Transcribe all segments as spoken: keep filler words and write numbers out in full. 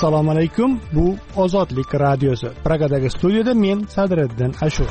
Assalomu alaykum. Bu Ozodlik radiosi. Pragadagi studiyada men Sadriddin Ashur.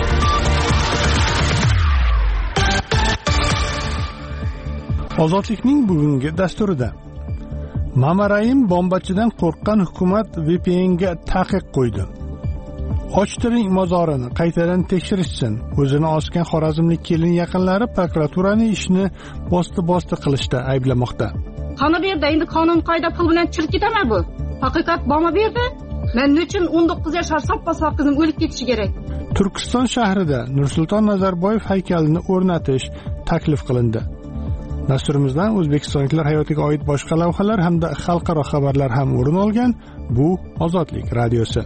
Ozodlikning bugungi dasturida Mamarayim bombachidan qo'rqqan hukumat V P N ga taqiq qo'ydi. Ochtiring mozorini qaytadan tekshirishsin. O'zini osgan xorazmlik kelin yaqinlari prokuraturaning ishni bosti-bosti qilishda ayblamoqda. Qani bu yerda endi qonun qoida pul bilan chirib ketami bu? Haqiqat bormi bu yerda? Men uchun o'n to'qqiz yashar soppa-sop qizim o'lib ketishi kerak. Turkiston shahrida Nursulton Nazarboyev haykalini o'rnatish taklif qilindi. Dasturimizdan o'zbekistonliklar hayotiga oid boshqa lavhalar hamda xalqaro xabarlar ham o'rin olgan. Bu Ozodlik radiosi.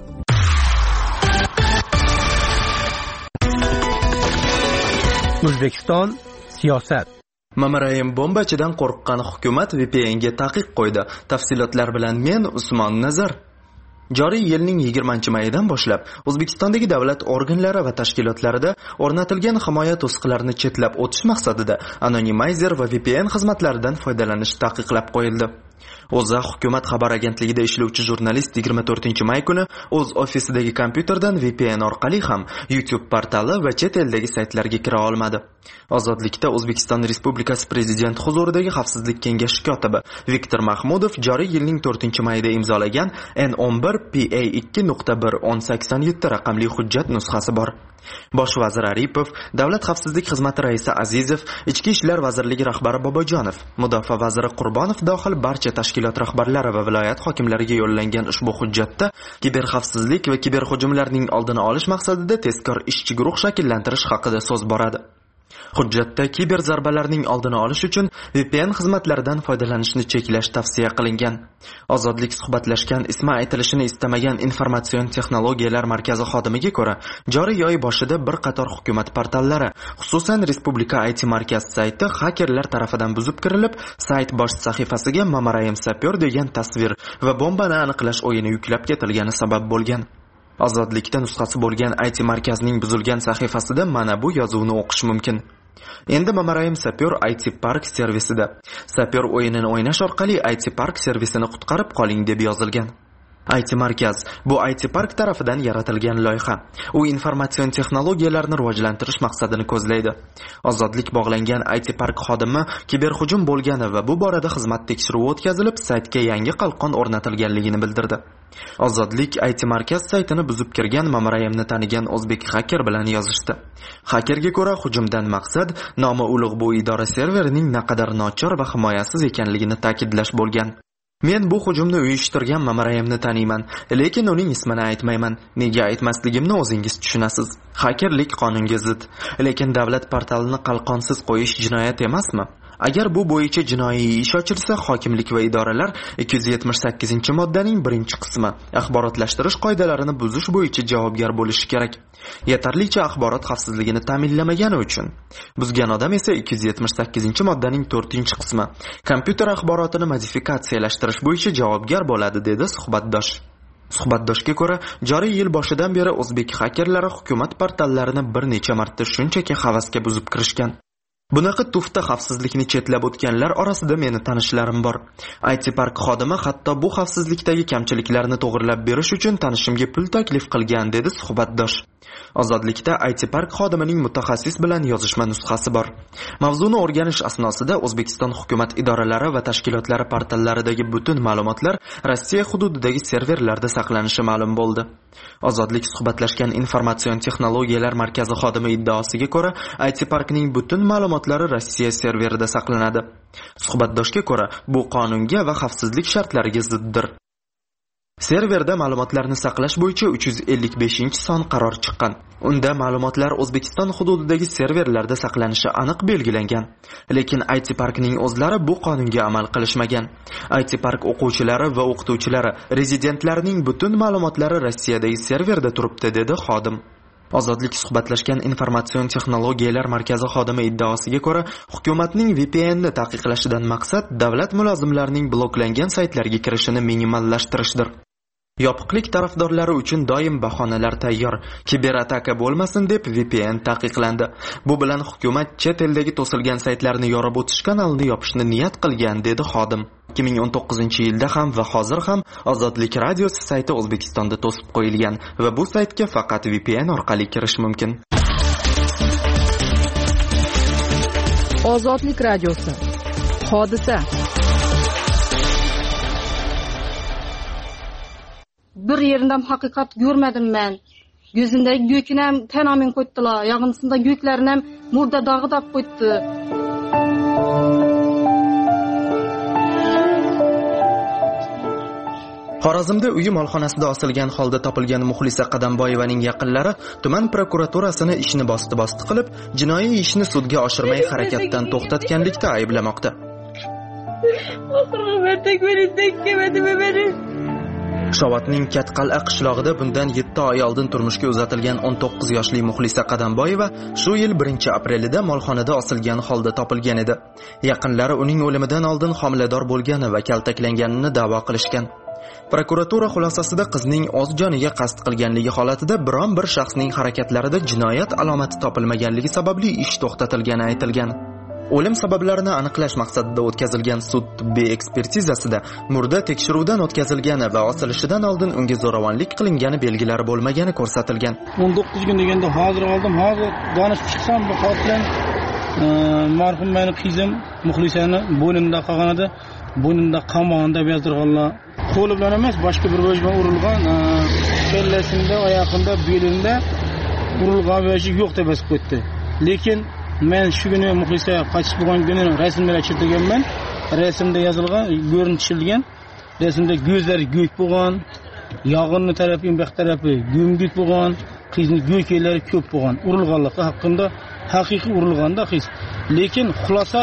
O'zbekiston siyosat. Mamarayim bombachidan qo'rqqan hukumat V P N ga taqiq qo'ydi. Tafsilotlar bilan men Usmon Nazar. Joriy yilning yigirmanchi mayidan boshlab O'zbekistondagi davlat organlari va tashkilotlarida o'rnatilgan himoya to'siqlarini chetlab o'tish maqsadida anonymizer va V P N xizmatlaridan foydalanish taqiqlab qo'yildi. O'za hukumat xabar agentligida ishlovchi jurnalist yigirma to'rtinchi may kuni o'z ofisidagi kompyuterdan V P N orqali ham YouTube portali va chet eldagi saytlarga kira olmadi. Ozodlikda O'zbekiston Respublikasi Prezident huzuridagi Xavfsizlik kengashi kotibi Viktor Mahmudov joriy yilning to'rtinchi mayida imzolagan N o'n bir P A ikki nuqta bir o'n sakson yetti raqamli hujjat nusxasi bor. Bosh vazir Aripov, Davlat xavfsizlik xizmati raisi Azizov, Ichki ishlar vazirligi rahbari Bobojonov, Mudofaa vaziri Qurbonov dohil barcha tashkilot rahbarlari va viloyat hokimlariga yo'llangan ushbu hujjatda kiberxavfsizlik va kiberhujumlarning oldini olish maqsadida tezkor ishchi guruh shakllantirish haqida so'z boradi. Hujjatda kiber zarbalarning oldini olish uchun V P N xizmatlaridan foydalanishni cheklash tavsiya qilingan. Ozodlik suhbatlashgan ismi aytilishini istamagan Informatsion texnologiyalar markazi xodimiga ko'ra, joriy oy boshida bir qator hukumat portallari, xususan Respublika I T markaz sayti xakerlar tarafidan buzib kirilib, sayt bosh sahifasiga Mamarayim sapyor degan tasvir va bombani aniqlash o'yini yuklab ketilgani sabab bo'lgan. Ozodlikda nusxasi bo'lgan I T markazning buzilgan sahifasida mana bu yozuvni o'qish mumkin. Endi Mamarayim sapyor I T Park servisida. Sapyor o'yinini o'ynash orqali I T Park servisini qutqarib qoling deb yozilgan. I T markaz bu I T Park tarafidan yaratilgan loyiha. U informatsion texnologiyalarni rivojlantirish maqsadini ko'zlaydi. Ozodlik bog'langan I T Park xodimi kiberhujum bo'lgani va bu borada xizmat tekshiruvi o'tkazilib, saytga yangi qalqon o'rnatilganligini bildirdi. Ozodlik I T markaz saytini buzib kirgan Mamarayimni tanigan o'zbek haker bilan yozishdi. Hakerga ko'ra hujumdan maqsad nomi ulug' bu idora serverining naqadar nochor va himoyasiz ekanligini ta'kidlash bo'lgan. Men bu hujumni uyushtirgan Mamarayimni taniyman, lekin uning ismini aytmayman. Nega aytmasligimni o'zingiz tushunasiz. Hakerlik qonunga zid, lekin davlat portalini qalqonsiz qo'yish jinoyat emasmi? Agar bu bo'yicha jinoiy ish ochilsa, hokimlik va idoralar ikki yuz yetmish sakkizinchi moddaning birinchi qismi axborotlashtirish qoidalarini buzish bo'yicha javobgar bo'lishi kerak. Yetarlicha axborot xavfsizligini ta'minlamagani uchun. Buzgan odam esa ikki yuz yetmish sakkizinchi moddaning to'rtinchi qismi kompyuter axborotini modifikatsiyalashtirish bo'yicha javobgar bo'ladi, dedi suhbatdosh. Suhbatdoshga ko'ra, joriy yil boshidan beri o'zbek hakerlari hukumat portallarini bir necha marta shunchaki havasga buzib kirishgan. Bunaqa tufta xavfsizlikni chetlab o'tganlar orasida meni tanishlarim bor. I T Park xodimi hatto bu xavfsizlikdagi kamchiliklarni to'g'rilab berish uchun tanishimga pul taklif qilgan, dedi suhbatdosh. Ozodlikda I T Park xodimining mutaxassis bilan yozishma nusxasi bor. Mavzuni o'rganish asnosida O'zbekiston hukumat idoralari va tashkilotlari portallaridagi butun ma'lumotlar Rossiya hududidagi serverlarda saqlanishi ma'lum bo'ldi. Ozodlik suhbatlashgan Informatsion texnologiyalar markazi xodimi iddaosiga ko'ra, I T Parkning butun ma'lumotlari Rossiya serverida saqlanadi. Suhbatdoshga ko'ra, bu qonunga va xavfsizlik shartlariga ziddir. Serverda ma'lumotlarni saqlash bo'yicha uch yuz ellik beshinchi son qaror chiqqan. Unda ma'lumotlar O'zbekiston hududidagi serverlarda saqlanishi aniq belgilangan. Lekin I T Parkning o'zlari bu qonunga amal qilishmagan. I T Park o'quvchilari va o'qituvchilari, rezidentlarining butun ma'lumotlari Rossiyadagi serverda turibdi, dedi xodim. Ozodlik suhbatlashgan Informatsion texnologiyalar markazi xodimi iddaosiga ko'ra, hukumatning V P N ni taqiqlashidan maqsad davlat mulozimlarining bloklangan saytlarga kirishini minimallashtirishdir. Yopiqlik tarafdorlari uchun doim bahonalar tayyor. Kiberataka bo'lmasin deb V P N taqiqlandi. Bu bilan hukumat chet eldagi to'silgan saytlarni yorib o'tish kanalini yopishni niyat qilgan, dedi xodim. ikki ming o'n to'qqizinchi yilda ham va hozir ham Ozodlik radiosi sayti O'zbekistonda to'sib qo'yilgan va bu saytga faqat V P N orqali kirish mumkin. Ozodlik radiosi. Hodisa. Bir yerinden hakikat görmedim ben. Gözünde gökünem tenamin koydular. Yağınsında göklerinem murda dağı da koydu. Xorazmda uyi molxonasida osilgan holda topilgan Muxlisa Qadamboyevaning yaqinlari tuman prokuraturasini ishni bosti-bosti qilib, jinoiy ishni sudga oshirmay harakatdan to'xtatganlikda ayblamoqda. Shovotning Katqal'a qishlog'ida bundan yetti oy oldin turmushga uzatilgan o'n to'qqiz yoshli Muxlisa Qadamboyeva shu yil birinchi aprelida molxonada osilgan holda topilgan edi. Yaqinlari uning o'limidan oldin homilador bo'lgani va kaltaklanganini da'vo qilishgan. Prokuratura xulosasida qizning o'z joniga qasd qilganligi holatida biron bir shaxsning harakatlarida jinoyat alomati topilmaganligi sababli ish to'xtatilgani aytilgan. O'lim sabablarini aniqlash maqsadida o'tkazilgan sud tibbiy ekspertizasida murda tekshiruvdan o'tkazilgani va osilishidan oldin unga zo'ravonlik qilingani belgilari bo'lmagani ko'rsatilgan. o'n to'qqiz kun deganda hozir oldim, hozir donishib chiqsam bu hol bilan marhum meni qizim Muxlisani bo'ynida qolgan edi. Bo'ynida qamonda bezdirganlar. Qo'li bilan emas, boshqa bir bo'j bilan urilgan, kellasida, oyog'ida, belida urilgan bo'ji yo'q deb aytib qo'ydi. Lekin men shu kuni Muxlisa qochib bo'lgan kunini rasmlarga tushirganman. Rasmda yozilgan, ko'rinishilgan. Rasmda ko'zlari go'k bo'lgan, yog'inni tarafi, yo'q tarafi go'ngdik bo'lgan, qizning go'ykelari ko'p bo'lgan. Urilganligi haqida haqiqiy urilganda qiz. Lekin xulosa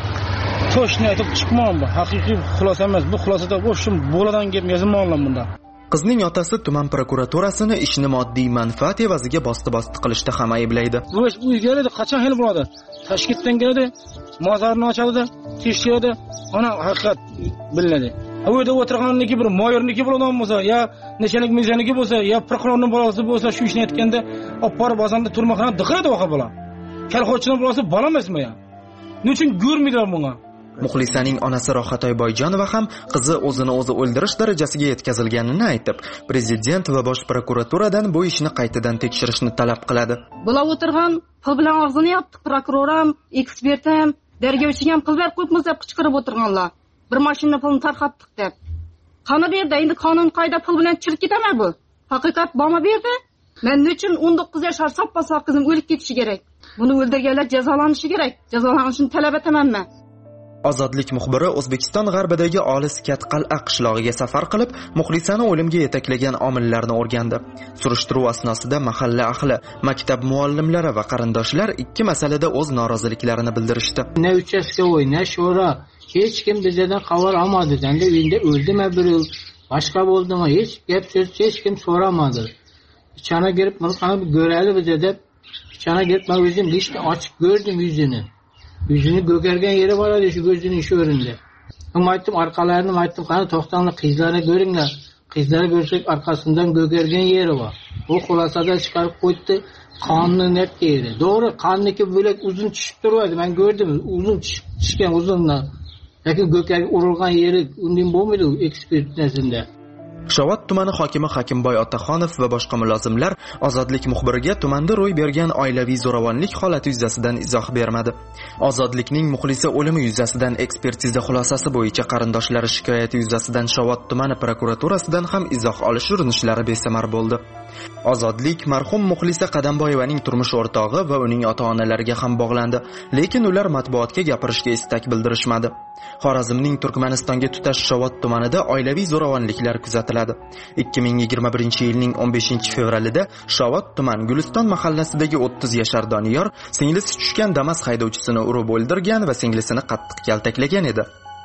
to'shni aytib chiqmam bu. Haqiqiy xulosa emas. Bu xulosada o'shim bo'ladan gap yozilmagan bunda. Qizning otasi tuman prokuraturasini ishni moddiy manfaat evaziga bosti-bosti qilishda ham ayblaydi. Bu ish uyga qachon hal bo'ladi? Toshkentdan keladi, mozorni ochadi, tekshiradi, ana haqiqat bilinadi. U yerda o'tirganniki bir mayorniki bo'lgan bo'lsa, yo nechalik mezoniki bo'lsa, yo prokurorning bolasi bo'lsa, shu ishni aytganda olib borib bozorda turmoqdan diqqat o'qa bo'la. Kalxochining bolasi bola emasmi ya? Nechun ko'rmaydi bunga? Muxlisaning onasi Rohatoy Boyjonova ham qizi o'zini o'zi o'ldirish darajasiga yetkazilganini aytib, prezident va bosh prokuraturadan bu ishni qaytadan tekshirishni talab qiladi. Bular o'tirgan, pul bilan og'zini yopdik, prokuroram, ekspertim, dargovchiga ham pul berib qo'yibmiz deb qichqirib o'tirganlar. Bir mashina pulni tarqatdik deb. Qani bu yerda endi qonun qoida pul bilan chirib ketami bu? Haqiqat bormi bu yerda? Men uchun o'n to'qqiz yashar soppa qizim o'lib ketishi kerak. Buni o'ldirganlar jazolanishi kerak. Jazolanishini talab etaman men. Ozodlik muxbiri O'zbekiston g'arbidagi olis Katqal'a qishlog'iga safar qilib, Muxlisani o'limga yetaklagan omillarni o'rgandi. Surishtiruv asnosida mahalla ahli, maktab muallimlari va qarindoshlar ikki masalada o'z noroziliklarini bildirishdi. Ne uchastkavoy, ne shura, hech kim bizdan xabar olmadi. Endi endi o'ldimi biri, boshqa bo'ldimi, hech gap so'z hech kim so'ramadi. İçana girib, "Mana qani ko'radi biz" deb, ichana girib, men o'zim lishni ochib ko'rdim yuzini. Yüzünü gökergen yeri var hadi şu gözünün şu önünde. Ama ayttim arkalarını ayttim qani to'xtanglar qizlarni ko'ringlar. Qizlarni ko'rsak arkasından gökergen yeri var. O xulasada chiqarib qo'ydi. Qonni net yeri. Doğru qonniki bo'lak uzun tushib turadi. Men ko'rdim. Uzun tushgan uzunlar. Lekin gökerga urilgan yeri undan bo'lmaydi ekspertizasida. Shovot tumani hokimi Hakimboy Otaxonov va boshqa mulozimlar Ozodlik muxbiriga tumanda ro'y bergan oilaviy zo'ravonlik holati yuzasidan izoh bermadi. Ozodlikning Muxlisa o'limi yuzasidan ekspertiza xulosasi bo'yicha qarindoshlari shikoyati yuzasidan Shovot tumani prokuraturasidan ham izoh olish urinishlari besamar bo'ldi. Ozodlik marhum Muxlisa Qadamboyevaning turmush o'rtog'i va uning ota-onalariga ham bog'landi, lekin ular matbuotga gapirishga istak bildirishmadi. Xorazmning Turkmanistonga tutash Shovot tumanida oilaviy zo'ravonliklar kuzatiladi. ikki ming yigirma birinchi yilning o'n beshinchi fevralida Shovot tuman Guliston mahallasidagi o'ttiz yashar Doniyor singlisi tushgan Damas haydovchisini urib o'ldirgan va singlisini qattiq kaltaklagan edi.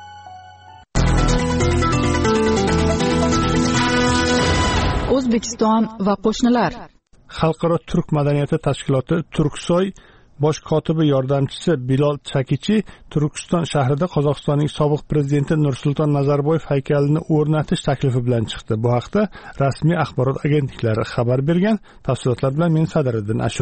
O'zbekiston va qo'shnilar. Xalqaro turk madaniyati tashkiloti Turksoy bosh kotibi yordamchisi Bilol Chakichi Turkiston shahrida Qozog'istonning sobiq prezidenti Nursulton Nazarboyev haykalini o'rnatish taklifi bilan chiqdi. Bu haqda rasmiy axborot agentliklari xabar bergan. Tafsilotlar bilan men Sadiriddin Ashur.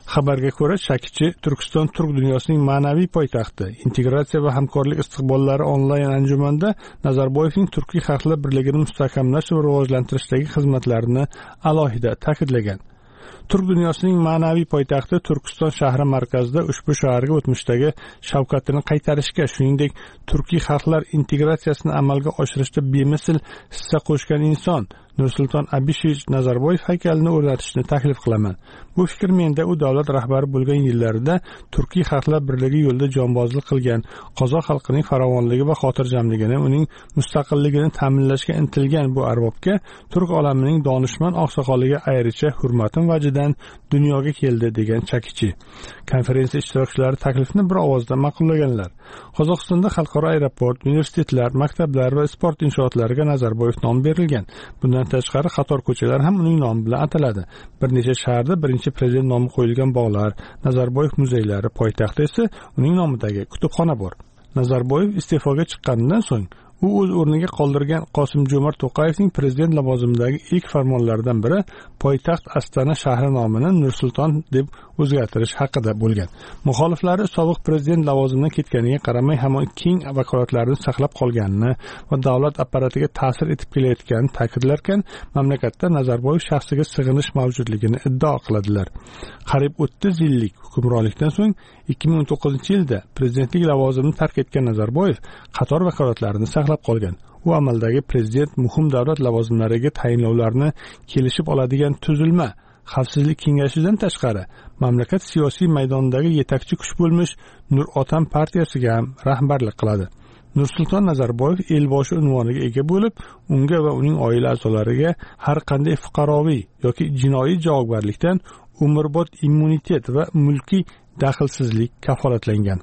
Xabarga ko'ra, Shakichi Turkiston turk dunyosining ma'naviy poytaxti. Integratsiya va hamkorlik istiqbollari onlayn anjumanda Nazarboyevning turkiy xalqlar birligini mustahkamlash va rivojlantirishdagi xizmatlarini alohida ta'kidlagan. Turk dunyosining ma'naviy poytaxti Turkiston shahri markazida ushbu shaharga o'tmishdagi shavkatini qaytarishga, shuningdek, turkiy xalqlar integratsiyasini amalga oshirishda bemisl hissa qo'shgan inson Nursulton Abishevich Nazarboyev haykalini o'rnatishni taklif qilaman. Bu fikr menda u davlat rahbari bo'lgan yillarida Turkiy xalqlar birligi yo'lida jonbozlik qilgan, qozoq xalqining farovonligi va xotirjamligini, uning mustaqilligini ta'minlashga intilgan bu arbobga turk olamining donishmand oqsoqoliga ayricha hurmatim vajidan dunyoga keldi degan Chakichi. Konferensiya ishtirokchilari taklifni bir ovozda ma'qullaganlar. Qozog'istonda xalqaro aeroport, universitetlar, maktablar va sport inshootlariga Nazarboyev nom berilgan. Bundan tashqari qator ko'chalar ham uning nomi bilan ataladi. Bir necha shaharda birinchi prezident nomi qo'yilgan bog'lar, Nazarboyev muzeylari, poytaxtda esa uning nomidagi kutubxona bor. Nazarboyev iste'foga chiqqanidan so'ng u o'z o'rniga qoldirgan Qosim-Jo'mart To'qayevning prezident lavozimidagi ilk farmonlaridan biri poytaxt Astana shahri nomini Nursulton deb o'zgartirish haqida bo'lgan. Muxoliflari sobiq prezident lavozimidan ketganiga qaramay hamon keng vakolatlarini saqlab qolganini va davlat apparatiga ta'sir etib kelayotganini ta'kidlarkan, mamlakatda Nazarboyev shaxsiga sig'inish mavjudligini iddao qiladilar. Qariyb o'ttiz yillik hukmronlikdan so'ng ikki ming o'n to'qqizinchi yilda prezidentlik lavozimini tark etgan Nazarboyev qator vakolatlarini saqlab qolgan. U amaldagi prezident muhim davlat lavozimlariga tayinlovlarni kelishib oladigan tuzilma Xavfsizlik kengashidan tashqari mamlakat siyosiy maydonidagi yetakchi kuch bo'lmish Nur Otan partiyasiga ham rahbarlik qiladi. Nursulton Nazarboyev elboshi unvoniga ega bo'lib, unga va uning oila a'zolariga har qanday fuqaroviy yoki jinoiy javobgarlikdan umrbod immunitet va mulkiy daxlsizlik kafolatlangan.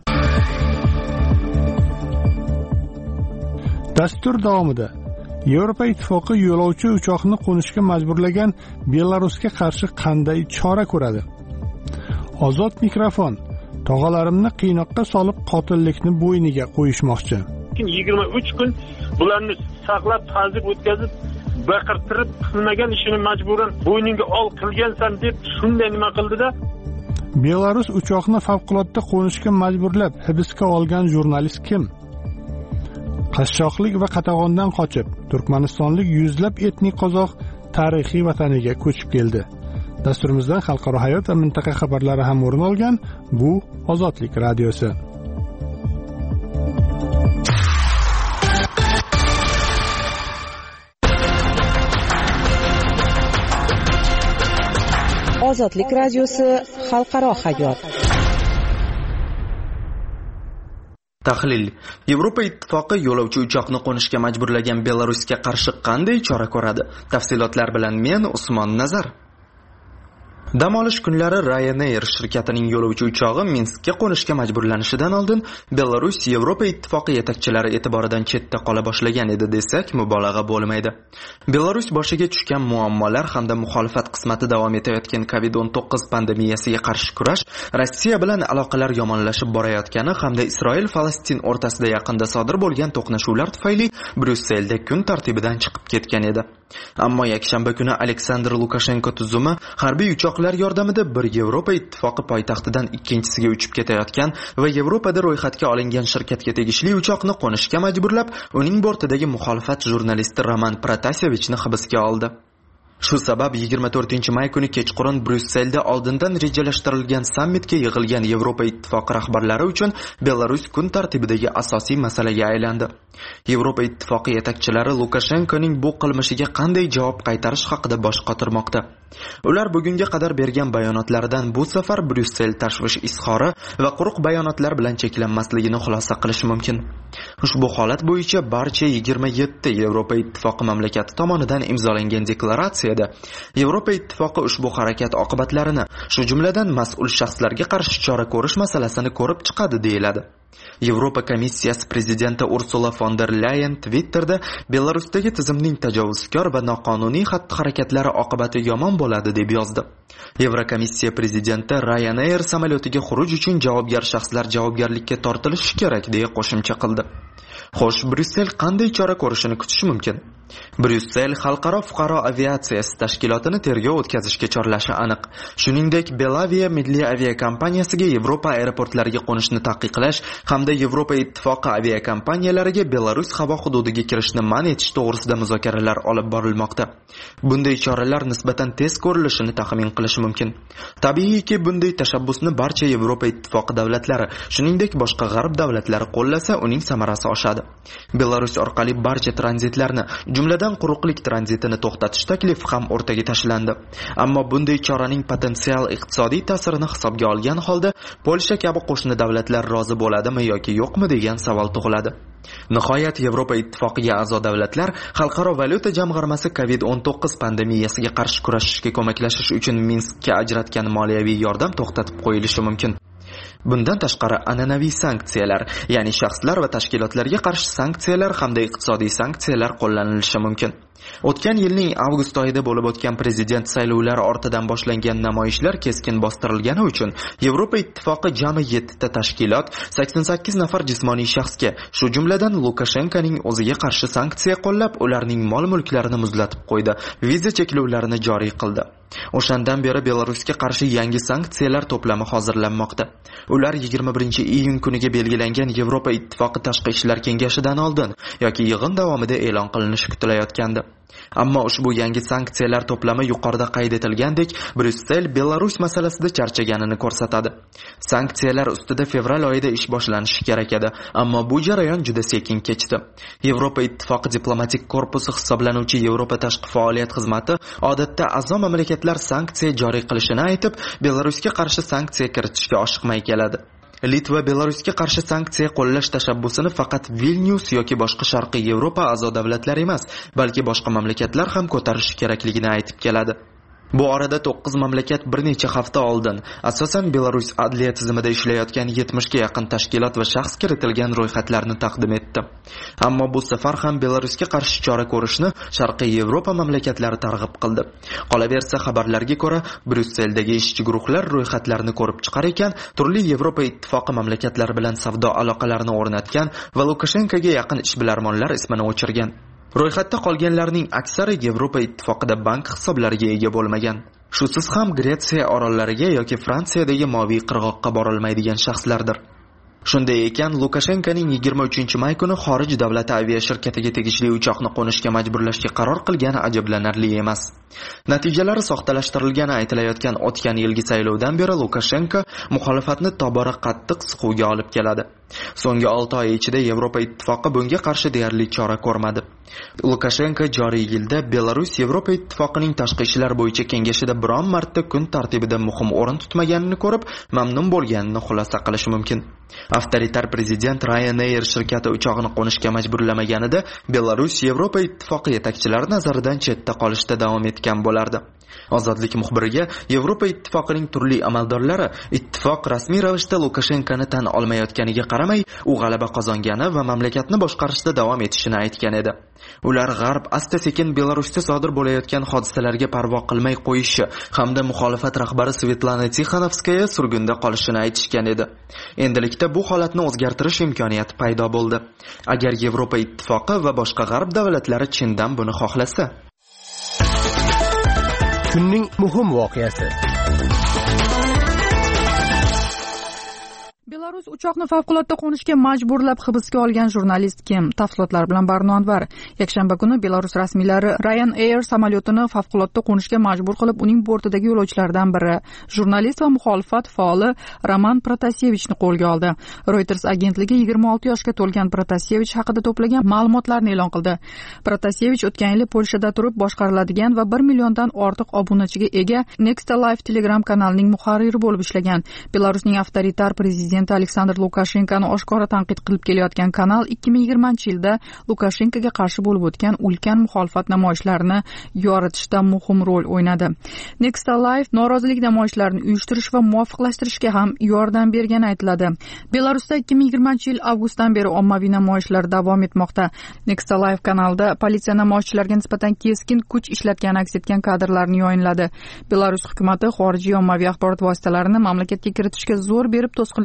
Dastur davomida Yevropa Ittifoqi yo'lovchi uchoqni qo'nishga majburlagan Belarusga qarshi qanday chora ko'radi? Ozod mikrofon. Tog'alarimni qiynoqqa solib qotillikni bo'yniga qo'yishmoqchi. yigirma uch kun bularni saqlab ta'zib o'tkazib, baqirtirib qilmagan ishini majburan bo'yniga ol qilgansan deb shunday nima qildi-da? Belarus uchoqni favqulodda qo'nishga majburlab hibsga olgan jurnalist kim? Qashshoqlik va qatag'ondan qochib, turkmanistonlik yuzlab etnik qozoq tarixiy vataniga ko'chib keldi. Dasturimizdan xalqaro hayot va mintaqa xabarlari ham o'rin olgan. Bu Ozodlik radiosi. Ozodlik radiosi xalqaro hayot. Tahlil. Yevropa Ittifoqi yo'lovchi uchoqni qo'nishga majburlagan Belarusga qarshi qanday chora ko'radi? Tafsilotlar bilan men Usmon Nazar. Dam olish kunlari Ryanair shirkatining yo'lovchi uchog'i Minskka qo'nishga majburlanishidan oldin Belarus Yevropa Ittifoqi yetakchilari e'tiboridan chetda qola boshlagan edi desak mubolag'a bo'lmaydi. Belarus boshiga tushgan muammolar hamda muxolifat qismati davom etayotgan kovid o'n to'qqiz pandemiyasiga qarshi kurash, Rossiya bilan aloqalar yomonlashib borayotgani hamda Isroil-Falastin o'rtasida yaqinda sodir bo'lgan to'qnashuvlar tufayli Bryusselda kun tartibidan chiqib ketgan edi. Ammo yakshanba kuni Aleksandr Lukashenko tuzumi harbiy uchoqlar yordamida bir Yevropa Ittifoqi poytaxtidan ikkinchisiga uchib ketayotgan va Yevropada ro'yxatga olingan shirkatga tegishli uchoqni qo'nishga majburlab, uning bortidagi muxolifat jurnalisti Roman Protasevichni hibsga oldi. Shu sabab yigirma to'rtinchi may kuni kechqurun Bryusselda oldindan rejalashtirilgan sammitga yig'ilgan Yevropa Ittifoqi rahbarlari uchun Belarus kun tartibidagi asosiy masalaga aylandi. Yevropa Ittifoqi yetakchilari Lukashenkoning bu qilmishiga qanday javob qaytarish haqida bosh qotirmoqda. Ular bugunga qadar bergan bayonotlaridan bu safar Bryussel tashvish izhori va quruq bayonotlar bilan cheklanmasligini xulosa qilish mumkin. Ushbu holat bo'yicha barcha yigirma yetti Yevropa Ittifoqi mamlakati tomonidan imzolangan deklaratsiyada Yevropa Ittifoqi ushbu harakat oqibatlarini, shu jumladan mas'ul shaxslarga qarshi chora ko'rish masalasini ko'rib chiqadi deyiladi. Yevropa komissiyasi prezidenti Ursula von der Leyen Twitterda Belarusdagi tizimning tajovuzkor va noqonuniy xatti-harakatlari oqibati yomon bo'ladi deb yozdi. Yevrokomissiya prezidenti Ryanair samolyotiga xuruj uchun javobgar shaxslar javobgarlikka tortilishi kerak deya qo'shimcha qildi. Xo'sh, Bryussel qanday chora ko'rishini kutish mumkin? Bryussel xalqaro fuqaro aviatsiyasi tashkilotini tergov o'tkazishga chorlashi aniq. Shuningdek, Belavia milliy aviakompaniyasiga Yevropa aeroportlariga qo'nishni taqiqlash hamda Yevropa ittifoqi aviakompaniyalariga Belarus havo hududiga kirishni man etish to'g'risida muzokaralar olib borilmoqda. Bunday choralar nisbatan tez ko'rilishini taxmin qilish mumkin. Tabiiyki, bunday tashabbusni barcha Yevropa ittifoqi davlatlari, shuningdek boshqa g'arb davlatlari qo'llasa, uning samarasi oshadi. Belarus orqali barcha tranzitlarni, jumladan quruqlik tranzitini to'xtatish taklifi ham o'rtaga tashlandi. Ammo bunday choraning potensial iqtisodiy ta'sirini hisobga olgan holda Polsha kabi qo'shni davlatlar rozi bo'ladimi yoki yo'qmi degan savol tug'iladi. Nihoyat Yevropa ittifoqiga a'zo davlatlar Xalqaro valyuta jamg'armasi covid o'n to'qqiz pandemiyasiga qarshi kurashishga ko'maklashish uchun Minskka ajratgan moliyaviy yordam to'xtatib qo'yilishi mumkin. Bundan tashqari an'anaviy sanksiyalar, ya'ni shaxslar va tashkilotlarga qarshi sanksiyalar hamda iqtisodiy sanksiyalar qo'llanilishi mumkin. O'tgan yilning avgust oyida bo'lib o'tgan prezident saylovlari ortidan boshlangan namoyishlar keskin bostirilgani uchun Yevropa ittifoqi jami yetti ta tashkilot, sakson sakkiz nafar jismoniy shaxsga, shu jumladan Lukashenkoning o'ziga qarshi sanksiya qo'llab, ularning mol-mulklarini muzlatib qo'ydi, viza cheklovlarini joriy qildi. O'shandan beri Belarusga qarshi yangi sanksiyalar to'plami hozirlanmoqda. Ular yigirma birinchi iyun kuniga belgilangan Yevropa ittifoqi tashqi ishlar kengashidan oldin yoki yig'in davomida e'lon qilinishi kutilayotgandi. Ammo ushbu yangi sanksiyalar to'plami yuqorida qayd etilgandek Bryussel Belarus masalasida charchaganini ko'rsatadi. Sanksiyalar ustida fevral oyida ish boshlanishi kerak edi, ammo bu jarayon juda sekin kechdi. Yevropa ittifoqi diplomatik korpusi hisoblanuvchi Yevropa tashqi faoliyat xizmati odatda a'zo mamlakatlar sanksiya joriy qilishini aytib, Belarusga qarshi sanksiya kiritishga oshiqmay keladi. Litva Belarusga qarshi sanksiya qo'llash tashabbusini faqat Vilnius yoki boshqa Sharqiy Yevropa a'zo davlatlar emas, balki boshqa mamlakatlar ham ko'tarishi kerakligini aytib keladi. Bu orada to'qqiz mamlakat bir necha hafta oldin asosan Belarus adliya tizimida ishlayotgan yetmish ga yaqin tashkilot va shaxs kiritilgan ro'yxatlarni taqdim etdi. Ammo bu safar ham Belarusga qarshi chora ko'rishni Sharqiy Yevropa mamlakatlari targ'ib qildi. Qolaversa, xabarlarga ko'ra, Bryusseldagi ishchi guruhlar ro'yxatlarni ko'rib chiqar ekan, turli Yevropa ittifoqi mamlakatlari bilan savdo aloqalarini o'rnatgan va Lukashenkoga yaqin ishbilarmonlar ismini o'chirgan. Ro'yxatda qolganlarning aksari Yevropa ittifoqida bank hisoblariga ega bo'lmagan. Shusiz ham Gretsiya orollariga yoki Fransiyadagi Moviy qirg'oqqa borilmaydigan shaxslardir. Shunday ekan, Lukashenkoning yigirma uchinchi may kuni xorij davlati aviashirkatiga tegishli uchoqni qo'nishga majburlashga qaror qilgani ajablanarli emas. Natijalari soxtalashtirilgani aytilayotgan o'tgan yilgi saylovdan beri Lukashenko muxolifatni tobora qattiq siquvga olib keladi. So'nggi olti oy ichida Yevropa ittifoqi bunga qarshi deyarli chora ko'rmadi. Lukashenko joriy yilda Belarus Yevropa ittifoqining tashqi ishlar bo'yicha kengashida biron marta kun tartibida muhim o'rin tutmaganini ko'rib, mamnun bo'lganini xulosa qilish mumkin. Avtoritar prezident Ryanair shirkati uchoqni qo'nishga majburlamaganida Belarus Yevropa ittifoqi yetakchilari nazaridan chetda qolishda davom etgan bo'lardi. Ozodlik muxbiriga Yevropa ittifoqining turli amaldorlari ittifoq rasmiy ravishda Lukashenkoni tan olmayotganiga qaramay, u g'alaba qozongani va mamlakatni boshqarishda davom etishini aytgan edi. Ular g'arb asta-sekin Belarusda sodir bo'layotgan hodisalarga parvo qilmay qo'yishi hamda muxolifat rahbari Svetlana Tixanovskaya surgunda qolishini aytishgan edi. Endilikda bu holatni o'zgartirish imkoniyati paydo bo'ldi. Agar Yevropa ittifoqi va boshqa g'arb davlatlari chindan buni xohlasa. Kunning muhim voqeasi. Belarus uchoqni favqulodda qo'nishga majburlab hibsga olgan jurnalist kim? Tafsilotlar bilan Barno Anvar. Yakshanba kuni Belarus rasmiylari Ryanair samolyotini favqulodda qo'nishga majbur qilib, uning bortidagi yo'lovchilardan biri, jurnalist va muxolifat faoli Roman Protasevichni qo'lga oldi. Reuters agentligi yigirma olti yoshga to'lgan Protasevich haqida to'plagan ma'lumotlarni e'lon qildi. Protasevich o'tgan yili Polshada turib boshqariladigan va bir milliondan ortiq obunachiga ega Nexta Live Telegram kanalining muharriri bo'lib ishlagan. Belarusning avtoritar prezidenti Aleksandr Lukashenkoni oshkora tanqid qilib kelayotgan kanal ikki ming yigirmanchi yilda Lukashenkoga qarshi bo'lib o'tgan ulkan muxolifat namoyishlarini yoritishda muhim rol o'ynadi. Nexta Live norozilik namoyishlarini uyushtirish va muvofiqlashtirishga ham yordam bergani aytiladi. Belarusda ikki ming yigirmanchi yil avgustdan beri ommaviy namoyishlar davom etmoqda. Nexta Live kanalida politsiya namoyishchilarga nisbatan keskin kuch ishlatgani aks etgan kadrlarni yayinladi. Belarus hukumati xorijiy ommaviy axborot vositalarini mamlakatga kiritishga zo'r berib to'sqinlik qila boshladi.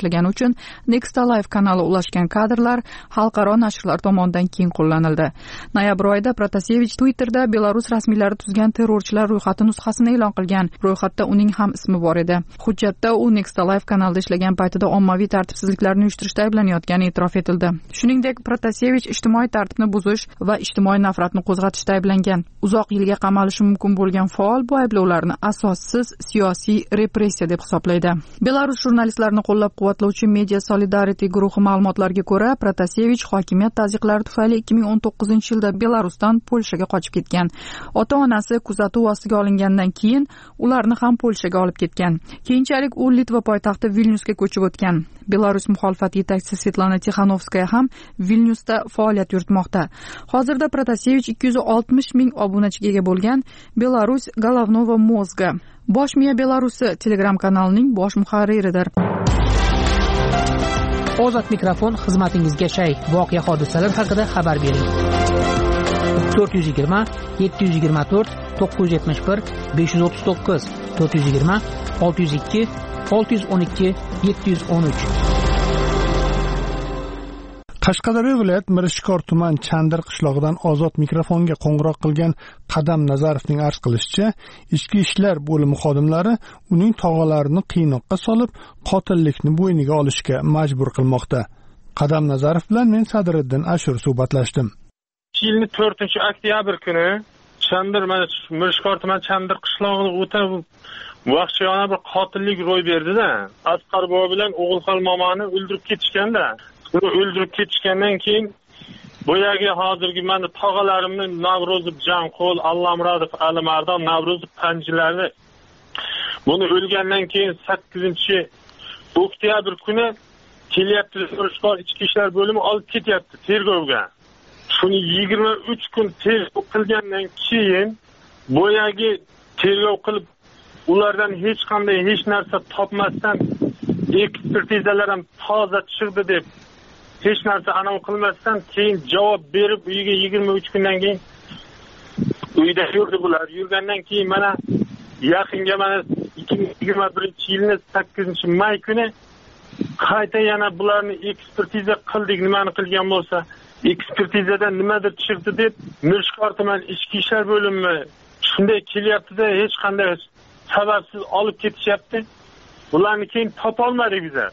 ishlagani uchun Next Alive kanali ulashgan kadrlar xalqaro nashrlar tomonidan keng qo'llanildi. Noyabr oyida Protasevich Twitterda Belarus rasmiylari tuzgan terrorchilar ro'yxati nusxasini e'lon qilgan. Ro'yxatda uning ham ismi bor edi. Hujjatda u Next Alive kanalida ishlagan paytida ommaviy tartibsizliklarni uyushtirishda ayblanayotgani e'tirof etildi. Shuningdek, Protasevich ijtimoiy tartibni buzish va ijtimoiy nafratni qo'zg'atishda ayblangan. Uzoq yilga qamalishi mumkin bo'lgan faol bu ayblovlarni asossiz siyosiy repressiya deb hisoblaydi. Belarus jurnalistlarini qo'llab-quvvatlovchi Media Solidarity guruhi ma'lumotlariga ko'ra, Protasevich hokimiyat tazyiqlari tufayli ikki ming o'n to'qqizinchi yilda Belarusdan Polshaga qochib ketgan. Ota-onasi kuzatuv ostiga olingandan keyin ularni ham Polshaga olib ketgan. Keyinchalik u Litva poytaxti Vilnyusga ko'chib o'tgan. Belarus muxolifat yetakchisi Svetlana Tixanovskaya ham Vilnyusda faoliyat yuritmoqda. Hozirda Protasevich ikki yuz oltmish ming obunachiga ega bo'lgan Belarus Головного mozga Bosh miya Belarusi Telegram kanalining bosh muharriridir. Ozod mikrofon xizmatingizga shay. Voqea hodisalar haqida xabar bering. to'rt yuz yigirma yetti yuz yigirma to'rt to'qqiz yuz yetmish bir besh yuz o'ttiz to'qqiz to'rt yuz yigirma olti yuz ikki olti yuz o'n ikki yetti yuz o'n uch. Qashqadaryo viloyat Mirishkor tuman Chandir qishlog'idan Ozod mikrofonga qo'ng'iroq qilgan Qadam Nazarovning arz qilishicha, ichki ishlar bo'limi xodimlari uning tog'alarini qiynoqqa solib, qotillikni bo'yniga olishga majbur qilmoqda. Qadam Nazarov bilan men Sadriddin Ashur suhbatlashdim. Yilning to'rtinchi oktyabr kuni Chandir mana Mirishkor tuman Chandir qishlog'ida o'ta vahshiyona bir qotillik ro'y berdi-da. Asqar bobo bilan O'g'ilxon momoni o'ldirib ketishganda, uni o'ldirib ketishgandan keyin boyagi hozirgi mana tog'alarimni Navrozov Janqul, Allamradov, Alimardon, Navrozov Panjilari buni o'lgandan keyin sakkizinchi oktyabr kuni kelyapti Mirishkor ichki ishlar bo'limi olib ketyapti tergovga. Shuni yigirma uch kun tergov qilgandan keyin boyagi tergov qilib ulardan hech qanday hech narsa topmasdan ekspertizalar ham toza chiqdi deb hech narsa anav qilmasdan keyin javob berib uyiga yigirma uch kundan keyin uyda yurdi bular. Yurgandan keyin mana yaqinga mana ikki ming yigirma birinchi yilning sakkizinchi may kuni qayta yana bularni ekspertiza qildik, nimani qilgan bo'lsa ekspertizadan nimadir chiqdi deb Mirishkor tuman ichki ishlar bo'limi shunday kelyapti-da, hech qanday sababsiz olib ketishyapti. Bularni keyin topolmadik bizlar.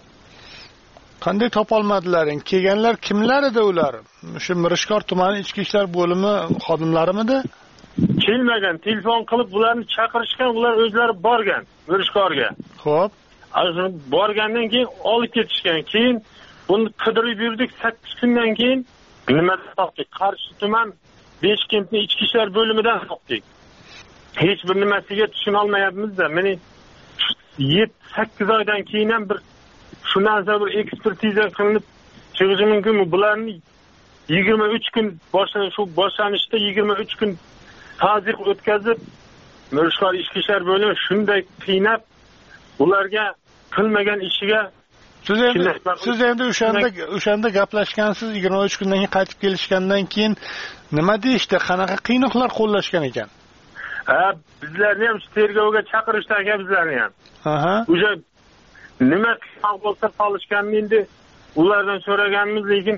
Qanday topolmadilaring? Kelganlar kimlar edi ular? Shu Mirishkor tumani ichki ishlar bo'limi xodimlarimidi? Kelmagan, telefon qilib bularni chaqirishgan, ular o'zlari borgan Mirishkorga. Xo'p. Borgandan keyin olib ketishgan. Keyin buni qidirib yurdik sakkiz kundan keyin nima topdik? Qarshi tuman Beshkentning ichki ishlar bo'limidan topdik. Hech bir nimasiga tushuna olmayapmiz-da. Meni yetti sakkiz oydan keyin ham bir shu narsa bir ekspertiza qilinib chiqishi mumkinmi? Bularni yigirma uch kun boshlanib shu boshlanishda yigirma uch kun ta'ziq o'tkazib Mirishkor ichki ishlar bo'limi shunday qiynab ularga qilmagan ishiga siz endi siz endi o'shanda o'shanda gaplashgansiz yigirma uch kundan keyin qaytib kelishgandan keyin nima deyishdi? Qanaqa qiynoqlar qo'llashgan ekan? Ha, bizlarni ham tergovga chaqirishdi aka bizlarni ham. Aha. O'sha nima qiynoq bo'lsa solishganini endi ulardan so'raganmiz, lekin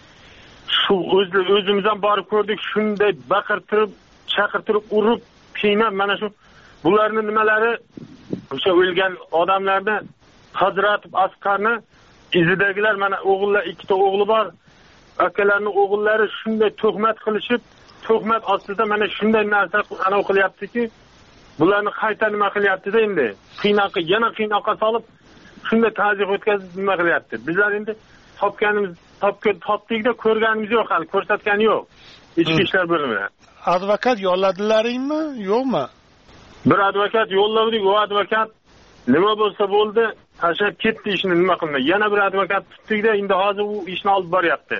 shu o'zimizdan borib ko'rdik, shunday baqirtirib, chaqirtirib, urib, qiynab mana shu bularning nimalari o'sha o'lgan odamlarni Hazratov Asqarni izidagilar mana o'g'illar, ikkita o'g'li bor. Akalarning o'g'illari shunday tuhmat qilishib, tuhmat ostida mana shunday narsa anav qilyaptiki, bularni qayta nima qilyapti-da endi. Qiynoqqa, yana qiynoqqa solib, shunday ta'ziq o'tkazib nima qilyapti. Bizlar endi topganimiz, topgan topdikda ko'rganimiz yo'q, hali ko'rsatgani yo'q. Ichki ishlar bo'limidan. Advokat yolladilaringmi, yo'qmi? Bir advokat yolladik, u advokat nima bo'lsa bo'ldi, tashlab ketdi ishni, nima qilmay. Yana bir advokat tutdik-da, endi hozir u ishni olib boryapti.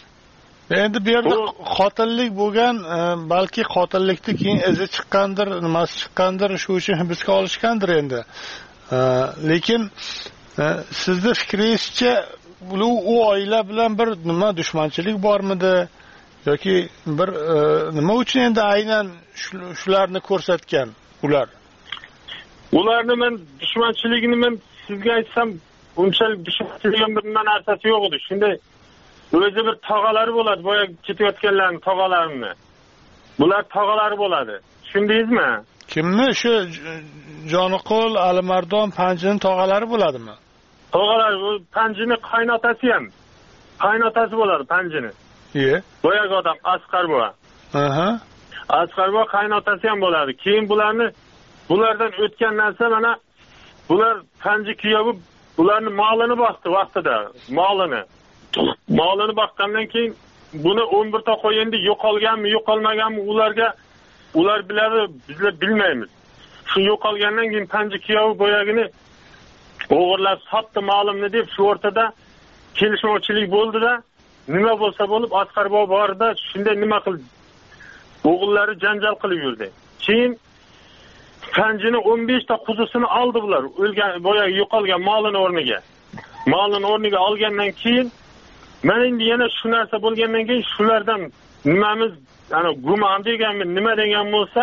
Endi bu yerda qotillik bo'lgan, balki qotillikdan keyin izi chiqqandir, nimasi chiqqandir, shu uchun hibsga olishgandir endi. Lekin sizning fikringizcha u oila bilan bir nima dushmanchilik bormidi yoki bir nima uchun endi aynan shularni ko'rsatgan ular? Ularni men dushmanchiligini men sizga aytsam unchalik dushmanchilik bir narsasi yo'q edi. Shunday o'zi bir tog'alari bo'ladi, boya ketayotganlarning tog'alarini. Bular tog'alari bo'ladi. Tushundingizmi? Kimni? Shu Joniqul, Alimardon, Panjini tog'alari bo'ladimi? Tog'alari, bu Panjini qaynotasi ham. Qaynotasi bo'ladi Panjini. Iye. Boyagi odam Asqar buva. Aha. Asqar buva qaynotasi ham bo'ladi. Keyin bularni bulardan o'tgan narsa mana bular Panji kuyovi bularni molini boqdi vaqtida, molini. Molini boqqandan keyin buni o'n bir ta qo'y endi yo'qolganmi, yo'qolmaganmi ularga ular biladi, bizlar bilmaymiz. Shu yo'qolgandan keyin Panji kuyovi boyagini o'g'irlab sotdi molimni deb shu o'rtada kelishmovchilik bo'ldi-da, nima bo'lsa bo'lib Asqar bobo bordi, shunday nima qildi? O'g'illari janjal qilib yurdi. Keyin Panjini o'n besh ta quzusini oldi bular, o'lgan boyagi yo'qolgan molini o'rniga. Molini o'rniga olgandan keyin men endi yana shu narsa bo'lgandan keyin shulardan nimamiz, ana gumon deganmi, nima degan bo'lsa,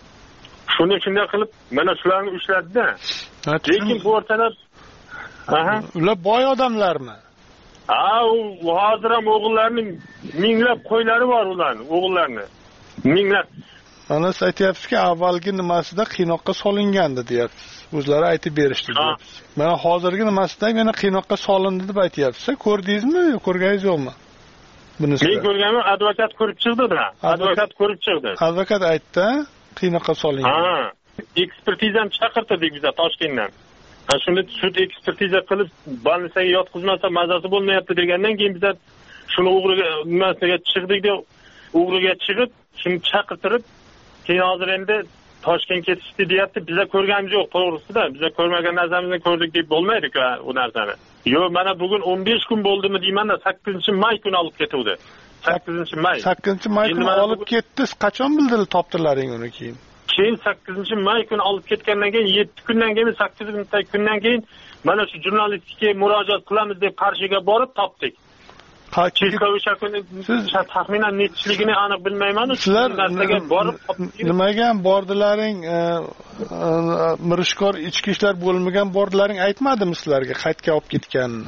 shuni shunday qilib mana shularni ushladi-da. Lekin bu o'rtada aha, ular boy odamlarmi? Ha, u hozir ham o'g'illarning minglab qo'ylari bor ularning, o'g'illarning. Minglab. Ana siz aytyapsizki, avvalgi nimasida qiynoqqa solingandi deyapsiz. O'zlari aytib berishdi deyapsiz. Mana hozirgi nimasida yana qiynoqqa solindi deb aytyapsiz. Ko'rdingizmi, ko'rganingiz yo'qmi? Bunisi. Men ko'rganman, advokat ko'rib chiqdi-da. Advokat ko'rib chiqdi. Advokat aytdi, qiynoqqa solingan. Ha, ekspertizam chaqirtirdik biz Toshkentdan. Ha, shuni sud ekspertiza qilib, больницаga yotqizmasa mazasi bo'lmayapti degandan keyin biz shuni o'g'riga nimasiga chiqdik-da, o'g'riga chiqib, shuni chaqirtirib, keyin hozir endi Toshkentga ketishdi deyapti. Biza ko'rganimiz yo'q, to'g'risida. Biza ko'rmagan narsamizni ko'rdik deb bo'lmaydi-ku u narsani. Yo'q, mana bugun o'n besh kun bo'ldimi deyman-da, sakkizinchi may kuni olib ketuvdi. sakkizinchi may. sakkizinchi may kuni olib ketdi. Qachon bildinglar, topdilaring uni keyin? Keyin sakkizinchi may kuni olib ketgandan keyin yetti kundan keyin, sakkizinchi kundan keyin mana shu jurnalistikaga murojaat qilamiz deb Qarshiga borib topdik. Qachon o'sha kuni siz taxminan nechchiligini aniq bilmayman. Sizlar narsaga borib nimaga bordilaring? Mirishkor ichki ishlar bo'lmagan bordilaring aytmadimi sizlarga qaytga olib ketganini?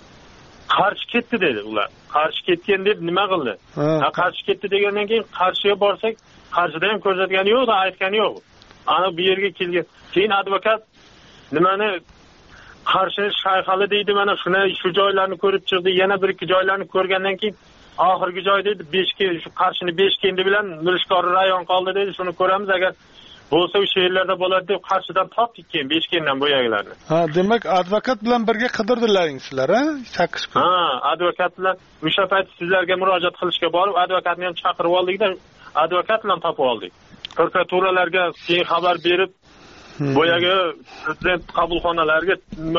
Qarshi ketdi dedi ular. Qarshi ketgan deb nima qildi? Ha, qarshi ketdi degandan keyin Qarshiga borsak, Qarshida ham ko'rsatgani yo'q, aytgani yo'q. Ana bu yerga kelgan. Keyin advokat nimani Qarshi shayxali deydi, mana shuni shu joylarni ko'rib chiqdi, yana bir ikki joylarni ko'rgandan keyin oxirgi joy dedi, beshki shu Qarshini Beshkendi bilan Mirishkor rayon qoldi dedi, shuni ko'ramiz, agar bo'lsa o'sha yerlarda bo'ladi deb Qarshidan topdik keyin Beshkendan bo'yagilarni. Ha, demak advokat bilan birga qidirdilaring sizlar, ha? sakkiz kun. Ha, advokat bilan o'sha payt sizlarga murojaat qilishga borib, advokatni ham chaqirib oldik-da, advokat bilan topib oldik. Prokuraturalarga keyin xabar berib, boyagi prezident qabulxonalariga nima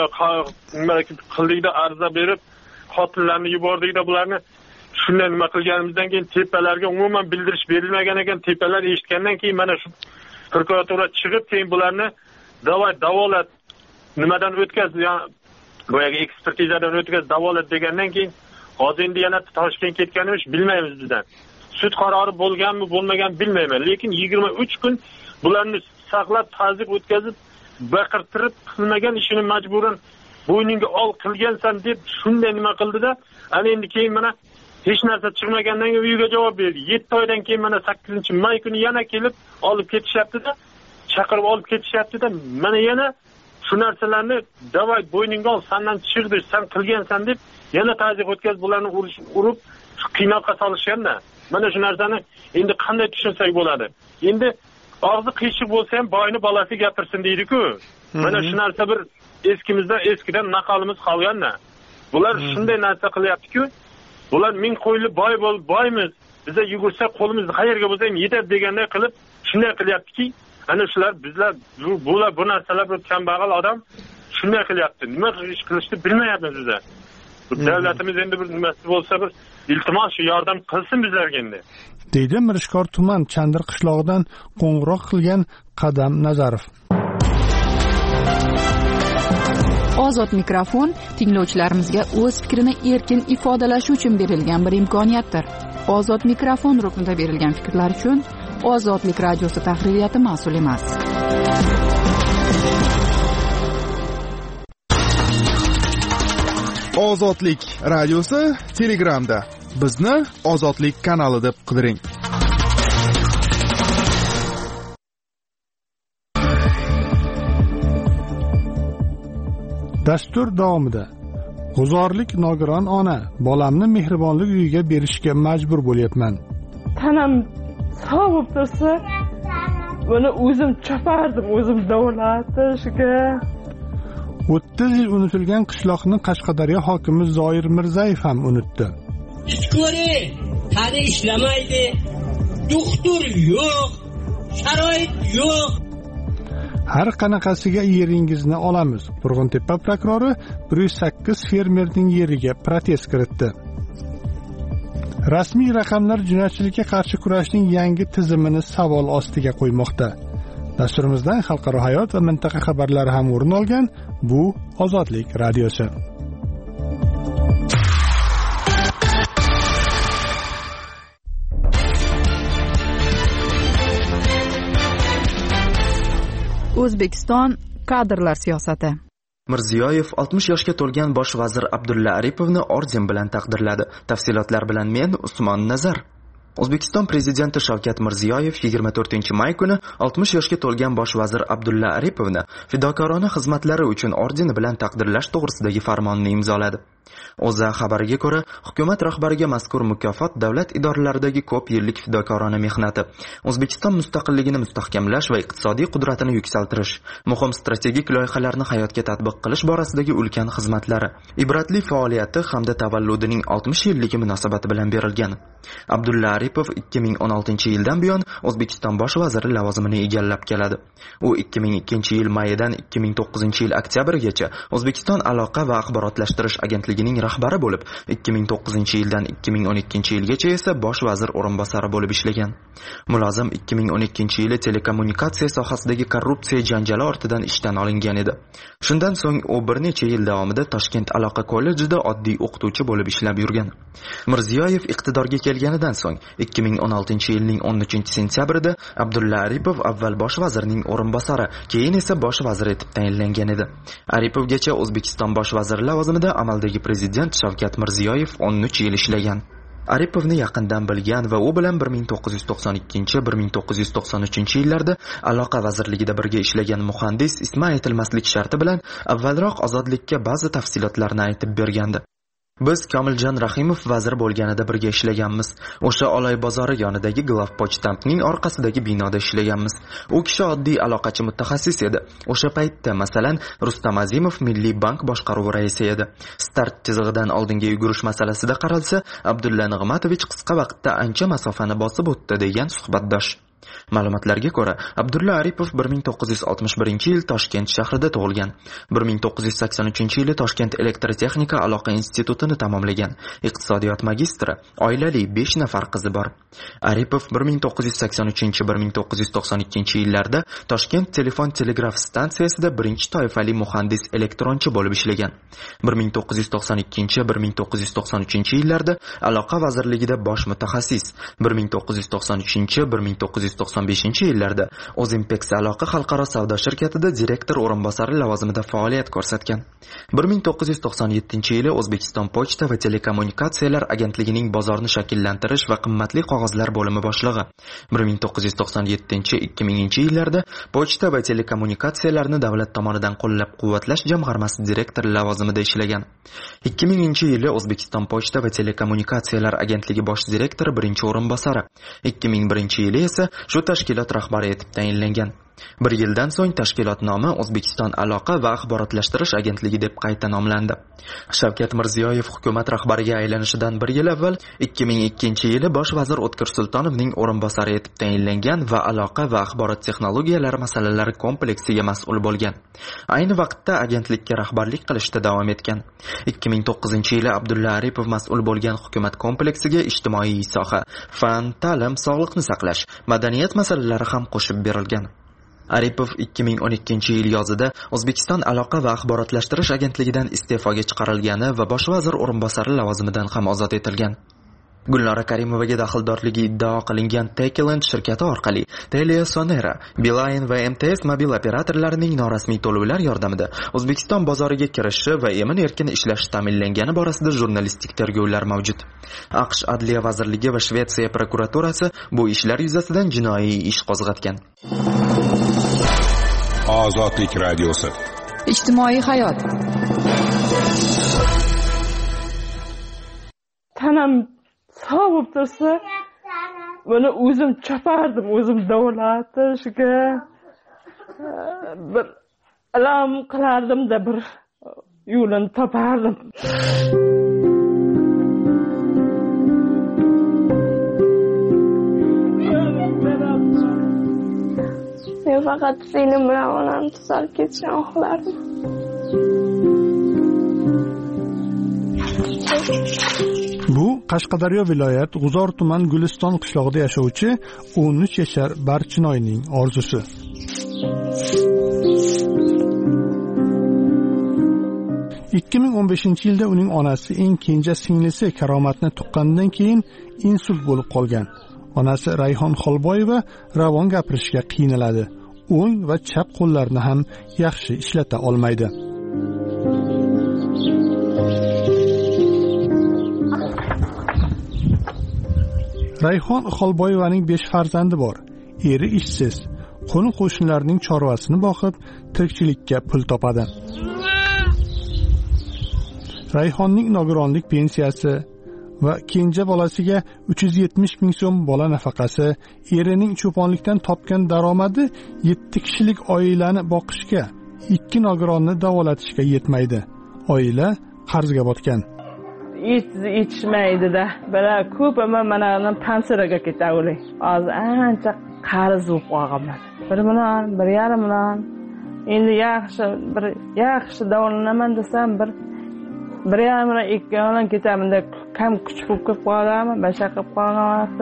qildik-da, ariza berib, xotinlarni yubordik-da, bularni shunday nima qilganimizdan keyin tepalarga umuman bildirish berilmagan ekan. Tepalar eshitgandan keyin mana shu prokuratura chiqib, keyin bularni davlat davolat nimadan o'tkaz, ya'ni boyagi ekspertizadan o'tkaz, davolat degandan keyin hozir endi yana Toshkentga ketganimiz bilmaymiz bizdan. Sud qarori bo'lganmi, bo'lmagan bilmayman, lekin yigirma uch kun bularni saqlab, ta'zib o'tkazib, baqirtirib qilmagan ishini majburan bo'yningga ol qilgansan deb shunday nima qildi-da, ana endi keyin mana hech narsa chiqmagandan keyin uyiga javob berdi. yetti oydan keyin mana sakkizinchi may kuni yana kelib olib ketishyapti-da, chaqirib olib ketishyapti-da, mana yana shu narsalarni davay bo'yningga ol, sendan chiqdi, sen qilgansan deb yana ta'zib o'tkazib bularni urib qiynoqqa solishganda. Mana shu narsani endi qanday tushunsak bo'ladi? Endi og'zi qiyshiq bo'lsa ham boyni bolasi gapirsin deydi-ku. Mana shu narsa bir eskimizdan eskidan naqalimiz qolganda. Bular shunday narsa qilyapti-ku. Bular ming qo'yli boy bo'l, boymiz. Biza yugursak qo'limiz qayerga bo'lsa ham yetadi deganday qilib shunday qilyaptiki, ana shular bizlar bular bu narsalar bir kambag'al odam shunday qilyapti. Nima ish qilishni bilmayapmiz bizlar. Davlatimiz endi bir nimasi bo'lsa bir iltimos shu yordam qilsin bizlarga endi. Deydi Mirishkor tuman Chandir qishlog'idan qo'ng'iroq qilgan Qadam Nazarov. Ozod mikrofon tinglovchilarimizga o'z fikrini erkin ifodalashi uchun berilgan bir imkoniyatdir. Ozod mikrofon ruknida berilgan fikrlar uchun Ozodlik radiosi tahririyati mas'ul emas. Ozodlik radiosi Telegramda. Bizni Ozodlik kanali deb qidiring. Dastur davomida g'uzorlik nogiron ona bolamni mehribonlik uyiga berishga majbur bo'lyapman. Tanam sog' bo'lib tursa, buni o'zim chapardim, o'zim davolatishga. o'ttiz yil unutilgan qishloqni Qashqadaryo hokimi Zoir Mirzayev ham unutdi. Ishko'ri, qani ishlamaydi, doktor yo'q, sharoit yo'q. Har qanaqasiga yeringizni olamiz. Qo'rg'ontepa prokurori bir yuz sakkiz fermerning yeriga protest kiritdi. Rasmiy raqamlar jinoyatchilikka qarshi kurashning yangi tizimini savol ostiga qo'ymoqda. Dasturimizdan xalqaro hayot va mintaqa xabarlari ham o'rin olgan. Bu Ozodlik radiosi. O'zbekiston kadrlar siyosati. Mirziyoyev oltmish yoshga to'lgan bosh vazir Abdulla Aripovni orden bilan taqdirladi. Tafsilotlar bilan men Usmon Nazar. O'zbekiston prezidenti Shavkat Mirziyoyev yigirma to'rtinchi may kuni oltmish yoshga to'lgan bosh vazir Abdulla Aripovni fidokorona xizmatlari uchun ordeni bilan taqdirlash to'g'risidagi farmonni imzoladi. O'zA xabariga ko'ra, hukumat rahbariga mazkur mukofot davlat idoralaridagi ko'p yillik fidokorona mehnati, O'zbekiston mustaqilligini mustahkamlash va iqtisodiy qudratini yuksaltirish, muhim strategik loyihalarni hayotga tatbiq qilish borasidagi ulkan xizmatlari, ibratli faoliyati hamda tavalludining oltmish yilligi munosabati bilan berilgan. Abdulla Aripov ikki ming o'n oltinchi yildan buyon O'zbekiston bosh vaziri lavozimini egallab keladi. U ikki ming ikkinchi yil mayidan ikki ming to'qqizinchi yil oktyabrigacha O'zbekiston aloqa va axborotlashtirish agentligining rahbari bo'lib, ikki ming to'qqizinchi yildan ikki ming o'n ikkinchi yilgacha esa bosh vazir o'rinbosari bo'lib ishlagan. Mulozim ikki ming o'n ikkinchi yili telekommunikatsiya sohasidagi korrupsiya janjali ortidan ishdan olingan edi. Shundan so'ng u bir necha yil davomida Toshkent aloqa kollejida oddiy o'qituvchi bo'lib ishlab yurgan. Mirziyoyev iqtidorga kelganidan so'ng ikki ming o'n oltinchi yilning o'n uchinchi sentyabrida Abdulla Aripov avval bosh vazirning o'rinbosari, keyin esa bosh vazir etib tayinlangan edi. Aripovgacha O'zbekiston bosh vaziri lavozimida amaldagi prezident Shavkat Mirziyoyev o'n uch yil ishlagan. Aripovni yaqindan bilgan va u bilan bir ming to'qqiz yuz to'qson ikkinchi bir ming to'qqiz yuz to'qson uchinchi yillarda aloqa vazirligida birga ishlagan muhandis ismi aytilmaslik sharti bilan avvalroq Ozodlikka ba'zi tafsilotlarni aytib bergandi. Biz Komiljon Rahimov vazir bo'lganida birga ishlaganmiz. O'sha Oloy bozori yonidagi Glавpochtaning orqasidagi binoda ishlaganmiz. U kishi oddiy aloqachi mutaxassis edi. O'sha paytda, masalan, Rustam Azimov Milliy bank boshqaruvi raisi edi. Start chizig'idan oldinga yugurish masalasida qaralsa, Abdulla Nig'matovich qisqa vaqtda ancha masofani bosib o'tdi degan suhbatdosh. Ma'lumotlarga ko'ra, Abdulla Aripov bir ming to'qqiz yuz oltmish birinchi yil Toshkent shahrida tug'ilgan. bir ming to'qqiz yuz sakson uchinchi yili Toshkent elektrotexnika aloqa institutini tamomlagan. Iqtisodiyot magistri, oilali besh nafar qizi bor. Aripov bir ming to'qqiz yuz sakson uchinchi bir ming to'qqiz yuz to'qson ikkinchi yillarda Toshkent telefon telegraf stansiyasida birinchi toifali muhandis elektronchi bo'lib ishlagan. bir ming to'qqiz yuz to'qson ikkinchi bir ming to'qqiz yuz to'qson uchinchi yillarda aloqa vazirligida bosh mutaxassis, bir ming to'qqiz yuz to'qson uchinchi bir ming to'qqiz yuz to'qson beshinchi yillarda O'zimpex aloqa xalqaro savdo shirkatida direktor o'rinbosari lavozimida faoliyat ko'rsatgan. bir ming to'qqiz yuz to'qson yettinchi yili O'zbekiston pochta va telekommunikatsiyalar agentligining bozorni shakllantirish va qimmatli qog'ozlar bo'limi boshlig'i. bir ming to'qqiz yuz to'qson yettinchi ikki minginchi yillarda pochta va telekommunikatsiyalarni davlat tomonidan qo'llab-quvvatlash jamg'armasi direktori lavozimida ishlagan. ikki minginchi yili O'zbekiston pochta va telekommunikatsiyalar agentligi bosh direktori birinchi o'rinbosari. ikki ming birinchi yili esa shu tashkilot rahbari etib tayinlangan. Bir yildan so'ng tashkilot nomi O'zbekiston aloqa va axborotlashtirish agentligi deb qayta nomlandi. Shavkat Mirziyoyev hukumat rahbariga aylanishidan bir yil avval ikki ming ikkinchi yili bosh vazir O'tkir Sultonovning o'rinbosari etib tayinlangan va aloqa va axborot texnologiyalari masalalari kompleksiga mas'ul bo'lgan. Ayni vaqtda agentlikka rahbarlik qilishda davom etgan. ikki ming to'qqizinchi yili Abdulla Aripov mas'ul bo'lgan hukumat kompleksiga ijtimoiy soha, fan, ta'lim, sog'liqni saqlash, madaniyat masalalari ham qo'shib berilgan. Aripov ikki ming o'n ikkinchi yil yozida O'zbekiston aloqa va axborotlashtirish agentligidan iste'foga chiqarilgani va bosh vazir o'rinbosari lavozimidan ham ozod etilgan. Gulnora Karimovaga daxldorligi iddao qilingan Techland shirkati orqali TeliaSonera, Beeline va M T S mobil operatorlarining norasmiy to'lovlar yordamida O'zbekiston bozoriga kirishi va emin-erkin ishlashi ta'minlangani borasida jurnalistik tergovlar mavjud. AQSh Adliya vazirligi va Shvetsiya prokuraturasi bu ishlar yuzasidan jinoiy ish qo'zg'atgan. Ozodlik radiosi. Ijtimoiy hayot. Tanam sog' bo'lib tursa, buni o'zim chapardim, o'zim davlatishga bir ilm qilardim-da, bir yo'lini topardim. Men faqat film bilan onamni tuzalib ketishni xohlardim. Bu Qashqadaryo viloyat G'uzor tuman Guliston qishlog'ida yashovchi o'n uch yashar Barchinoyning orzusi. ikki ming o'n beshinchi yilda uning onasi eng kenja singlisi Karomatni tuqqanidan keyin insult bo'lib qolgan. Onasi Rayhon Xolboyeva ravon gapirishga qiynaladi. O'ng va chap qo'llarini ham yaxshi ishlata olmaydi. Rayhon Xolboyevaning besh farzandi bor. Eri ishsiz. Qo'ni-qo'shnilarning chorvasini boqib, tirikchilikka pul topadi. Rayhonning nogironlik pensiyasi va kenja bolasiga uch yuz yetmish ming so'm bola nafaqasi, erining cho'ponlikdan topgan daromadi yetti kishilik oilani boqishga, ikki nogironni davolatishga yetmaydi. Oila qarzga botgan. Yetishmaydi-da. Bilar ko'p mana pensiyasiga ketadi. Hozir ancha qarz bo'lib qolganman. Bir million, bir yarim million. Endi yaxshi, bir yaxshi davolanaman desam, bir bir yarim million, ikki million ketamanda kam kuch bo'lib ketib qolganman, basha qilib qolgan vaqtda.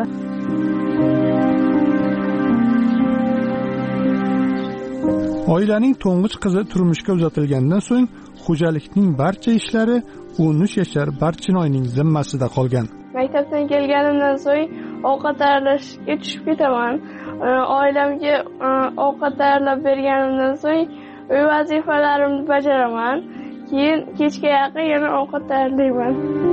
Oilaning to'ng'ich qizi turmushga uzatilgandan so'ng xo'jalikning barcha ishlari o'n uch yashar Barchinoyning zimmasida qolgan. Maktabdan kelganimdan so'ng ovqat tayyorlashga tushib ketaman. Oilamga ovqat tayyorlab berganimdan so'ng uy vazifalarimni bajaraman. Keyin kechga yaqin yana ovqat tayyorlayman.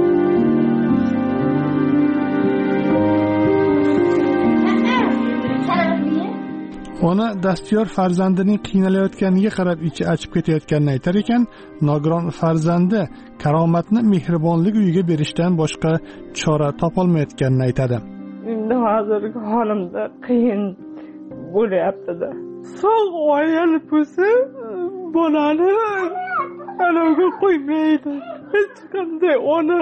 Ona dastyor farzandining qiynalayotganiga qarab ichi achib ketayotganini aytar ekan, nogiron farzandi Karomatni mehribonlik uyiga berishdan boshqa chora topolmayotganini aytadi. Endi hozirgi holimda qiyin bo'lyapti-da. Sog' oila bo'lsa, bolani anaga qo'ymaydi. Hech qanday ona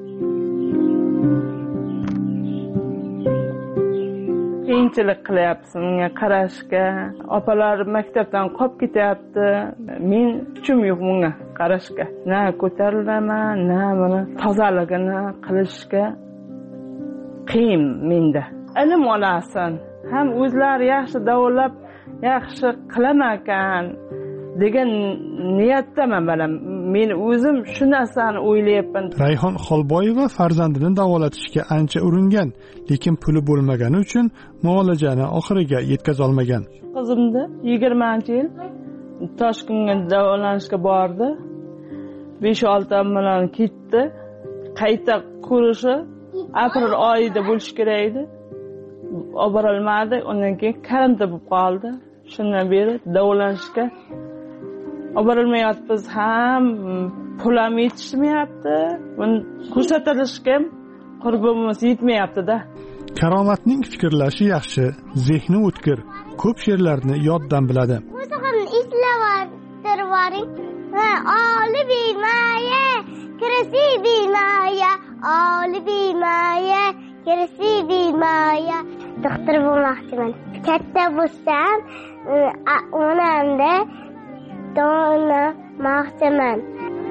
qiyinchilik qilyapti unga qarashga. Opalar maktabdan qolib ketyapti. Men kuchim yo'q bunga qarashga. Na ko'tarilaman, na buni tozaligini qilishga qiyin menda. Ilm olasan, ham o'zlari yaxshi davolab, yaxshi qilaman ekan degan niyatdaman balam. Men o'zim shu narsani o'ylayapman. Rayhon Xolboyeva farzandini davolatishga ancha uringan, lekin puli bo'lmagani uchun muolajani oxiriga yetkaza olmagan. Qizimni yigirmanchi yil Toshkentga davolanishga bordi. besh olti million ketdi. Qayta ko'rishi aprel oyida bo'lish kerak edi. Olib borilmadi. Undan keyin karantin bo'lib qoldi. Shundan beri davolanishga oborilmayapmiz, ham pul ham yetishmayapti. Buni ko'rsatilishga ham qurbimiz yetmayapti-da. Karomatning fikrlashi yaxshi, zehni o'tkir, ko'p she'rlarni yoddan biladi. O'zini eslavaring. Va oli bilmaya, kirasi bilmaya, oli bilmaya, kirasi bilmaya. Doktor bo'lmoqchiman. Katta bo'lsam, onamda dona maqtaman.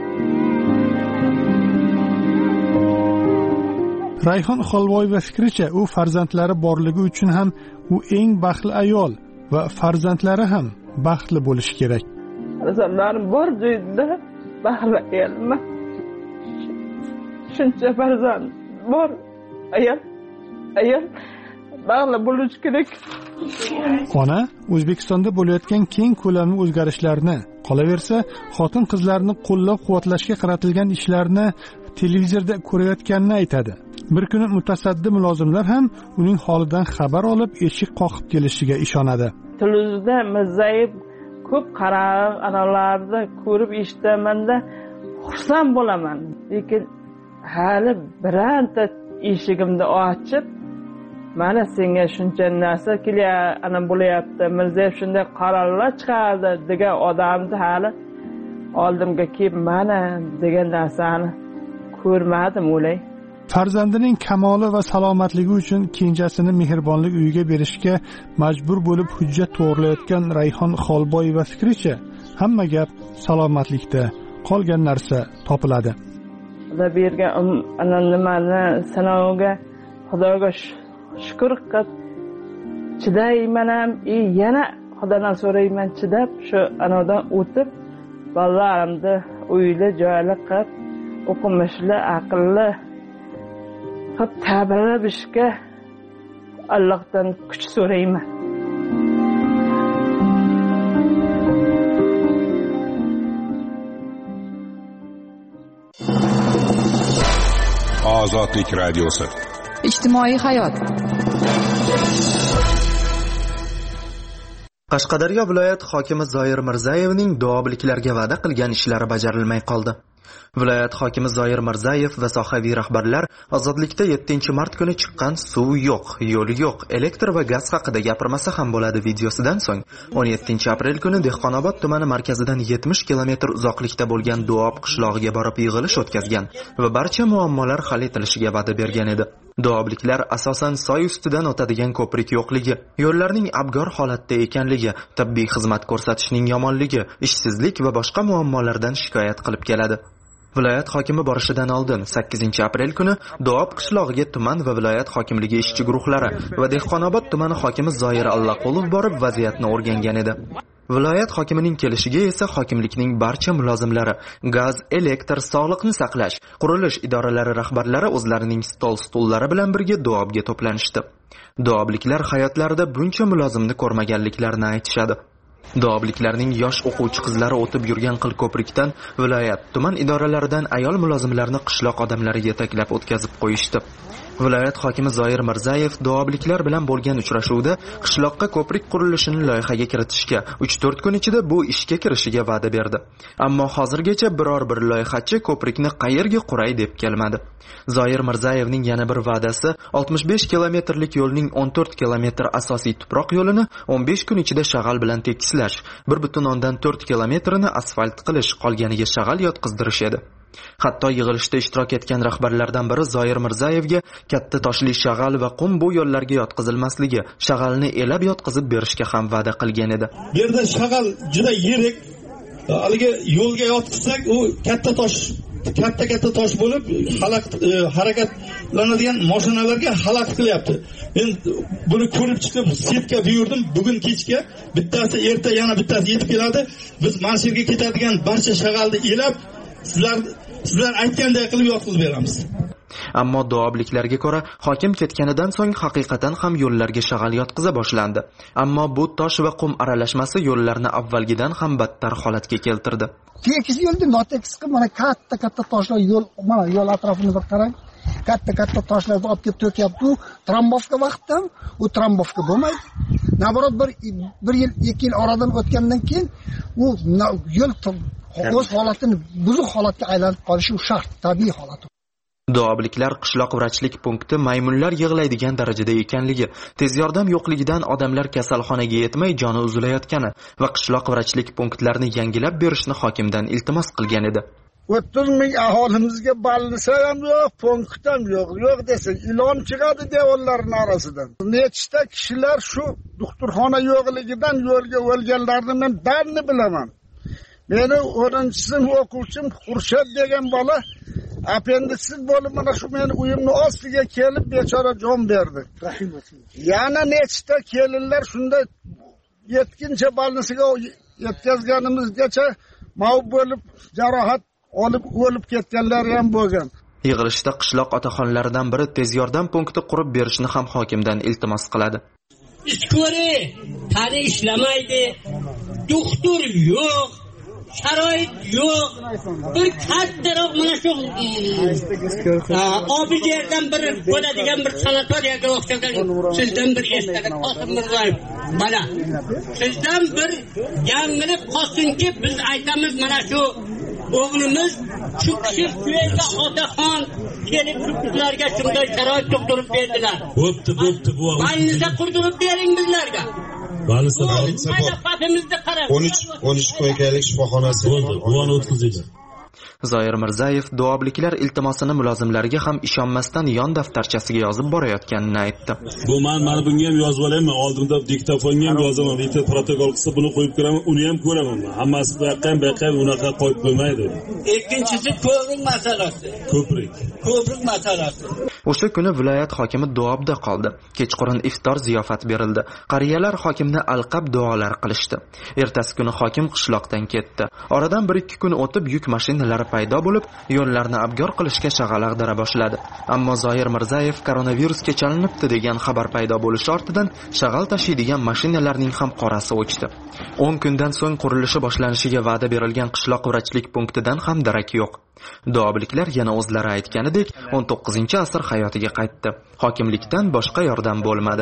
Rayhon Xolboyeva fikricha, u farzandlari borligi uchun ham u eng baxtli ayol va farzandlari ham baxtli bo'lishi kerak. Farzandlarim bor joyda baxtli ayolman. Shuncha farzand bor, ayol ayol bag'la bo'lishi kerak. Ona O'zbekistonda bo'layotgan keng ko'lamli o'zgarishlarni, qolaversa, xotin-qizlarni qo'llab-quvvatlashga qaratilgan ishlarni televizorda ko'rayotganini aytadi. Bir kuni mutasaddi mulozimlar ham uning holidan xabar olib, eshik qoqib kelishiga ishonadi. Televizorda Mirzayev ko'p qarab, analarni ko'rib eshitmanda xursand bo'laman. Lekin hali biranta eshigimni ochib, mana senga shuncha narsa kelyapti, ana bo'layapti, Mirzayev shunday qarorlar chiqardi degan odamni hali oldimga kelib mana degan narsani ko'rmadim o'lay. Farzandining kamoli va salomatligi uchun kenjasini mehribonlik uyiga berishga majbur bo'lib hujjat to'g'rilayotgan Rayhon Xolboyeva fikricha, hamma gap salomatlikda, qolgan narsa topiladi. Xudo bergan ana nimani sanoviga Xudoga shukr qilib chidayman ham, yana Xudodan so'rayman chidab shu anodan o'tib bolalarimni uyli joyli qilib o'qimishli, aqlli qilib ta'birlashga Allohdan kuch so'rayman. Ozodlik radiosi. Ijtimoiy hayot. Qashqadaryo viloyat hokimi Zoir Mirzayevning duobiliklarga va'da qilgan ishlari bajarilmay qoldi. Viloyat hokimi Zoir Mirzayev va sohaviy rahbarlar ozodlikda yettinchi mart kuni chiqqan suv yo'q, yo'l yo'q, elektr va gaz haqida gapirmasa ham bo'ladi videosidan so'ng o'n yettinchi aprel kuni Dehqonobod tumani markazidan yetmish kilometr uzoqlikda bo'lgan Duob qishlog'iga borib yig'ilish o'tkazgan va barcha muammolar hal etilishiga va'da bergan edi. Duobliklar asosan soy ustidan o'tadigan ko'prik yo'qligi, yo'llarning abgor holatda ekanligi, tibbiy xizmat ko'rsatishning yomonligi, ishsizlik va boshqa muammolardan shikoyat qilib keladi. Viloyat hokimi borishidan oldin sakkizinchi aprel kuni Duob qishlog'iga tuman va viloyat hokimligi ishchi guruhlari va Dehqonobod tumani hokimi Zoir Allaqulov borib vaziyatni o'rgangan edi. Viloyat hokimining kelishiga esa hokimlikning barcha mulozimlari, gaz, elektr, sog'liqni saqlash, qurilish idoralari rahbarlari o'zlarining stol-stullari bilan birga Duobga to'planishdi. Duobliklar hayotlarida buncha mulozimni ko'rmaganliklarini aytishadi. Duobliklarning yosh o'quvchi qizlari o'tib yurgan qil ko'prikdan viloyat, tuman idoralaridan ayol mulozimlarni qishloq odamlari yetaklab o'tkazib qo'yishdi. Viloyat hokimi Zoir Mirzayev duobliklar bilan bo'lgan uchrashuvda qishloqqa ko'prik qurilishini loyihaga kiritishga uch to'rt kun ichida bu ishga kirishiga va'da berdi. Ammo hozirgacha biror bir loyihachi ko'prikni qayerga quray deb kelmadi. Zoir Mirzayevning yana bir va'dasi oltmish besh kilometrlik yo'lning o'n to'rt kilometr asosiy tuproq yo'lini o'n besh kun ichida shag'al bilan tekislash, bir butun o'ndan to'rt kilometrini asfalt qilish, qolganiga shag'al yotqizdirish edi. Hatto yig'ilishda ishtirok etgan rahbarlardan biri Zoir Mirzayevga katta toshli shag'al va qum bu yo'llarga yotqizilmasligi, shag'alni elab yotqizib berishga ham va'da qilgan edi. Bu yerda shag'al juda yirik, haligi yo'lga yotqizsak, u katta tosh, katta-katta tosh bo'lib, xalaqit harakatlanadigan mashinalarga xalaqit qilyapti. Men buni ko'rib chiqib, sepka buyurdim. Bugun kechga bittasi, erta yana bittasi yetib keladi. Biz mana shu yerga ketadigan barcha shag'alni elab sizlar sizlar aytganday qilib yotqizib beramiz. Ammo duobliklarga ko'ra, hokim ketganidan so'ng haqiqatan ham yo'llarga shag'al yotqiza boshlandi. Ammo bu tosh va qum aralashmasi yo'llarni avvalgidan ham battar holatga keltirdi. Tekis yo'lda notekis qilib, mana katta-katta toshlar yo'l, mana yo'l atrofini bir qarang. Katta-katta toshlarni olib kelib to'kyapti. U trombovka vaqtda u trombovka bo'lmaydi. Naborot bir bir yil, ikki yil oradan o'tgandan keyin u yo'l o'z holatini buzuq holatga aylanib qolishi shart, tabiiy holat. Duobliklar qishloq vrachlik punkti maymunlar yig'laydigan darajada ekanligi, tez yordam yo'qligidan odamlar kasalxonaga yetmay joni uzilayotgani va qishloq vrachlik punktlarini yangilab berishni hokimdan iltimos qilgan edi. o'ttiz ming aholimizga ballisa ham yo'q, punkt ham yo'q. Yo'q desa, ilon chiqadi devorlarning orasidan. Nechta kishilar shu doktorxona yo'qligidan yo'lga o'lganlarni men darni bilaman. Meni o'ninchi sinf o'quvchim Xurshad degan bola appendisit bo'lib mana shu meni uyimni ostiga kelib bechora jon berdi. Yana nechta kelinlar shunda yetkinchi balnisiga yetkazganimizgacha mavjud bo'lib jarohat olib o'lib ketganlar ham bo'lgan. Yig'ilishda qishloq otaxonlaridan biri tez yordam punkti qurib berishni ham hokimdan iltimos qiladi. Iskori tani ishlamaydi, doktor yo'q, sharoit yo'q. Bir kattaroq mana shu obi yerdan bir bo'ladigan bir sanatoriyaga o'xshagan sizdan bir eslagan Qosim Mirzayev. Mana sizdan bir yangilik qolsinki biz aytamiz mana shu o'g'limiz shu kishi kuyayga otaxon kelib bizlarga shunday sharoit tug'dirib berdilar. Bo'pti, bo'pti bu. Mayliza qurdirib bering bizlarga. Balisa, balisa bor. o'n uch o'n uch qo'yganlik shifoxonasi bo'ldi. Buvani o'tkazdi. Zoir Mirzayev duobliklar iltimosini mulozimlarga ham ishonmasdan yon daftarchasiga yozib borayotganini aytdi. Bu men mana bunga ham yozib olaymi? Oldimda diktofonga ham yozaman. Bitta protokol qilsa buni qo'yib ko'raman, uni ham ko'raman. Hammasi buyoqqa ham buyoqqa unaqa qo'yib qo'ymaydi. Ikkinchisi ko'prik masalasi. Ko'prik. Ko'prik masalasi. O'sha kuni viloyat hokimi duobda qoldi. Kechqurun iftor ziyofat berildi. Qariyalar hokimni alqab duolar qilishdi. Ertasi kuni hokim qishloqdan ketdi. Oradan bir ikki kun o'tib yuk mashinalari paydo bo'lib, yo'llarni abgor qilishga shag'al-ag'dara boshladi. Ammo Zoir Mirzayev koronavirusga chalinibdi degan xabar paydo bo'lishi ortidan shag'al tashiydigan mashinalarning ham qorasi o'chdi. o'n kundan so'ng qurilishi boshlanishiga va'da berilgan qishloq vrachlik punktidan ham darak yo'q. Duobliklar yana o'zlari aytganidek o'n to'qqizinchi asr hayotiga qaytdi. Hokimlikdan boshqa yordam bo'lmadi.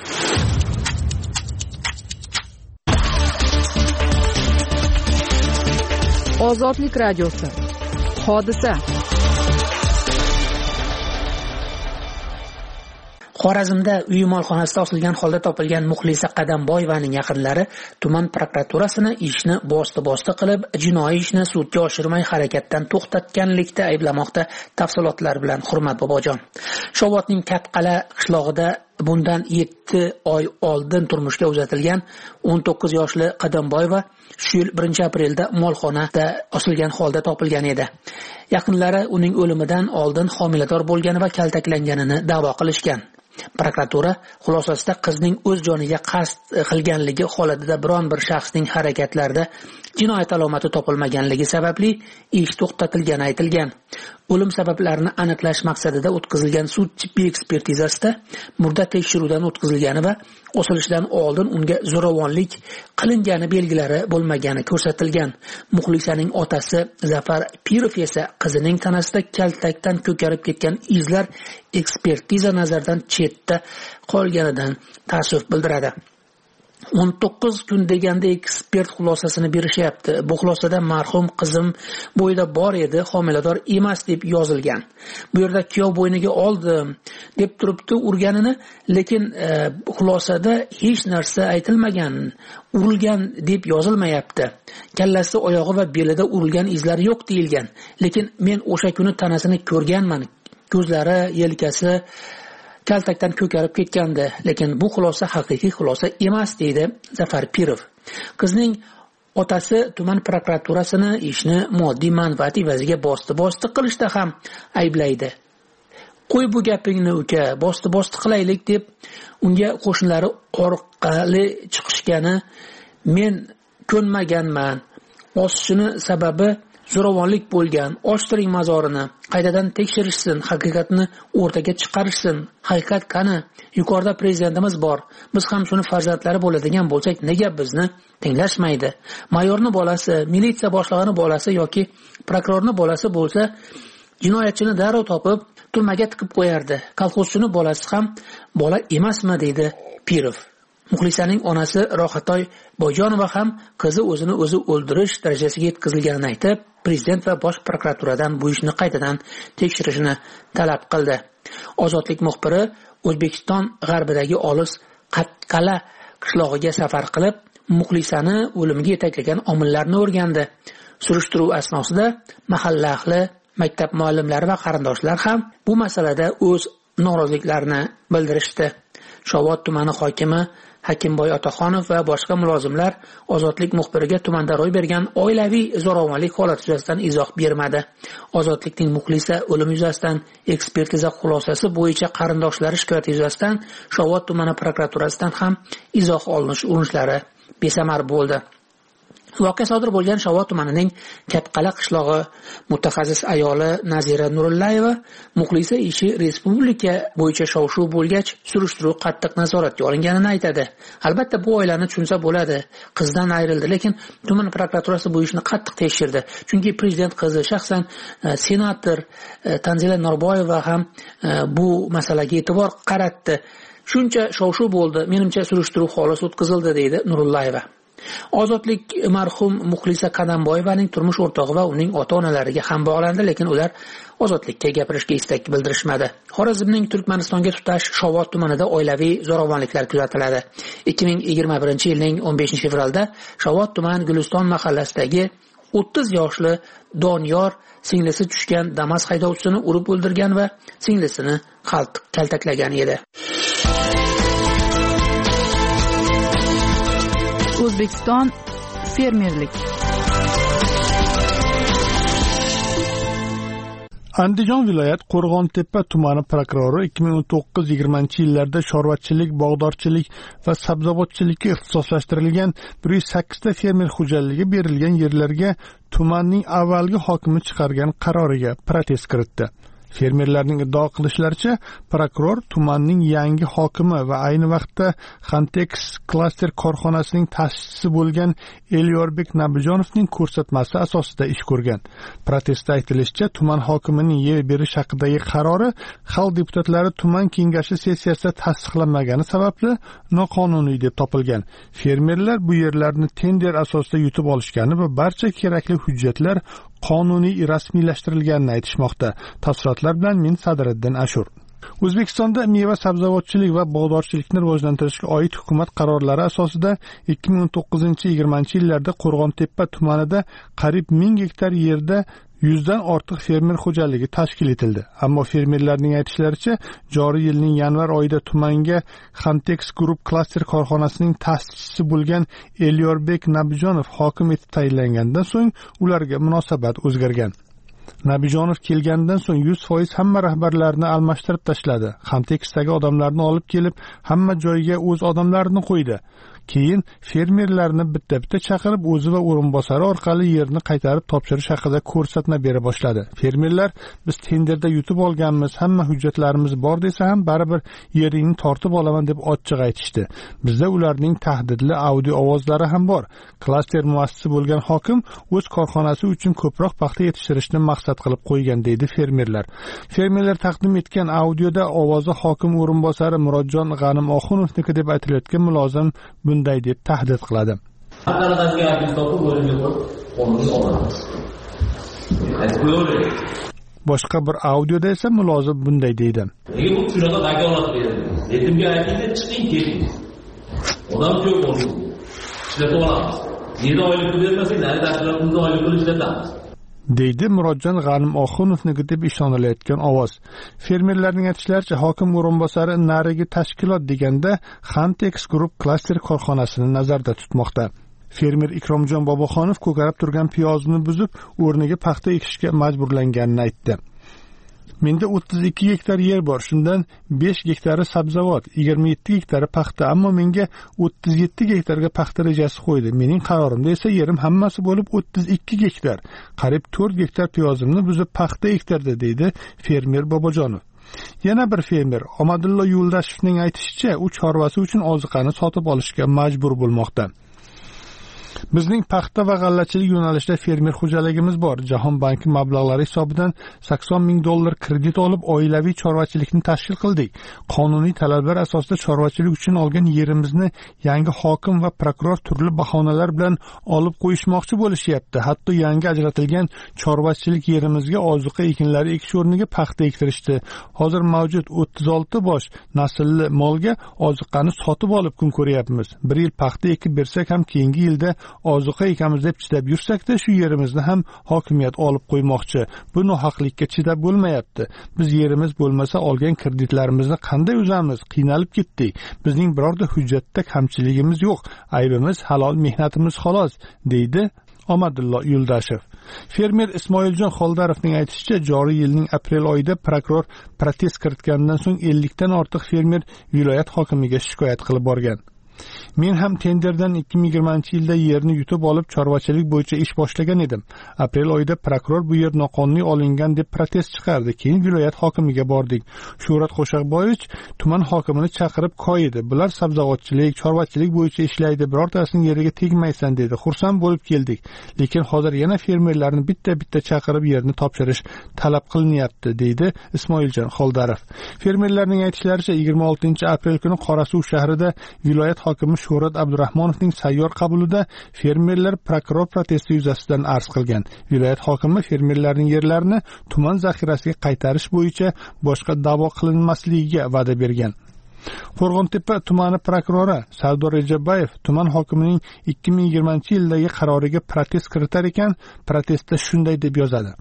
Ozodlik radiosi. Hodisa. Xorazmda uy molxonasida osilgan holda topilgan Muxlisa Qadamboyevaning yaqinlari tuman prokuraturasini ishni bosti-bosti qilib, jinoiy ishni sudga oshirmay harakatdan to'xtatganlikda ayblamoqda. Tafsilotlar bilan Hurmat Bobojon. Shovotning Katqala qishlog'ida bundan yetti oy oldin turmushga uzatilgan o'n to'qqiz yoshli Qadamboyeva shu yil birinchi aprelda molxonada osilgan holda topilgan edi. Yaqinlari uning o'limidan oldin homilador bo'lgani va kaltaklanganini da'vo qilishgan. Prokuratura xulosasida qizning o'z joniga qasd qilganligi holatida biron bir shaxsning harakatlarida jinoyat alomati topilmaganligi sababli ish to'xtatilgani aytilgan. O'lim sabablarini aniqlash maqsadida o'tkazilgan sud tibbiy ekspertizasida murda tekshiruvdan o'tkazilgani va osilishdan oldin unga zo'ravonlik qilingani belgilari bo'lmagani ko'rsatilgan. Muxlisaning otasi Zafar Pirov esa qizining tanasida kaltakdan ko'karib ketgan izlar ekspertiza nazaridan chetda qolganidan ta'ssuf bildiradi. o'n to'qqiz kun deganda ekspert xulosasini berishyapti. Bu xulosada marhum qizim bo'yida bor edi, homilador emas deb yozilgan. Bu yerda kuyov bo'yniga oldim deb turibdi urganini, lekin e, xulosada hech narsa aytilmagan. Urilgan deb yozilmayapti. Kallasi, oyog'i va belida urilgan izlar yo'q deyilgan. Lekin men o'sha kuni tanasini ko'rganman. Ko'zlari, yelkasi kaltakdan ko'karib ketgandi, lekin bu xulosa haqiqiy xulosa emas deydi Zafar Pirov. Qizning otasi tuman prokuraturasini ishni moddiy manfaat evaziga bosti-bosti qilishda ham ayblaydi. Qo'y bu gapingni uka, bosti-bosti qilaylik deb unga qo'shnilari orqali chiqishgani men ko'nmaganman. Osishini sababi zo'ravonlik bo'lgan. Ochtiring mazorini, qaytadan tekshirishsin, haqiqatni o'rtaga chiqarishsin. Haqiqat qani? Yuqorida prezidentimiz bor. Biz ham shuni farzandlari bo'ladigan bo'lsak, nega bizni tinglashmaydi? Mayorni bolasi, militsiya boshlig'ining bolasi yoki prokurorning bolasi bo'lsa, jinoyatchini darrov topib, turmaga tiqib qo'yardi. Kolxozchining bolasi ham bola emasmi, deydi Pirov. Muxlisaning onasi Rohatoy Boyjonova ham qizi o'zini o'zi o'ldirish darajasiga yetkazilganini aytib, prezident va bosh prokuraturadan bu ishni qaytadan tekshirishni talab qildi. Ozodlik muxbiri O'zbekiston g'arbidagi olis Qatqala qishlog'iga safar qilib, Muxlisani o'limiga yetaklagan omillarni o'rgandi. Surishtiruv asnosida mahalla ahli, maktab muallimlari va qarindoshlar ham bu masalada o'z noroziliklarini bildirishdi. Shovot tumani hokimi Hakimboy Otaxonov va boshqa mulozimlar Ozodlik muxbiriga tumanda ro'y bergan oilaviy zo'ravonlik holati yuzasidan izoh bermadi. Ozodlikning Muxlisa o'lim yuzasidan ekspertiza xulosasi bo'yicha qarindoshlari shikoyati yuzasidan Shovot tumani prokuraturasidan ham izoh olinish urinishlari besamar bo'ldi. Voqea sodir bo'lgan Shovot tumanining Katqal'a qishlog'i mutaxassis ayoli Nazira Nurullayeva Muxlisa ishi respublika bo'yicha shov-shuv bo'lgach, surishtiruv qattiq nazoratga olinganini aytadi. Albatta bu oilani tushunsa bo'ladi. Qizdan ayrildi, lekin tuman prokuraturasi bu ishni qattiq tekshirdi. Chunki prezident qizi shaxsan senator Tanzila Norboyeva ham bu masalaga e'tibor qaratdi. Shuncha shov-shuv bo'ldi, menimcha surishtiruv xolis o'tkazildi deydi Nurullayeva. Ozodlik marhum Muxlisa Qadamboyevaning turmush o'rtog'i va uning ota-onalariga ham bog'landi, lekin ular ozodlikka gapirishga istak bildirishmadi. Xorazmning Turkmanistonga tutash Shovot tumanida oilaviy zo'ravonliklar kuzatiladi. ikki ming yigirma birinchi yilning o'n beshinchi fevralda Shovot tuman Guliston mahallasidagi o'ttiz yoshli Doniyor singlisi tushgan Damas haydovchisini urib o'ldirgan va singlisini kaltaklagan edi. O'zbekiston fermerlik. Andijon viloyat Qo'rg'ontepa tumani prokurori ikki ming o'n to'qqiz yigirmanchi yillarda chorvachilik, bog'dorchilik va sabzavotchilikka ixtisoslashtirilgan bir yuz sakkiz ta fermer xo'jaligi berilgan yerlarga tumanning avvalgi hokimi chiqargan qaroriga protest kiritdi. Fermerlarning iddao qilishlaricha, prokuror tumanning yangi hokimi va ayni vaqtda Xantex klaster korxonasining ta'sischisi bo'lgan Elyorbek Nabijonovning ko'rsatmasi asosida ish ko'rgan. Protestda aytilishicha, tuman hokimining yer berish haqidagi qarori xalq deputatlari tuman kengashi sessiyasida tasdiqlanmagani sababli noqonuniy deb topilgan. Fermerlar bu yerlarni tender asosida yutib olishgani va barcha kerakli hujjatlar qonuniy rasmiylashtirilganini aytishmoqda. Tafsilotlar bilan men Sadriddin Ashur. O'zbekistonda meva sabzavotchilik va bog'dorchilikni rivojlantirishga oid hukumat qarorlari asosida ikki ming o'n to'qqizinchi yigirmanchi yillarda Qo'rg'ontepa tumanida qariyb ming gektar yerda yuzdan ortiq fermer xo'jaligi tashkil etildi. Ammo fermerlarning aytishlaricha, joriy yilning yanvar oyida tumanga Xantex Group klaster korxonasining ta'sischisi bo'lgan Elyorbek Nabijonov hokim etib tayinlangandan so'ng ularga munosabat o'zgargan. Nabijonov kelgandan so'ng yuz foiz hamma rahbarlarni almashtirib tashladi. Xantexdagi odamlarni olib kelib, hamma joyga o'z odamlarini qo'ydi. Keyin fermerlarni bitta-bitta chaqirib, o'zi va o'rinbosari orqali yerni qaytarib topshirish haqida ko'rsatma bera boshladi. Fermerlar biz tenderda yutib olganmiz, hamma hujjatlarimiz bor desa ham baribir yeringni tortib olaman deb ochiq aytishdi. Bizda ularning tahdidli audio ovozlari ham bor. Klaster muassisi bo'lgan hokim o'z korxonasi uchun ko'proq paxta yetishtirishni maqsad qilib qo'ygan deydi fermerlar. Fermerlar taqdim etgan audioda ovozi hokim o'rinbosari Murodjon G'anim Oxunovniki deb aytilayotgan mulozim bunday deb tahdid qiladi. Boshqa bir audioda esa mulozim bunday deydi. Nega bu shunaqa vakolat berildi? Yetimga aytingda chiqing keling. Odam ko'p bo'ldi. Ishlatib olamiz. yedi oylik bermasak, nari dastlab unda oylik pul ishlatamiz. deydi Murodjon G'anim Oxunovniki deb ishonilayotgan ovoz. Fermerlarning aytishlaricha, hokim o'rinbosari narigi tashkilot deganda Xantex Group klaster korxonasini nazarda tutmoqda. Fermer Ikromjon Boboxonov ko'karib turgan piyozni buzib, o'rniga paxta ekishga majburlanganini aytdi. Menda o'ttiz ikki gektar yer bor, shundan besh gektari sabzavot, yigirma yetti gektari paxta, ammo menga o'ttiz yetti gektarga paxta rejasi qo'ydi. Mening qarorimda esa yerim hammasi bo'lib o'ttiz ikki gektar. Qariyb to'rt gektar piyozimni buzib paxta ektirdi, deydi fermer Bobojonov. Yana bir fermer Omadillo Yuldashevning aytishicha, u chorvasi uchun oziqani sotib olishga majbur bo'lmoqda. Bizning paxta va g'allachilik yo'nalishida fermer xo'jaligimiz bor. Jahon banki mablag'lari hisobidan sakson ming dollar kredit olib, oilaviy chorvachilikni tashkil qildik. Qonuniy talablar asosida chorvachilik uchun olgan yerimizni yangi hokim va prokuror turli bahonalar bilan olib qo'yishmoqchi bo'lishyapti. Hatto yangi ajratilgan chorvachilik yerimizga ozuqa ekinlari ekish o'rniga paxta ektirishdi. Hozir mavjud o'ttiz olti bosh naslli molga ozuqani sotib olib kun ko'ryapmiz. Bir yil paxta ekib bersak ham keyingi yilda ozuqa ekamiz deb chidab yursakda shu yerimizni ham hokimiyat olib qo'ymoqchi. Bu nohaqlikka chidab bo'lmayapti. Biz yerimiz bo'lmasa olgan kreditlarimizni qanday uzamiz? Qiynalib ketdik. Bizning birorta hujjatda kamchiligimiz yo'q. Aybimiz halol mehnatimiz xolos, deydi Omadillo Yuldashev. Fermer Ismoiljon Xoldarovning aytishicha, joriy yilning aprel oyida prokuror protest kiritgandan so'ng ellikdan ortiq fermer viloyat hokimiga shikoyat qilib borgan. Men ham tenderdan ikki ming yigirmanchi yilda yerni yutib olib chorvachilik bo'yicha ish boshlagan edim. Aprel oyida prokuror bu yer noqonuniy olingan deb protest chiqardi. Keyin viloyat hokimiga bordik. Shuhrat Qo'shaqboyevich tuman hokimini chaqirib koyidi. Bular sabzavotchilik, chorvachilik bo'yicha ishlaydi. Birortasining yeriga tegmaysan dedi. Xursand bo'lib keldik. Lekin hozir yana fermerlarni bitta-bitta chaqirib yerni topshirish talab qilinyapti, deydi Ismoiljon Xoldarov. Fermerlarning aytishlaricha yigirma oltinchi aprel kuni Qorasuv shahrida viloyat hokimi Shuhrat Abdurahmonovning sayyor qabulida fermerlar prokuror protesti yuzasidan arz qilgan. Viloyat hokimi fermerlarning yerlarini tuman zaxirasiga qaytarish bo'yicha boshqa da'vo qilinmasligiga va'da bergan. Qo'rg'ontepa tumani prokurori Sardor Rejabayev tuman hokimining ikki ming yigirmanchi yildagi qaroriga protest kiritar ekan, protestda shunday deb yozadi.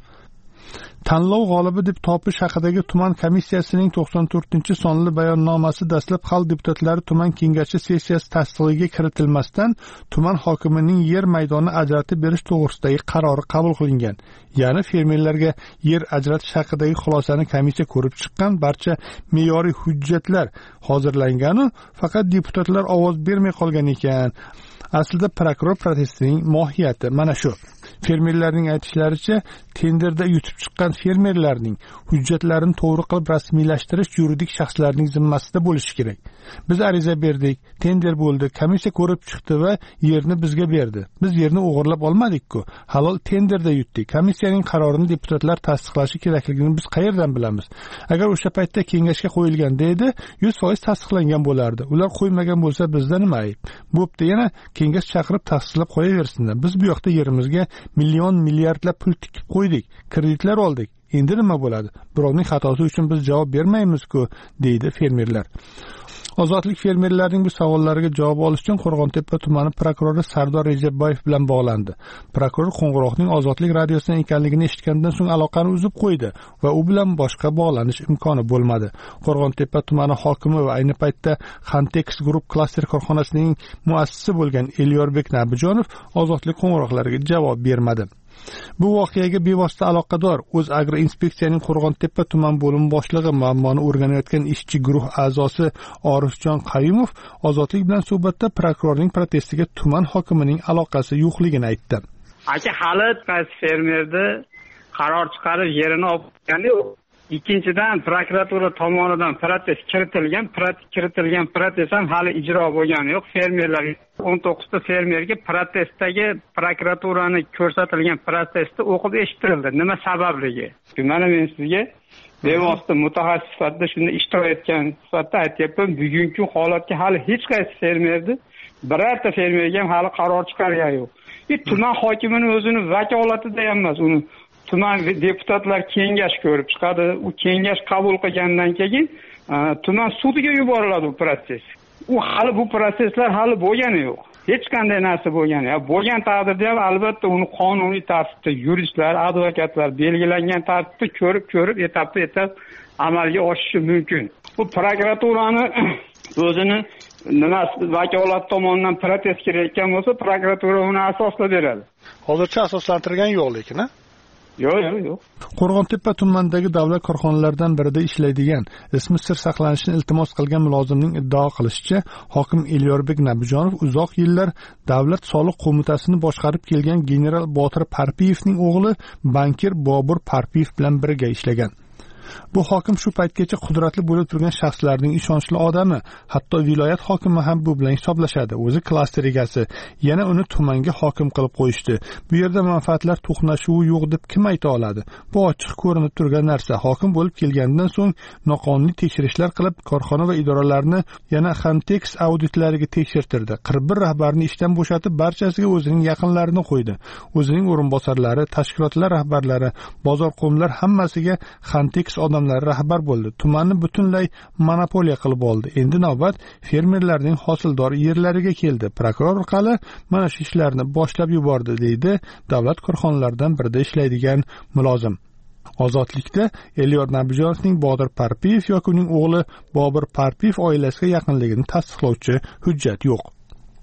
Tanlov g'olibi deb topish haqidagi tuman komissiyasining to'qson to'rtinchi sonli bayonnomasi dastlab xalq deputatlari tuman kengashi sessiyasi tasdig'iga kiritilmasdan tuman hokimining yer maydoni ajratib berish to'g'risidagi qarori qabul qilingan. Ya'ni fermerlarga yer ajratish haqidagi xulosani komissiya ko'rib chiqqan, barcha me'yoriy hujjatlar hozirlangan, faqat deputatlar ovoz bermay qolgan ekan. Aslida prokuror protestining mohiyati mana shu. Fermerlarning aytishlaricha, tenderda yutib chiqqan fermerlarning hujjatlarini to'g'ri qilib rasmiylashtirish yuridik shaxslarning zimmasida bo'lishi kerak. Biz ariza berdik, tender bo'ldi, komissiya ko'rib chiqdi va yerni bizga berdi. Biz yerni o'g'irlab olmadik-ku. Halol tenderda yutdik. Komissiyaning qarorini deputatlar tasdiqlashi kerakligini biz qayerdan bilamiz? Agar o'sha paytda kengashga qo'yilganda edi, yuz foiz tasdiqlangan bo'lardi. Ular qo'ymagan bo'lsa bizda nima ayb? Bo'pti, yana kengash chaqirib tasdiqlab qo'yaversinlar. Biz bu yoqda yerimizga million milliardlab pul tikib qo'ydik, kreditlar oldik. Endi nima bo'ladi? Birovning xatosi uchun biz javob bermaymiz-ku, deydi fermerlar. Ozodlik fermerlarning bu savollariga javob olish uchun Qo'rg'ontepa tumani prokurori Sardor Rejabayev bilan bog'landi. Prokuror qo'ng'iroqning Ozodlik radiosidan ekanligini eshitgandan so'ng aloqani uzib qo'ydi va u bilan boshqa bog'lanish imkoni bo'lmadi. Qo'rg'ontepa tumani hokimi va ayni paytda Xantex Group klaster korxonasining muassisi bo'lgan Elyorbek Nabijonov Ozodlik qo'ng'iroqlariga javob bermadi. Bu voqeaga bevosita aloqador O'zagro inspeksiyaning Qo'rg'ontepa tuman bo'limi boshlig'i muammoni o'rganayotgan ishchi guruh a'zosi Orifjon Qayumov Ozodlik bilan suhbatda prokurorning protestiga tuman hokimining aloqasi yo'qligini aytdi. Aka hali qaysi fermerda qaror chiqarib yerini olgani yo'q. Ikkinchidan prokuratura tomonidan protest kiritilgan, kiritilgan protest ham hali ijro bo'lgani yo'q. Fermerlar o'n to'qqizta fermerga protestdagi prokuraturani ko'rsatilgan protestni o'qib eshittirildi. Nima sababligi? Mana men sizga bevosita mutaxassis sifatida shunda ishtirok etgan sifatida aytyapman. Bugungi holatga hali hech qaysi fermerni birorta fermerga ham hali qaror chiqargan yo'q. Tuman hokimining o'zini vakolatida ham emas, uni tuman deputatlar kengash ko'rib chiqadi. U kengash qabul qilgandan keyin tuman sudiga yuboriladi bu proses. U hali bu proseslar hali bo'lgani yo'q. Hech qanday narsa bo'lgani yo'q. Bo'lgan taqdirda ham albatta uni qonuniy tartibda yuristlar, advokatlar belgilangan tartibda ko'rib, ko'rib etapma-etap amalga oshishi mumkin. Bu prokuraturani o'zini nima vakolat tomonidan protest kelayotgan bo'lsa, prokuratura uni asoslab beradi. Hozircha asoslantirgan yo'q lekin, ha? Yo'q, yo'q, yo'q. Qo'rg'ontepa tumanidagi davlat korxonalaridan birida ishlaydigan, ismi sir saqlanishini iltimos qilgan mulozimning iddao qilishicha, hokim Elyorbek Nabijonov uzoq yillar Davlat soliq qo'mitasini boshqarib kelgan general Botir Parpiyevning o'g'li bankir Bobur Parpiyev bilan birga ishlagan. Bu hokim shu paytgacha qudratli bo'lib turgan shaxslarning ishonchli odami, hatto viloyat hokimi ham bu bilan hisoblashadi. O'zi klaster egasi, yana uni tumanga hokim qilib qo'yishdi. Bu yerda manfaatlar to'qnashuvi yo'q deb kim ayta oladi? Bu ochiq ko'rinib turgan narsa. Hokim bo'lib kelgandan so'ng noqonuniy tekshirishlar qilib, korxona va idoralarni yana Xantex auditlariga tekshirtirdi. qirq bir rahbarni ishdan bo'shatib, barchasiga o'zining yaqinlarini qo'ydi. O'zining o'rinbosarlari, tashkilotlar rahbarlari, bozor qo'mlar hammasiga Xantex odamlar rahbar bo'ldi. Tumanni butunlay monopoliya qilib oldi. Endi navbat fermerlarning hosildor yerlariga keldi. Prokuror orqali mana shu ishlarni boshlab yubordi, deydi davlat korxonalaridan birida ishlaydigan mulozim. Ozodlikda Elyor Nabijonovning Botir Parpiyev yoki uning o'g'li Bobur Parpiyev oilasiga yaqinligini tasdiqlovchi hujjat yo'q.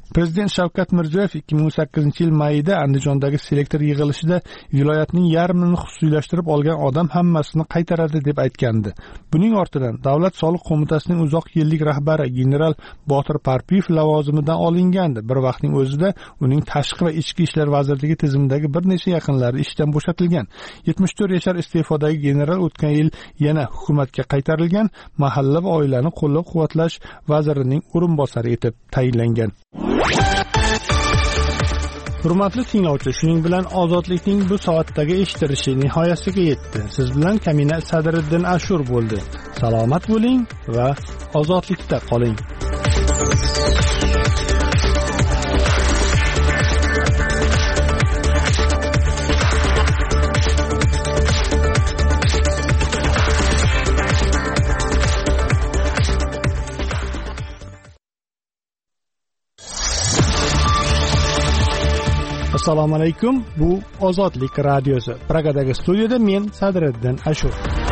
Prezident Shavkat Mirziyoyev ikki ming o'n sakkizinchi yil mayida Andijondagi selektor yig'ilishida viloyatning yarmini xususiylashtirib olgan odam hammasini qaytaradi deb aytgandi. Buning ortidan Davlat soliq qo'mitasining uzoq yillik rahbari general Botir Parpiyev lavozimidan olingandi. Bir vaqtning o'zida uning tashqi va ichki ishlar vazirligi tizimidagi bir necha yaqinlari ishdan bo'shatilgan. yetmish to'rt yashar iste'fodagi general o'tgan yil yana hukumatga qaytarilgan, mahalla va oilani qo'llab-quvvatlash vazirining o'rinbosari etib tayinlangan. Hurmatli tinglovchi, shuning bilan ozodlikning bu soatdagi eshitilishi nihoyasiga yetdi. Siz bilan Kamina Sadriddin Ashur bo'ldi. Salomat bo'ling va ozodlikda qoling. Assalomu alaykum. Bu Ozodlik radiosi. Pragadagi studiyada men Sadriddin Ashur.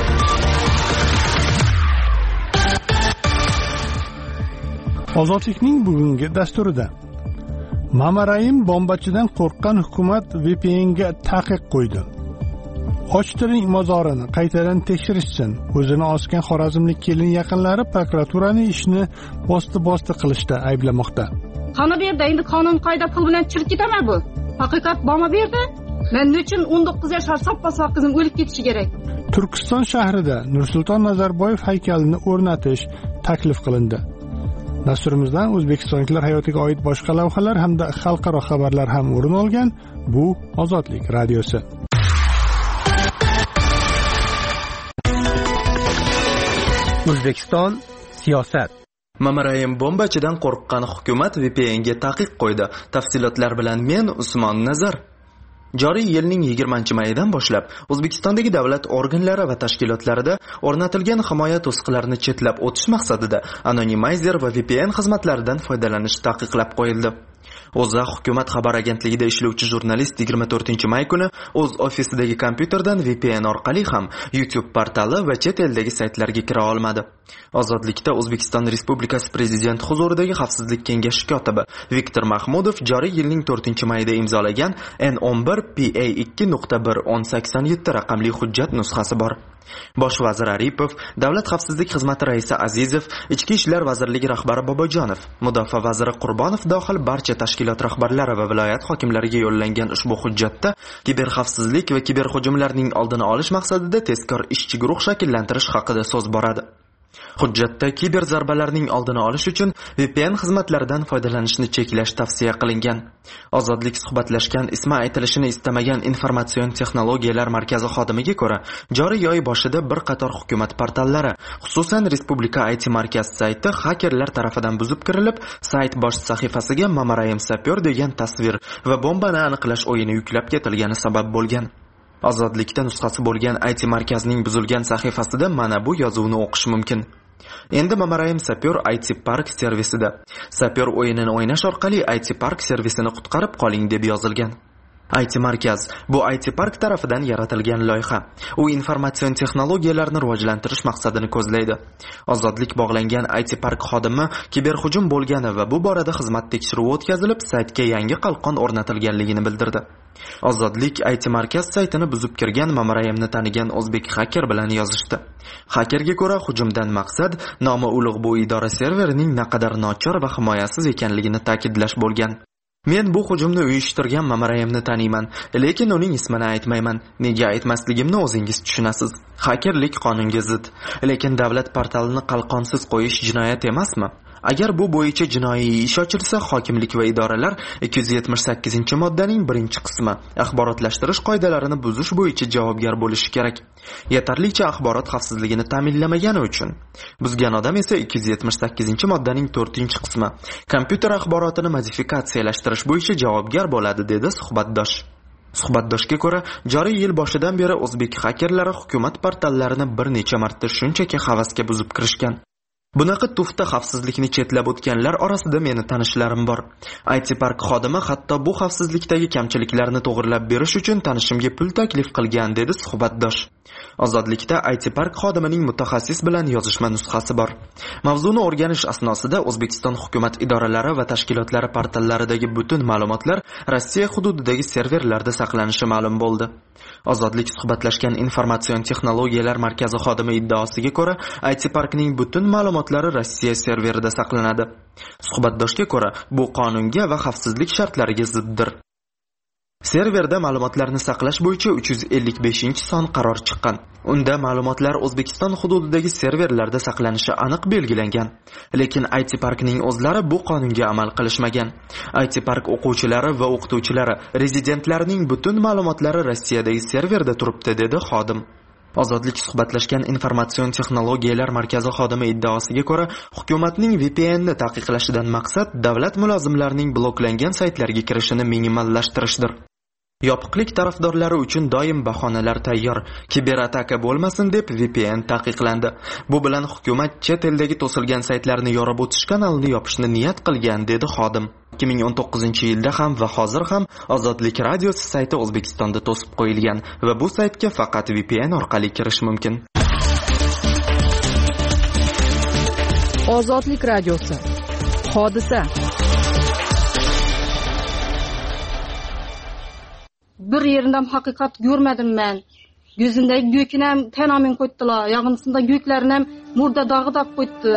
Ozodlikning bugungi dasturida Mamarayim bombachidan qo'rqqan hukumat V P N ga taqiq qo'ydi. Ochtiring mozorini qaytadan tekshirishsin. O'zini osgan xorazmlik kelin yaqinlari prokuraturani ishni bosti-bosti qilishda ayblamoqda. Qani berdi, endi qonun qoida pul bilan chirib ketami bu? Haqiqat bomba berdi. Men uchun o'n to'qqiz yashar soppa-sop qizim o'lib ketishi kerak. Turkiston shahrida Nursulton Nazarboyev haykalini o'rnatish taklif qilindi. Dasturimizdan O'zbekistonliklar hayotiga oid boshqa lavhalar hamda xalqaro xabarlar ham o'rin olgan. Bu Ozodlik radiosi. O'zbekiston siyosat. Mamarayim bombachidan qo'rqqan hukumat V P N ga taqiq qo'ydi. Tafsilotlar bilan men Usmon Nazar. Joriy yilning yigirmanchi mayidan boshlab O'zbekistondagi davlat organlari va tashkilotlarida o'rnatilgan himoya to'siqlarini chetlab o'tish maqsadida anonymizer va V P N xizmatlaridan foydalanish taqiqlab qo'yildi. O'zA hukumat xabar agentligida ishlovchi jurnalist yigirma to'rtinchi may kuni o'z ofisidagi kompyuterdan V P N orqali ham YouTube portali va chet eldagi saytlarga kira olmadi. Ozodlikda O'zbekiston Respublikasi Prezidenti huzuridagi Xavfsizlik kengashi kotibi Viktor Mahmudov joriy yilning to'rtinchi mayida imzolagan N o'n bir P A ikki nuqta bir o'n sakson yetti raqamli hujjat nusxasi bor. Bosh vazir Aripov, Davlat xavfsizlik xizmati raisi Azizov, Ichki ishlar vazirligi rahbari Bobojonov, Mudofaa vaziri Qurbonov dohil barcha tashkilot rahbarlari va viloyat hokimlariga yo'llangan ushbu hujjatda kiberxavfsizlik va kiberhujumlarning oldini olish maqsadida tezkor ishchi guruh shakllantirish haqida so'z boradi. Hujjatda kiber zarbalarning oldini olish uchun V P N xizmatlaridan foydalanishni cheklash tavsiya qilingan. Ozodlik suhbatlashgan ismi aytilishini istamagan Informatsion texnologiyalar markazi xodimiga ko'ra, joriy oy boshida bir qator hukumat portallari, xususan Respublika I T markaz sayti hakerlar tarafidan buzib kirilib, sayt bosh sahifasiga Mamarayim sapyor degan tasvir va bombani aniqlash o'yini yuklab ketilgani sabab bo'lgan. Ozodlikda nusxasi bo'lgan I T markazning buzilgan sahifasida mana bu yozuvni o'qish mumkin. Endi Mamarayim sapyor I T Park servisida. Sapyor o'yinini o'ynash orqali I T Park servisini qutqarib qoling deb yozilgan. I T markaz bu I T Park tarafidan yaratilgan loyiha. U informatsion texnologiyalarni rivojlantirish maqsadini ko'zlaydi. Ozodlik bog'langan I T Park xodimi kiberhujum bo'lgani va bu borada xizmat tekshiruvi o'tkazilib, saytga yangi qalqon o'rnatilganligini bildirdi. Ozodlik I T markaz saytini buzib kirgan Mamarayimni tanigan o'zbek haker bilan yozishdi. Hakerga ko'ra hujumdan maqsad nomi ulug' bu idora serverining naqadar nochor va himoyasiz ekanligini ta'kidlash bo'lgan. Men bu hujumni uyushtirgan Mamarayimni taniyman, lekin uning ismini aytmayman. Nega aytmasligimni o'zingiz tushunasiz. Hakerlik qonunga zid, lekin davlat portalini qalqonsiz qo'yish jinoyat emasmi? Agar bu bo'yicha jinoiy ish ochilsa, hokimlik va idoralar ikki yuz yetmish sakkizinchi moddaning birinchi qismi axborotlashtirish qoidalarini buzish bo'yicha javobgar bo'lishi kerak. Yetarlicha axborot xavfsizligini ta'minlamagani uchun. Buzgan odam esa ikki yuz yetmish sakkizinchi moddaning to'rtinchi qismi kompyuter axborotini modifikatsiyalashtirish bo'yicha javobgar bo'ladi, dedi suhbatdosh. Suhbatdoshga ko'ra, joriy yil boshidan beri o'zbek hakerlari hukumat portallarini bir necha marta shunchaki havasga buzib kirishgan. Bunaqa tufta xavfsizlikni chetlab o'tganlar orasida meni tanishlarim bor. I T Park xodimi hatto bu xavfsizlikdagi kamchiliklarni to'g'rilab berish uchun tanishimga pul taklif qilgan, dedi suhbatdosh. Ozodlikda I T Park xodimining mutaxassis bilan yozishma nusxasi bor. Mavzuni o'rganish asnosida O'zbekiston hukumat idoralari va tashkilotlari portallaridagi butun ma'lumotlar Rossiya hududidagi serverlarda saqlanishi ma'lum bo'ldi. Ozodlik suhbatlashgan informatsion texnologiyalar markazi xodimi iddaosiga ko'ra, I T Parkning butun ma'lumotlari Rossiya serverida saqlanadi. Suhbatdoshga ko'ra, bu qonunga va xavfsizlik shartlariga ziddir. Serverda ma'lumotlarni saqlash bo'yicha uch yuz ellik beshinchi son qaror chiqqan. Unda ma'lumotlar O'zbekiston hududidagi serverlarda saqlanishi aniq belgilangan. Lekin I T Parkning o'zlari bu qonunga amal qilishmagan. I T Park o'quvchilari va o'qituvchilari, rezidentlarining butun ma'lumotlari Rossiyadagi serverda turibdi, dedi xodim. Ozodlik suhbatlashgan informatsion texnologiyalar markazi xodimi iddaosiga ko'ra, hukumatning V P N ni taqiqlashidan maqsad davlat mulozimlarining bloklangan saytlarga kirishini minimallashtirishdir. Yopiqlik tarafdorlari uchun doim bahonalar tayyor. Kiberataka bo'lmasin deb V P N taqiqlandi. Bu bilan hukumat chet eldagi to'silgan saytlarni yorib o'tish kanalini yopishni niyat qilgan, dedi xodim. ikki ming o'n to'qqizinchi yilda ham va hozir ham Ozodlik radiosi sayti O'zbekistonda to'sib qo'yilgan va bu saytga faqat V P N orqali kirish mumkin. Ozodlik radiosi. Hodisa. Bir yerinden hakikat görmedim ben. Gözünde gökinem tenamin koydular. Yağınsında göklerinem murda dağı da koydu.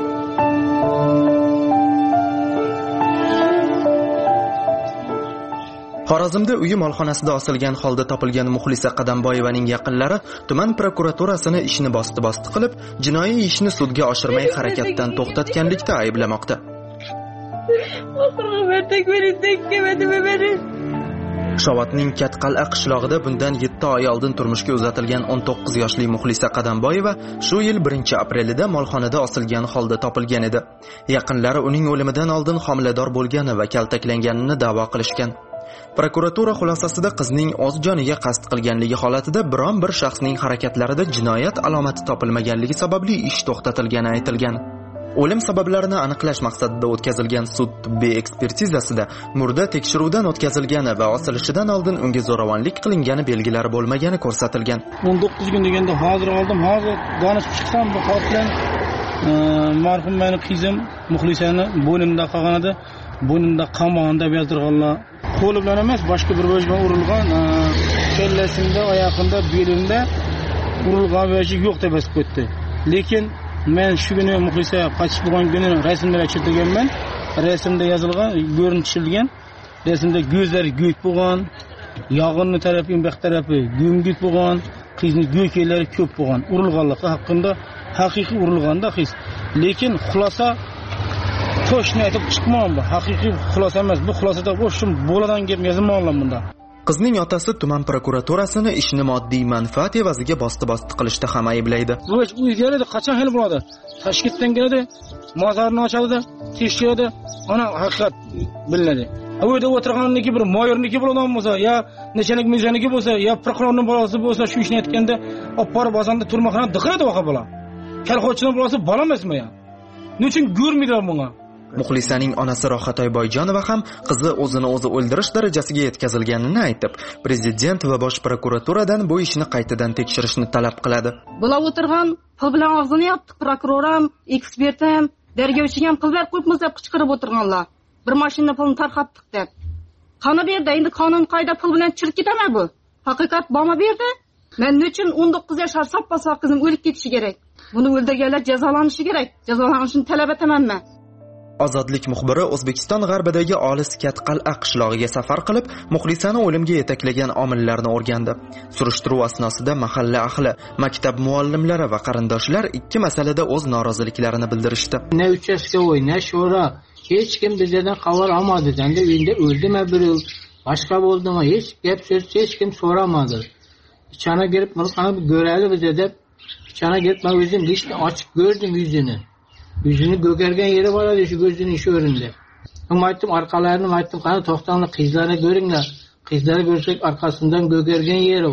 Xorazmda uyi molxonasida osilgan holda topilgan Muxlisa Qadamboyevaning yaqinlari tuman prokuraturasini ishni bosti-bosti qilib, jinoiy ishni sudga oshirmay harakatdan to'xtatganlikda ayblamoqda. Shovotning Katqal'a qishlog'ida bundan yetti oy oldin turmushga uzatilgan o'n to'qqiz yoshli Muxlisa Qadamboyeva shu yil birinchi aprelida molxonada osilgan holda topilgan edi. Yaqinlari uning o'limidan oldin homilador bo'lgani va kaltaklanganini da'vo qilishgan. Prokuratura xulosasida qizning o'z joniga qasd qilganligi holatida biron bir shaxsning harakatlarida jinoyat alomati topilmaganligi sababli ish to'xtatilgani aytilgan. O'lim sabablarini aniqlash maqsadida o'tkazilgan sud tibbiy ekspertizasida murda tekshiruvdan o'tkazilgani va osilishidan oldin unga zo'ravonlik qilingani belgilari bo'lmagani ko'rsatilgan. o'n to'qqiz kun deganda hozir oldim, hozir donishib chiqsam bu xat bilan marhum meni qizim Muxlisani bo'ynimda qolgan edi. Bo'ynimda qamoqda deb yozdirganlar. Qo'li bilan emas, boshqa bir bo'j bilan urilgan, kellasimda, oyog'imda, belimda urilgan bo'ji yo'q deb yozib ketdi. Lekin men shu kuni Muxlisa qochib bo'lgan kuni rasmlar chizdirganman. Rasmda yozilgan, ko'rinishilgan. Rasmda ko'zlari go'k bo'lgan, yog'inni tarafi, bu tarafi go'ngit bo'lgan, qizning go'kellari ko'p bo'lgan. Urilganligi haqida haqiqiy urilganda qiz. Lekin xulosa to'shni aytib chiqmam bu. Haqiqiy xulosa emas. Bu xulosada o'shim bo'ladan gap yozilmagan bunda. Qizning otasi tuman prokuraturasini ishni moddiy manfaat evaziga bosti-bosti qilishda ham ayblaydi. Bu uyga qachon hal bo'ladi? Toshkentdan keladi, mozorni ochadi, tekshiradi, ana haqiqat bilinadi. Bu yerda o'tirganniki bir mayorniki bo'lgan bo'lsa, yo nechalik mizoniki bo'lsa, yo prokurorning bolasi bo'lsa, shu ishni aytganda olib borib bozorda turmoqxona diqiradi vaqa bola. Kalxochining bolasi bola emasmi ya? Nechun ko'rmaydi bunga? Muxlisaning onasi Rohatoy Boyjonova ham qizi o'zini o'zi o'ldirish darajasiga yetkazilganini aytib, prezident va bosh prokuraturadan bu ishni qaytadan tekshirishni talab qiladi. Bular o'tirgan, pul bilan og'zini yopdi, prokuroram, ekspertim, dargovchiga ham pul berib qo'yibmiz deb qichqirib o'tirganlar. Bir mashina pulni tarqatdik deb. Qani bu yerda endi qonun qoida pul bilan chirib ketami bu? Haqiqat bormi bu yerda? Men uchun o'n to'qqiz yoshar soppa-sog' qizim o'lib ketishi kerak. Buni o'ldirganlar jazolanishi kerak. Jazolanishini talab etaman men. Ozodlik muxbiri O'zbekiston g'arbidagi olis Katqal'a qishlog'iga safar qilib, Muxlisani o'limga yetaklagan omillarni o'rgandi. Surishtiruv asnosida mahalla ahli, maktab muallimlari va qarindoshlar ikki masalada o'z noroziliklarini bildirishdi. Ne uchastkavoy, ne shura, hech kim bizdan xabar olmadi. Endi endi o'ldimi biri, boshqa bo'ldimi, hech gap so'z hech kim so'ramadi. Ichana girib, "Mana qani ko'radi bizda" deb, ichana girib, men o'zim ishni ochib ko'rdim yuzini. Yüzünü gögergen yeri var ya şu gözünün şu önünde. Ama ayttim arkalarını ayttim, qani to'xtanglar, qizlarni ko'ringlar. Qizlarni ko'rsak arkasından gögergen yeri var.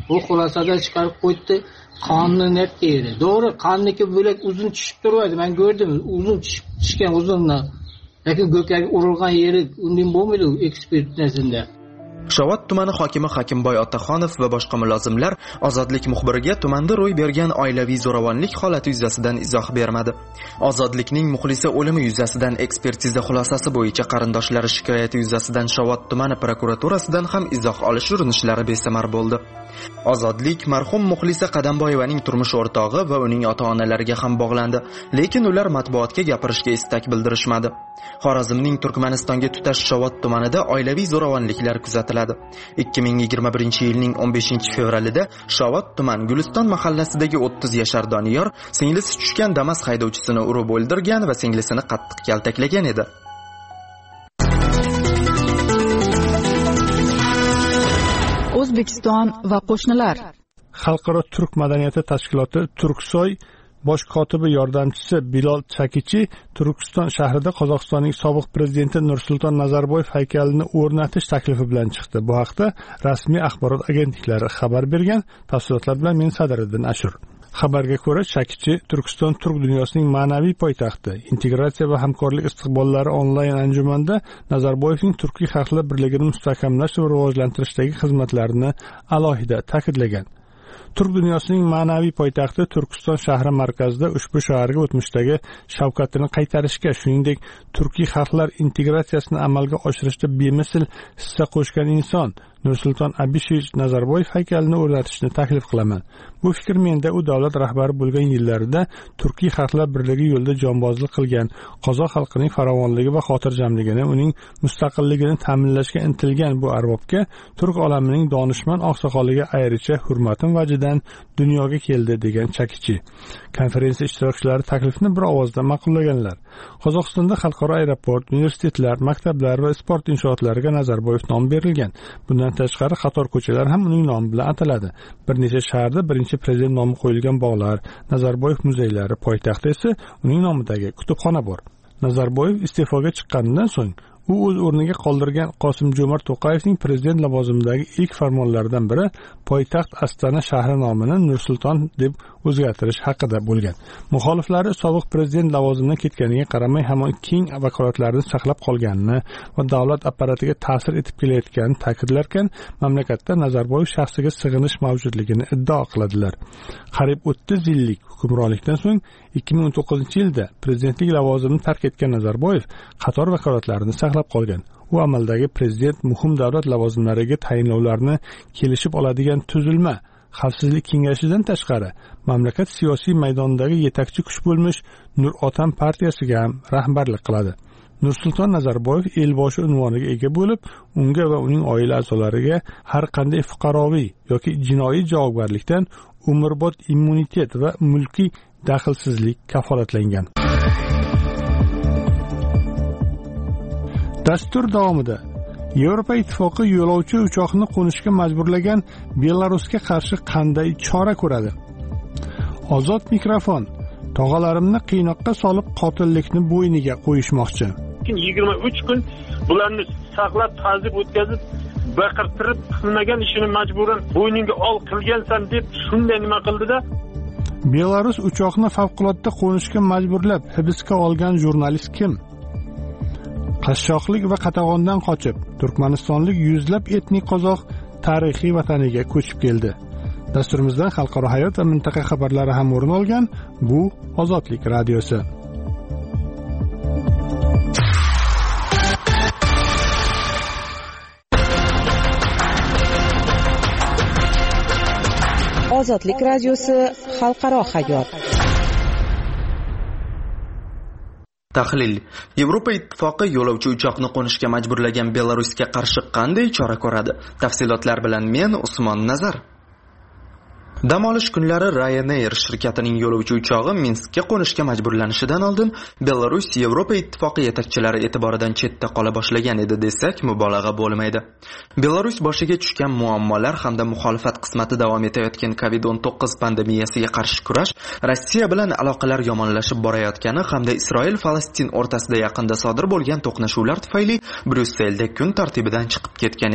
u xulosada chiqarib qo'ydi. Qonni net deydi. To'g'ri, qonniki bo'lak uzun tushib turadi. Men ko'rdim, uzun tushgan uzunlar. Lekin go'kaga urilgan yeri undan bo'lmaydi ekspertizasida. Shovot tumani hokimi Hakimboy Otaxonov va boshqa mulozimlar Ozodlik muxbiriga tumanda ro'y bergan oilaviy zo'ravonlik holati yuzasidan izoh bermadi. Ozodlikning muxlisi o'limi yuzasidan ekspertiza xulosasi bo'yicha qarindoshlari shikoyati yuzasidan Shovot tumani prokuraturasidan ham izoh olish urinishlari besamar bo'ldi. Ozodlik marhum muxlisa Qadamboyevaning turmush o'rtog'i va uning ota-onalariga ham bog'landi, lekin ular matbuotga gapirishga istak bildirishmadi. Xorazmning Turkmanistonga tutash Shovot tumanida oilaviy zo'ravonliklar kuzatiladi. ikki ming yigirma birinchi yilning o'n beshinchi fevralida Shovot tuman Guliston mahallasidagi o'ttiz yashar Doniyor singlisi tushgan Damas haydovchisini urib o'ldirgan va singlisini qattiq kaltaklagan edi. O'zbekiston va qo'shnilar. Xalqaro turk madaniyati tashkiloti Turksoy bosh kotibi yordamchisi Bilol Chakichi Turkiston shahrida Qozog'istonning sobiq prezidenti Nursulton Nazarboyev haykalini o'rnatish taklifi bilan chiqdi. Bu haqda rasmiy axborot agentliklari xabar bergan. Tafsilotlar bilan men Sadiriddin Ashur. Xabarga ko'ra, Chakichi Turkiston turk dunyosining ma'naviy poytaxti, integratsiya va hamkorlik istiqbollari onlayn anjumanda Nazarboyevning turkiy xalqlar birligini mustahkamlash va rivojlantirishdagi xizmatlarini alohida ta'kidlagan. Turk dunyosining ma'naviy poytaxti Turkiston shahri markazida ushbu shaharga o'tmishdagi shavkatini qaytarishga, shuningdek, turkiy xalqlar integratsiyasini amalga oshirishda bemisl hissa qo'shgan inson Nursulton Abishevich Nazarboyev haykalini o'rnatishni taklif qilaman. Bu fikr menda u davlat rahbari bo'lgan yillarida turkiy xalqlar birligi yo'lida jonbozlik qilgan, qozoq xalqining farovonligi va xotirjamligini, uning mustaqilligini ta'minlashga intilgan bu arbobga turk olamining donishmand oqsoqoliga ayricha hurmatim vajidan dunyoga keldi degan Chakichi. Konferensiya ishtirokchilari taklifni bir ovozda ma'qullaganlar. Qozog'istonda xalqaro aeroport, universitetlar, maktablar va sport inshootlariga Nazarboyev nom berilgan. Bundan tashqari qator ko'chalar ham uning nomi bilan ataladi. Bir necha shaharda birinchi prezident nomi qo'yilgan bog'lar, Nazarboyev muzeylari, poytaxtda esa uning nomidagi kutubxona bor. Nazarboyev iste'foga chiqqanidan so'ng u o'z o'rniga qoldirgan Qosim-Jo'mart To'qayevning prezident lavozimidagi ilk farmonlaridan biri poytaxt Astana shahri nomini Nursulton deb o'zgartirish haqida bo'lgan. Muxoliflari sobiq prezident lavozimidan ketganiga qaramay hamon keng vakolatlarini saqlab qolganini va davlat apparatiga ta'sir etib kelayotganini ta'kidlarkan, mamlakatda Nazarboyev shaxsiga sig'inish mavjudligini iddao qiladilar. Qariyb o'ttiz yillik hukmronlikdan so'ng ikki ming o'n to'qqizinchi yilda prezidentlik lavozimini tark etgan Nazarboyev qator vakolatlarini saqlab qolgan. U amaldagi prezident muhim davlat lavozimlariga tayinlovlarni kelishib oladigan tuzilma Xavfsizlik kengashidan tashqari mamlakat siyosiy maydonidagi yetakchi kuch bo'lmish Nur Otan partiyasiga ham rahbarlik qiladi. Nursulton Nazarboyev elboshi unvoniga ega bo'lib, unga va uning oila a'zolariga har qanday fuqaroviy yoki jinoiy javobgarlikdan umrbod immunitet va mulkiy daxlsizlik kafolatlangan. Dastur davomida Yevropa ittifoqi yo'lovchi uchoqni qo'nishga majburlagan Belarusga qarshi qanday chora ko'radi? Ozod mikrofon. Tog'alarimni qiynoqqa solib qotillikni bo'yniga qo'yishmoqchi. yigirma uch kun bularni saqlab ta'zib o'tkazib baqirtirib qilmagan ishini majburan bo'yniga ol qilgansan deb shunday nima qildida? Belarus uchoqni favqulodda qo'nishga majburlab hibsga olgan jurnalist kim? Qashshoqlik va qatag'ondan qochib, turkmanistonlik yuzlab etnik qozoq tarixiy vataniga ko'chib keldi. Dasturimizdan xalqaro hayot va mintaqa xabarlari ham o'rin olgan. Bu Ozodlik radiosi. Ozodlik radiosi xalqaro hayot. Tahlil. Yevropa ittifoqi yo'lovchi uchoqni qo'nishga majburlagan Belarusga qarshi qanday chora ko'radi? Tafsilotlar bilan men Usmon Nazar. Dam olish kunlari Ryanair shirkatining yo'lovchi uchog'i Minskka qo'nishga majburlanishidan oldin Belarus Yevropa ittifoqi yetakchilari e'tiboridan chetda qola boshlagan edi desak mubolag'a bo'lmaydi. Belarus boshiga tushgan muammolar hamda muxolifat qismati davom etayotgan kovid o'n to'qqiz pandemiyasiga qarshi kurash, Rossiya bilan aloqalar yomonlashib borayotgani hamda Isroil-Falastin o'rtasida yaqinda sodir bo'lgan to'qnashuvlar tufayli Bryusselda kun tartibidan chiqib ketgan edi.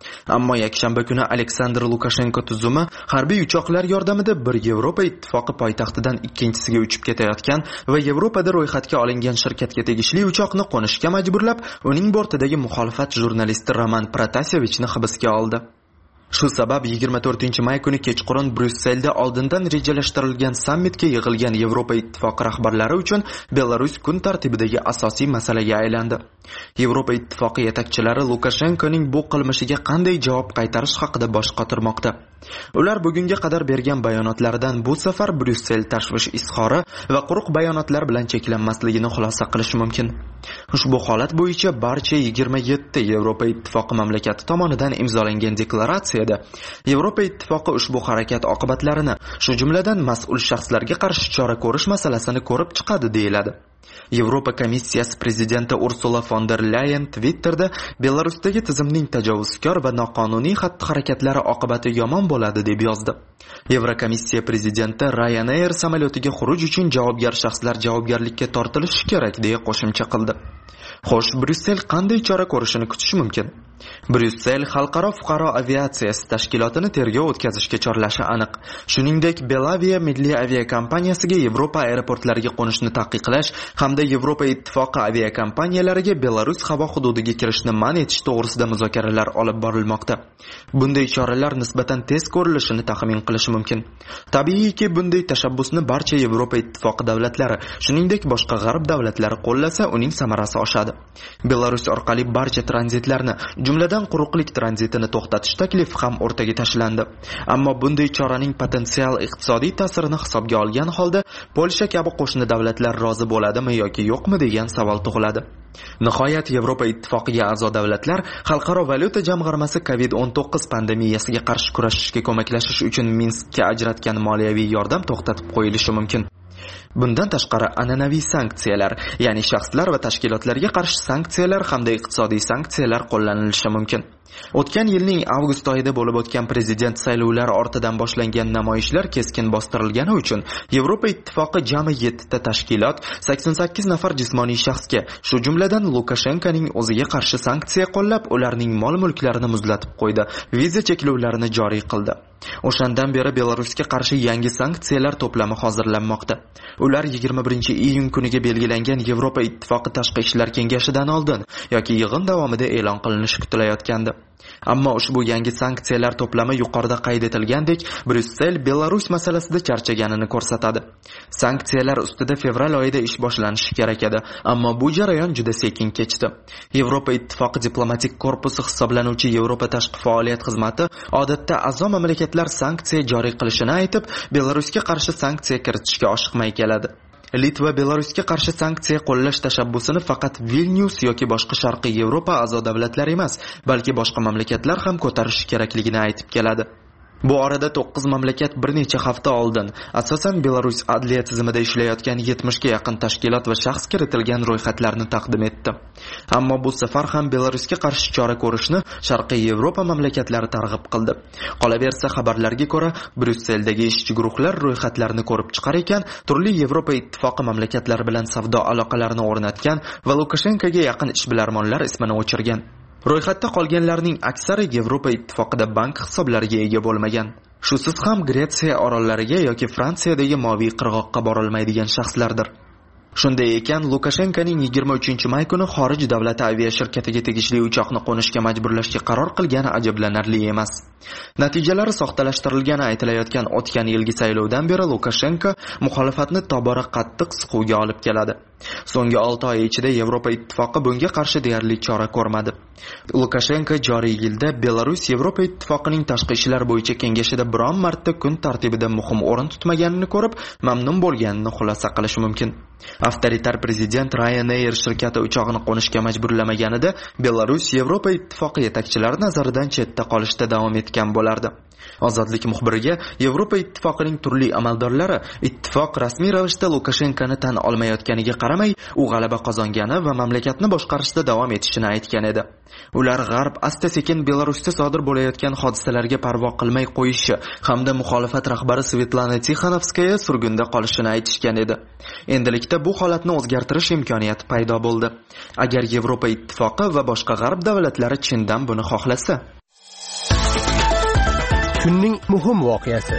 Ammo yakshanba kuni Aleksandr Lukashenko tuzumi harbiy uchoqlar yordamida bir Yevropa ittifoqi poytaxtidan ikkinchisiga uchib ketayotgan va Yevropada ro'yxatga olingan shirkatga tegishli uchoqni qo'nishga majburlab, uning bortidagi muxolifat jurnalisti Roman Protasevichni hibsga oldi. Shu sabab yigirma to'rtinchi may kuni kechqurun Bryusselda oldindan rejalashtirilgan sammitga yig'ilgan Yevropa ittifoqi rahbarlari uchun Belarus kun tartibidagi asosiy masalaga aylandi. Yevropa ittifoqi yetakchilari Lukashenkoning bu qilmishiga qanday javob qaytarish haqida bosh qotirmoqda. Ular bugunga qadar bergan bayonotlaridan bu safar Bryussel tashvish izhori va quruq bayonotlar bilan cheklanmasligini xulosa qilish mumkin. Ushbu holat bo'yicha barcha yigirma yetti Yevropa ittifoqi mamlakati tomonidan imzolangan deklaratsiyada Yevropa ittifoqi ushbu harakat oqibatlarini, shu jumladan mas'ul shaxslarga qarshi chora ko'rish masalasini ko'rib chiqadi deyiladi. Yevropa komissiyasi prezidenti Ursula von der Leyen Twitterda Belarusdagi tizimning tajovuzkor va noqonuniy xatti-harakatlari oqibati yomon bo'ladi deb yozdi. Yevrokomissiya prezidenti Ryanair samolyotiga xuruj uchun javobgar shaxslar javobgarlikka tortilishi kerak deya qo'shimcha qildi. Xo'sh, Bryussel qanday chora ko'rishini kutish mumkin? Bryussel xalqaro fuqaro aviatsiyasi tashkilotini tergov o'tkazishga chorlashi aniq. Shuningdek, Belavia milliy aviakompaniyasiga Yevropa aeroportlariga qo'nishni taqiqlash hamda Yevropa ittifoqi aviakompaniyalariga Belarus havo hududiga kirishni man etish to'g'risida muzokaralar olib borilmoqda. Bunday choralar nisbatan tez ko'rilishini taxmin qilish mumkin. Tabiiyki, bunday tashabbusni barcha Yevropa ittifoqi davlatlari, shuningdek boshqa g'arb davlatlari qo'llasa, uning samarasi oshadi. Belarus orqali barcha tranzitlarni, jumladan quruqlik tranzitini to'xtatish taklifi ham o'rtaga tashlandi. Ammo bunday choraning potensial iqtisodiy ta'sirini hisobga olgan holda Polsha kabi qo'shni davlatlar rozi bo'ladimi yoki yo'qmi degan savol tug'iladi. Nihoyat Yevropa ittifoqiga a'zo davlatlar Xalqaro valyuta jamg'armasi covid o'n to'qqiz pandemiyasiga qarshi kurashishga ko'maklashish uchun Minskka ajratgan moliyaviy yordam to'xtatib qo'yilishi mumkin. Bundan tashqari an'anaviy sanksiyalar, ya'ni shaxslar va tashkilotlarga qarshi sanksiyalar hamda iqtisodiy sanksiyalar qo'llanilishi mumkin. O'tgan yilning avgust oyida bo'lib o'tgan prezident saylovlari ortidan boshlangan namoyishlar keskin bostirilgani uchun Yevropa ittifoqi jami yetti ta tashkilot, sakson sakkiz nafar jismoniy shaxsga, shu jumladan Lukashenkoning o'ziga qarshi sanksiya qo'llab, ularning mol-mulklarini muzlatib qo'ydi, viza cheklovlarini joriy qildi. O'shandan beri Belarusga qarshi yangi sanksiyalar to'plami hozirlanmoqda. Ular yigirma birinchi iyun kuniga belgilangan Yevropa ittifoqi tashqi ishlar kengashidan oldin yoki yig'in davomida e'lon qilinishi kutilayotgandi. Ammo ushbu yangi sanksiyalar to'plami yuqorida qayd etilgandek Bryussel Belarus masalasida charchaganini ko'rsatadi. Sanksiyalar ustida fevral oyida ish boshlanishi kerak edi, ammo bu jarayon juda sekin kechdi. Yevropa ittifoqi diplomatik korpusi hisoblanuvchi Yevropa tashqi faoliyat xizmati odatda a'zo mamlakatlar sanksiya joriy qilishini aytib, Belarusga qarshi sanksiya kiritishga oshiqmay keladi. Litva Belarusga qarshi sanksiya qo'llash tashabbusini faqat Vilnius yoki boshqa Sharqiy Yevropa a'zo davlatlar emas, balki boshqa mamlakatlar ham ko'tarishi kerakligini aytib keladi. Bu orada to'qqiz mamlakat bir necha hafta oldin asosan Belarus adliya tizimida ishlayotgan yetmish ga yaqin tashkilot va shaxs kiritilgan ro'yxatlarni taqdim etdi. Ammo bu safar ham Belarusga qarshi chora ko'rishni Sharqiy Yevropa mamlakatlari targ'ib qildi. Qolaversa, xabarlarga ko'ra, Bryusseldagi ishchi guruhlar ro'yxatlarni ko'rib chiqar ekan, turli Yevropa ittifoqi mamlakatlari bilan savdo aloqalarini o'rnatgan va Lukashenkoga yaqin ishbilarmonlar ismini o'chirgan. Ro'yxatda qolganlarning aksari Yevropa ittifoqida bank hisoblariga ega bo'lmagan. Shusiz ham Gretsiya orollariga yoki Fransiyadagi Moviy qirg'oqqa borilmaydigan shaxslardir. Shunday ekan, Lukashenkoning yigirma uchinchi may kuni xorij davlati aviashirkatiga tegishli uchoqni qo'nishga majburlashga qaror qilgani ajablanarli emas. Natijalari soxtalashtirilgani aytilayotgan o'tgan yilgi saylovdan beri Lukashenko muxolifatni tobora qattiq siquvga olib keladi. So'nggi olti oy ichida Yevropa ittifoqi bunga qarshi deyarli chora ko'rmadi. Lukashenko joriy yilda Belarus Yevropa ittifoqining tashqi ishlar bo'yicha kengashida biron marta kun tartibida muhim o'rin tutmaganini ko'rib, mamnun bo'lganini xulosa qilish mumkin. Avtoritar prezident Ryanair shirkati uchog'ini qo'nishga majburlamaganida Belarus Yevropa ittifoqi yetakchilari nazaridan chetda qolishda davom etgan bo'lardi. Ozodlik muxbiriga Yevropa ittifoqining turli amaldorlari ittifoq rasmiy ravishda Lukashenkoni tan olmayotganiga qaramay, u g'alaba qozongani va mamlakatni boshqarishda davom etishini aytgan edi. Ular g'arb asta-sekin Belarusda sodir bo'layotgan hodisalarga parvo qilmay qo'yishi hamda muxolifat rahbari Svetlana Tixanovskaya surgunda qolishini aytishgan edi. Endilikda bu holatni o'zgartirish imkoniyati paydo bo'ldi. Agar Yevropa ittifoqi va boshqa g'arb davlatlari chindan buni xohlasa. Kunning muhim voqeasi.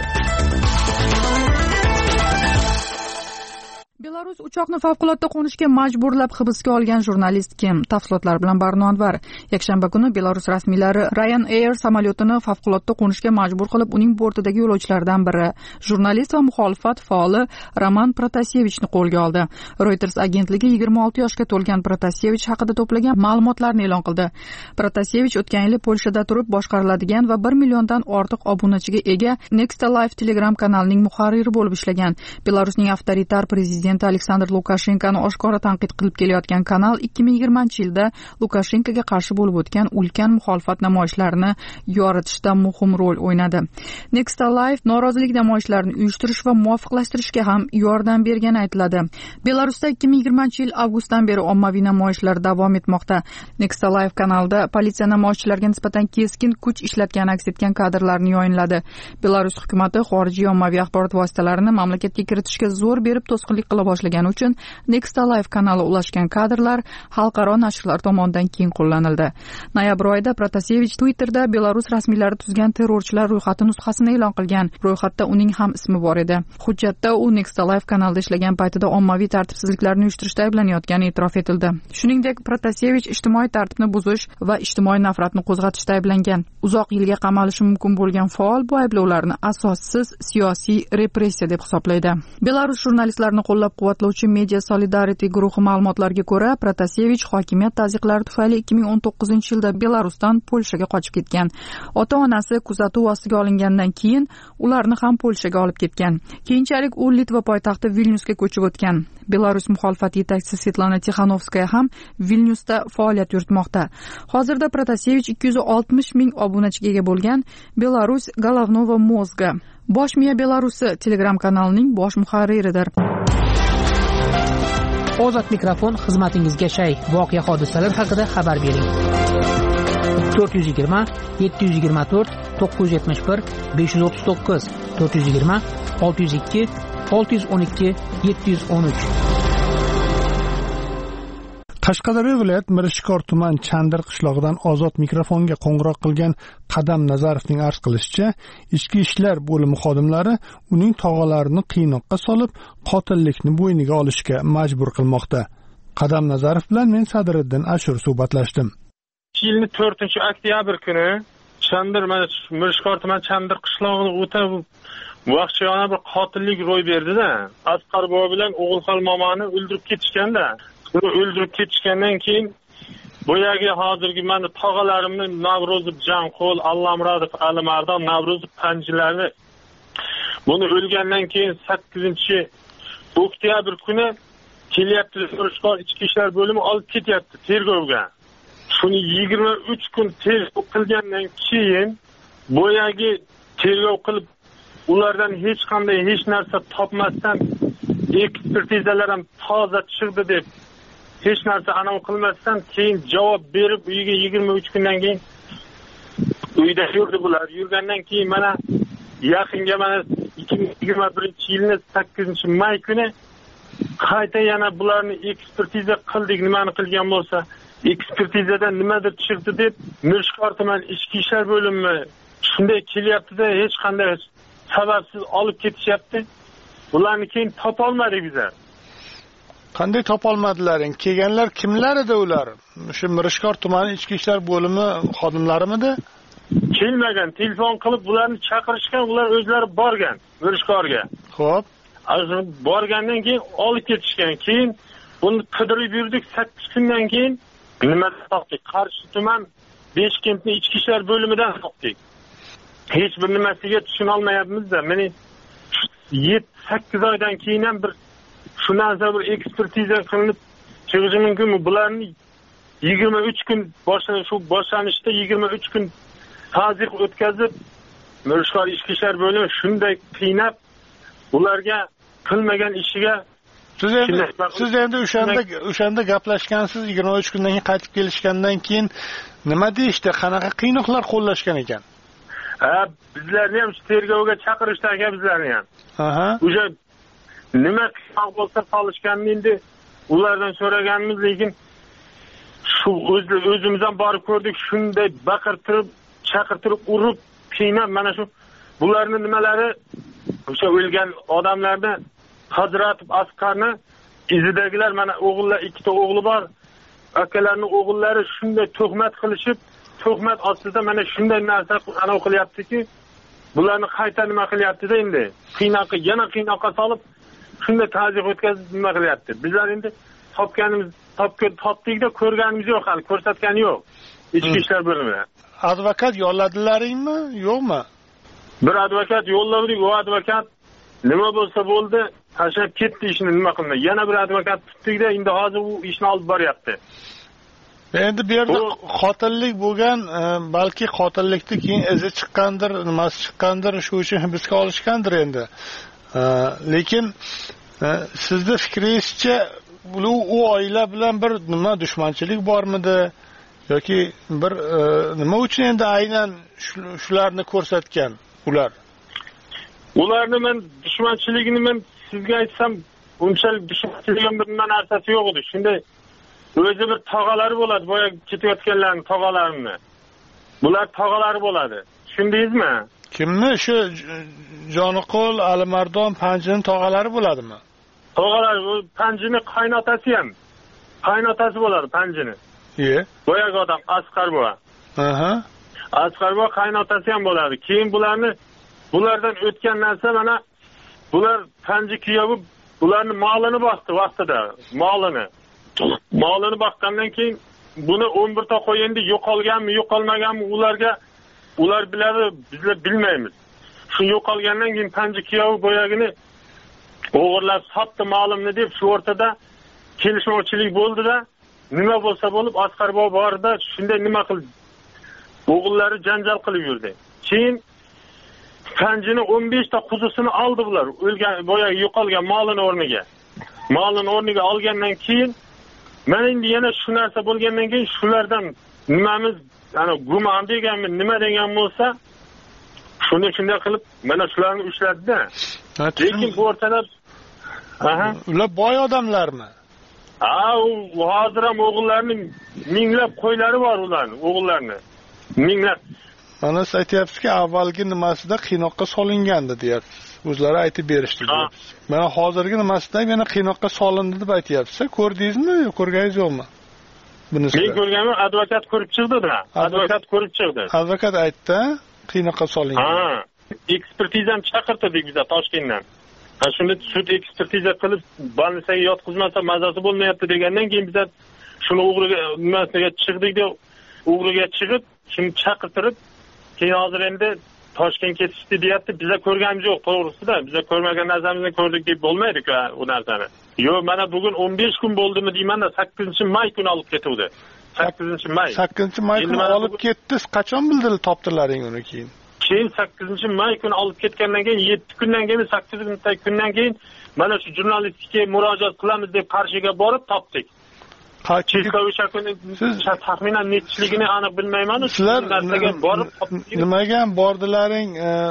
Belarus uchoqni favqulodda qo'nishga majburlab hibsga olgan jurnalist kim? Tafsilotlar bilan Barno Anvar. Yakshanba kuni Belarus rasmiylari Ryan Air samolyotini favqulodda qo'nishga majbur qilib, uning bortidagi yo'lovchilardan biri, jurnalist va muxolifat faoli Roman Protasevichni qo'lga oldi. Reuters agentligi yigirma olti yoshga to'lgan Protasevich haqida to'plagan ma'lumotlarni e'lon qildi. Protasevich o'tgan yil Polshada turib boshqariladigan va bir milliondan ortiq obunachiga ega Nexta Live Telegram kanalining muharriri bo'lib ishlagan. Belarusning avtoritar prezidenti Aleksandr Lukashenkoni oshkora tanqid qilib kelayotgan kanal ikki ming yigirmanchi yilda Lukashenkoga qarshi bo'lib o'tgan ulkan muxolifat namoyishlarini yoritishda muhim rol o'ynadi. Nexta Live norozilik namoyishlarini uyushtirish va muvofiqlashtirishga ham yordam bergani aytiladi. Belarusda ikki ming yigirmanchi yil avgustdan beri ommaviy namoyishlar davom etmoqda. Nexta Live kanalida politsiya namoyishchilarga nisbatan keskin kuch ishlatgani aks etgan kadrlarni yoyinladi. Belarus hukumati xorijiy ommaviy axborot vositalarini mamlakatga kiritishga zo'r berib to'sqinlik qila boshlagani uchun Nexta Live kanali ulashgan kadrlar xalqaro nashrlar tomonidan keng qo'llanildi. Noyabr oyida Protasevich Twitterda Belarus rasmiylari tuzgan terrorchilar ro'yxati nusxasini e'lon qilgan. Ro'yxatda uning ham ismi bor edi. Hujjatda u Nexta Live kanalida ishlagan paytida ommaviy tartibsizliklarni uyushtirishda ayblanayotgani e'tirof etildi. Shuningdek, Protasevich ijtimoiy tartibni buzish va ijtimoiy nafratni qo'zg'atishda ayblangan. Uzoq yilga qamalishi mumkin bo'lgan faol bu ayblovlarni asossiz siyosiy repressiya deb hisoblaydi. Belarus jurnalistlarini qo'llab-quvvatlovchi Media Solidarity guruhi ma'lumotlariga ko'ra, Protasevich hokimiyat tazyiqlari tufayli ikki ming o'n to'qqizinchi yilda Belarusdan Polshaga qochib ketgan. Ota-onasi kuzatuv ostiga olingandan keyin ularni ham Polshaga olib ketgan. Keyinchalik u Litva poytaxti Vilnyusga ko'chib o'tgan. Belarus muxolifat yetakchisi Svetlana Tixanovskaya ham Vilnyusda faoliyat yuritmoqda. Hozirda Protasevich ikki yuz oltmish ming obunachiga ega bo'lgan Belarus Головного mozga, Bosh miya Belarusi Telegram kanalining bosh muharriridir. Ozod mikrofon xizmatingizga shay. Voqea hodisalar haqida xabar bering. to'rt yuz yigirma yetti yuz yigirma to'rt to'qqiz yuz yetmish bir besh yuz o'ttiz to'qqiz to'rt yuz yigirma olti yuz ikki olti yuz o'n ikki yetti yuz o'n uch. Qashqadaryo viloyat Mirishkor tuman Chandir qishlog'idan Ozod mikrofonga qo'ng'iroq qilgan Qadam Nazarovning arz qilishicha, ichki ishlar bo'limi xodimlari uning tog'alarini qiynoqqa solib, qotillikni bo'yniga olishga majbur qilmoqda. Qadam Nazarov bilan men Sadiriddin Ashur suhbatlashdim. Yilning to'rtinchi oktyabr kuni Chandir mana Mirishkor tuman Chandir qishlog'ida o'ta vahshiyona bir qotillik ro'y berdi-da. Asqar bobo bilan O'g'ilxon momoni o'ldirib ketishganda, uni o'ldirib ketishgandan keyin boyagi hozirgi mana tog'alarimni Navrozov Janqul, Allamradov, Alimardon, Navrozov Panjilari buni o'lgandan keyin sakkizinchi oktyabr kuni kelyapti Mirishkor ichki ishlar bo'limi olib ketyapti tergovga. Shuni yigirma uch kun tergov qilgandan keyin boyagi tergov qilib ulardan hech qanday hech narsa topmasdan ekspertizalar ham toza chiqdi deb hech narsa anav qilmasdan keyin javob berib uyiga yigirma uch kundan keyin uyda yurdi bular. Yurgandan keyin mana yaqinga mana ikki ming yigirma birinchi yilning sakkizinchi may kuni qayta yana bularni ekspertiza qildik, nimani qilgan bo'lsa ekspertizadan nimadir chiqdi deb Mirishkor tuman ichki ishlar bo'limi shunday kelyapti-da, hech qanday sababsiz olib ketishyapti. Ularni keyin topolmadik bizlar. Qanday topolmadilaring? Kelganlar kimlar edi ular? Shu Mirishkor tumani ichki ishlar bo'limi xodimlarimidi? Kelmagan, telefon qilib ularni chaqirishgan, ular o'zlari borgan Mirishkorga. Xo'p. Borgandan keyin olib ketishgan. Keyin buni qidirib yurdik sakkiz kundan keyin nima topdik? Qarshi tuman Beshkentni ichki ishlar bo'limidan topdik. Hech bir nimasiga tushuna olmayapmiz-da. Meni yetti sakkiz oydan keyin ham bir shundan so'ng bir ekspertiza qilinib chiqishi mumkinmi? Bularni yigirma uch kun boshlanib shu boshlanishda yigirma uch kun tazyiq o'tkazib Mirishkor ichki ishlar bo'limi shunday qiynab ularga qilmagan ishiga siz endi siz endi o'shanda o'shanda gaplashgansiz yigirma uch kundan keyin qaytib kelishgandan keyin nima deyishdi? Qanaqa qiynoqlar qo'llashgan ekan? Ha, bizlarni ham tergovga chaqirishdi aka bizlarni ham. Aha. O'sha nima qiynoq bo'lsa solishganini endi ulardan so'raganmiz, lekin shu o'zimiz ham borib ko'rdik, shunday baqirtirib, chaqirtirib, urib, qiynab mana shu bularning nimalari o'sha o'lgan odamlarni Hazratov Asqarni izidagilar, mana o'g'illar, ikkita o'g'li bor, akalarning o'g'illari shunday tuhmat qilishib, tuhmat ostida mana shunday narsa anav qilyaptiki, bularni qayta nima qilyapti-da endi. Qiynoqqa, yana qiynoqqa solib, shunday ta'ziyat o'tkazib nima qilyapti. Bizlar endi topganimiz, topgan topdik-da, ko'rganimiz yo'q, hali ko'rsatgani yo'q. Ichki ishlar bo'limi. Advokat yolladilaringmi, yo'qmi? Bir advokat yolladik, u advokat nima bo'lsa bo'ldi, tashlab ketdi ishni, nima qildi. Yana bir advokat tutdik-da, endi hozir u ishni olib boryapti. Endi bu yerda qotillik bo'lgan, balki qotillikdan keyin izi chiqqandir, nimasi chiqqandir, shu uchun hibsga olishgandir endi. Lekin sizning fikringizcha bu u oila bilan bir nima dushmanchilik bormidi yoki bir nima uchun endi aynan shularni ko'rsatgan ular? Ularni men dushmanchiligini men sizga aytsam, unchalik dushmanchilik bir narsasi yo'q edi. Shunday o'zi bir tog'alari bo'ladi, boya ketayotganlarning tog'alarini. Bular tog'alari bo'ladi. Tushundingizmi? Kimni? Shu Joniqul, Alimardon, Panjining tog'alari bo'ladimi? Tog'alari, u Panjining qaynotasi ham. Qaynotasi bo'ladi Panjining. Ye. Boyagi odam Asqar bo'va. Aha. Asqar bo'va qaynotasi ham bo'ladi. Keyin bularni bulardan o'tgan narsa mana bular Panji kuyovi bularni molini bosdi vaqtida, molini. Molini boqqandan keyin buni o'n bir ta qo'y endi yo'qolganmi, yo'qolmaganmi ularga ular biladi, bizlar bilmaymiz. Shu yo'qolgandan keyin Panji kuyovi boyagini o'g'irlab sotdi molimni deb shu o'rtada kelishmovchilik bo'ldi-da, nima bo'lsa bo'lib Asqar bobo bordi, shunday nima qildi? O'g'illari janjal qilib yurdi. Keyin Panjini o'n besh ta quzusini oldi bular, o'lgan boyagi yo'qolgan molini o'rniga. Molini o'rniga olgandan keyin mana endi yana shu narsa bo'lgandan keyin shulardan nimamiz, ana gumon deganmi, nima degan bo'lsa, shuni shunday qilib mana shularni ushladi-da. Lekin bu o'rtada aha, ular boy odamlarmi? Ha, u hozir ham o'g'illarning minglab qo'ylari bor ularning, o'g'illarning. Minglab. Mana siz aytyapsizki, avvalgi nimasida qiynoqqa solingandi deyapsiz. O'zlari aytib berishdi deyapsiz. Mana hozirgi nimasida yana qiynoqqa solindi deb aytyapsiz. Ko'rdingizmi yo ko'rganingiz yo'qmi? Bunisi. Men ko'rganman, advokat ko'rib chiqdi-da. Advokat ko'rib chiqdi. Advokat aytdi, qiynoqqa solingan. Ha, ekspertizani chaqirtirdik biz Toshkentdan. Ha, shunda sud ekspertiza qilib, больницаga yotqizmasa mazasi bo'lmayapti degandan keyin biz shuni o'g'riga nimasiga chiqdik-da, o'g'riga chiqib, shuni chaqirtirib, keyin hozir endi Toshkentga ketishdi deyapti. Bizlar ko'rganimiz yo'q, to'g'risida. Bizlar ko'rmagan narsamizni ko'rdik deb bo'lmaydi-ku u narsani. Yo'q, mana bugun o'n besh kun bo'ldimi deyman-da, sakkizinchi may kuni olib ketuvdi. sakkizinchi may. sakkizinchi may kuni olib ketdi. Qachon bildilar, topdilaring uni keyin? Keyin sakkizinchi may kuni olib ketgandan keyin yetti kundan keyin, sakkizinchi kundan keyin mana shu jurnalistikaga murojaat qilamiz deb Qarshiga borib topdik. Qachon o'sha kuni taxminan nechligini aniq bilmayman. Sizlar narsaga borib nimaga bordilaring?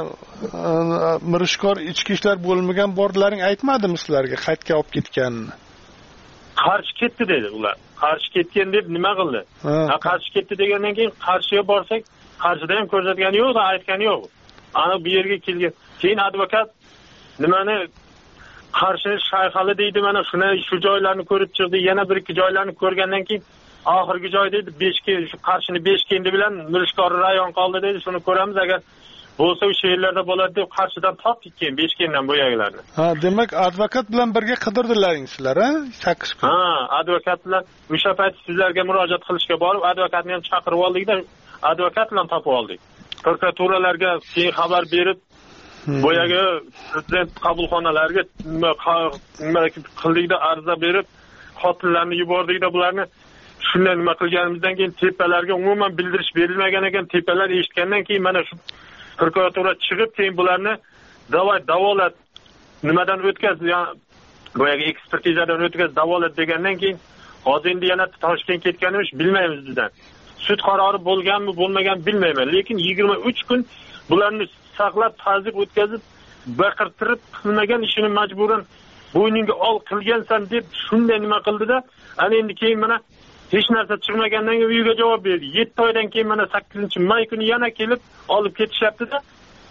Mirishkor ichki ishlar bo'lmagan bordilaring aytmadimi sizlarga qaytga olib ketganini? Qarshi ketdi dedi ular. Qarshi ketgan deb nima qildi? Ha, qarshi ketdi degandan keyin Qarshiga borsak, Qarshida ham ko'rsatgani yo'q, aytgani yo'q. Ana bu yerga kelgan. Keyin advokat nimani Qarshi shayxali deydi, mana shuni shu joylarni ko'rib chiqdi, yana bir ikki joylarni ko'rgandan keyin oxirgi joy deydi, beshki shu Qarshini Beshkendi bilan Mirishkor rayon qoldi deydi, shuni ko'ramiz, agar bo'lsa o'sha yerlarda bo'ladi deb Qarshidan topdik keyin Beshkendan bo'yagilarni. Ha, demak advokat bilan birga qidirdilaring sizlar, ha? sakkiz kun. Ha, advokat bilan o'sha payt sizlarga murojaat qilishga borib, advokatni ham chaqirib oldik-da, advokat bilan topib oldik. Prokuraturalarga keyin xabar berib, boyagi prezident qabulxonalariga nima qildikda, ariza berib, xotinlarni yubordik-da, bularni shunday nima qilganimizdan keyin tepalarga umuman bildirish berilmagan ekan. Tepalar eshitgandan keyin mana shu prokuratura chiqib, keyin bularni davlat davolat nimadan o'tkaz, ya'ni boyagi ekspertizadan o'tkaz, davolat degandan keyin hozir endi yana Toshkentga ketganimiz bilmaymiz bizdan. Sud qarori bo'lganmi, bo'lmagan bilmayman, lekin yigirma uch kun bularni saqlab, ta'zib o'tkazib, baqirtirib, qilmagan ishini majburan bo'yninga ol qilgansan deb shunday nima qildi-da, ana endi keyin mana hech narsa chiqmagandan keyin uyiga javob berdi. yetti oydan keyin mana sakkizinchi may kuni yana kelib olib ketishyapti-da.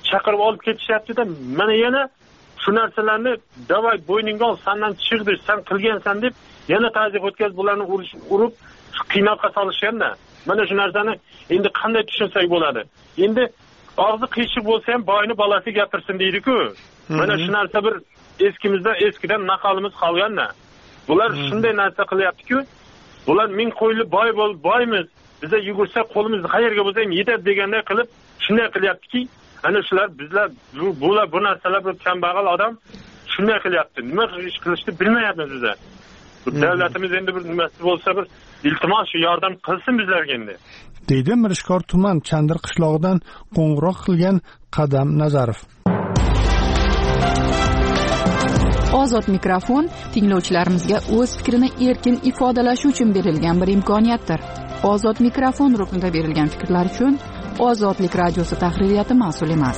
chaqirib olib ketishyapti-da, mana yana shu narsalarni davay bo'yningga ol, sendan chiqdi, sen qilgansan deb yana ta'ziyat o'tkazib bularni urib qiynoqqa solishganda. Mana shu narsani endi qanday tushunsak bo'ladi? Endi og'zi qiyshiq bo'lsa ham boyni bolasi gapirsin deydi-ku. Mana shu narsa bir eskimizda eskidan naqalimiz qolganda. Bular shunday narsa qilyapti-ku, bular ming qo'yli boy bo'l, boymiz. Biza yugursa qo'limiz qayerga bo'lsa ham yetadi deganday qilib shunday qilyaptiki, ana shular bizlar bular bu narsalar bir kambag'al odam shunday qilyapti. Nima ish qilishni bilmayapmiz biza. Bu davlatimiz endi bir nimasi bo'lsa bir iltimos shu yordam qilsin bizlarga endi. Deydi Mirishkor tuman Chandir qishlog'idan qo'ng'iroq qilgan Qadam Nazarov. Ozod mikrofon tinglovchilarimizga o'z fikrini erkin ifodalashi uchun berilgan bir imkoniyatdir. Ozod mikrofon ruknida berilgan fikrlar uchun Ozodlik radiosi tahririyati mas'ul emas.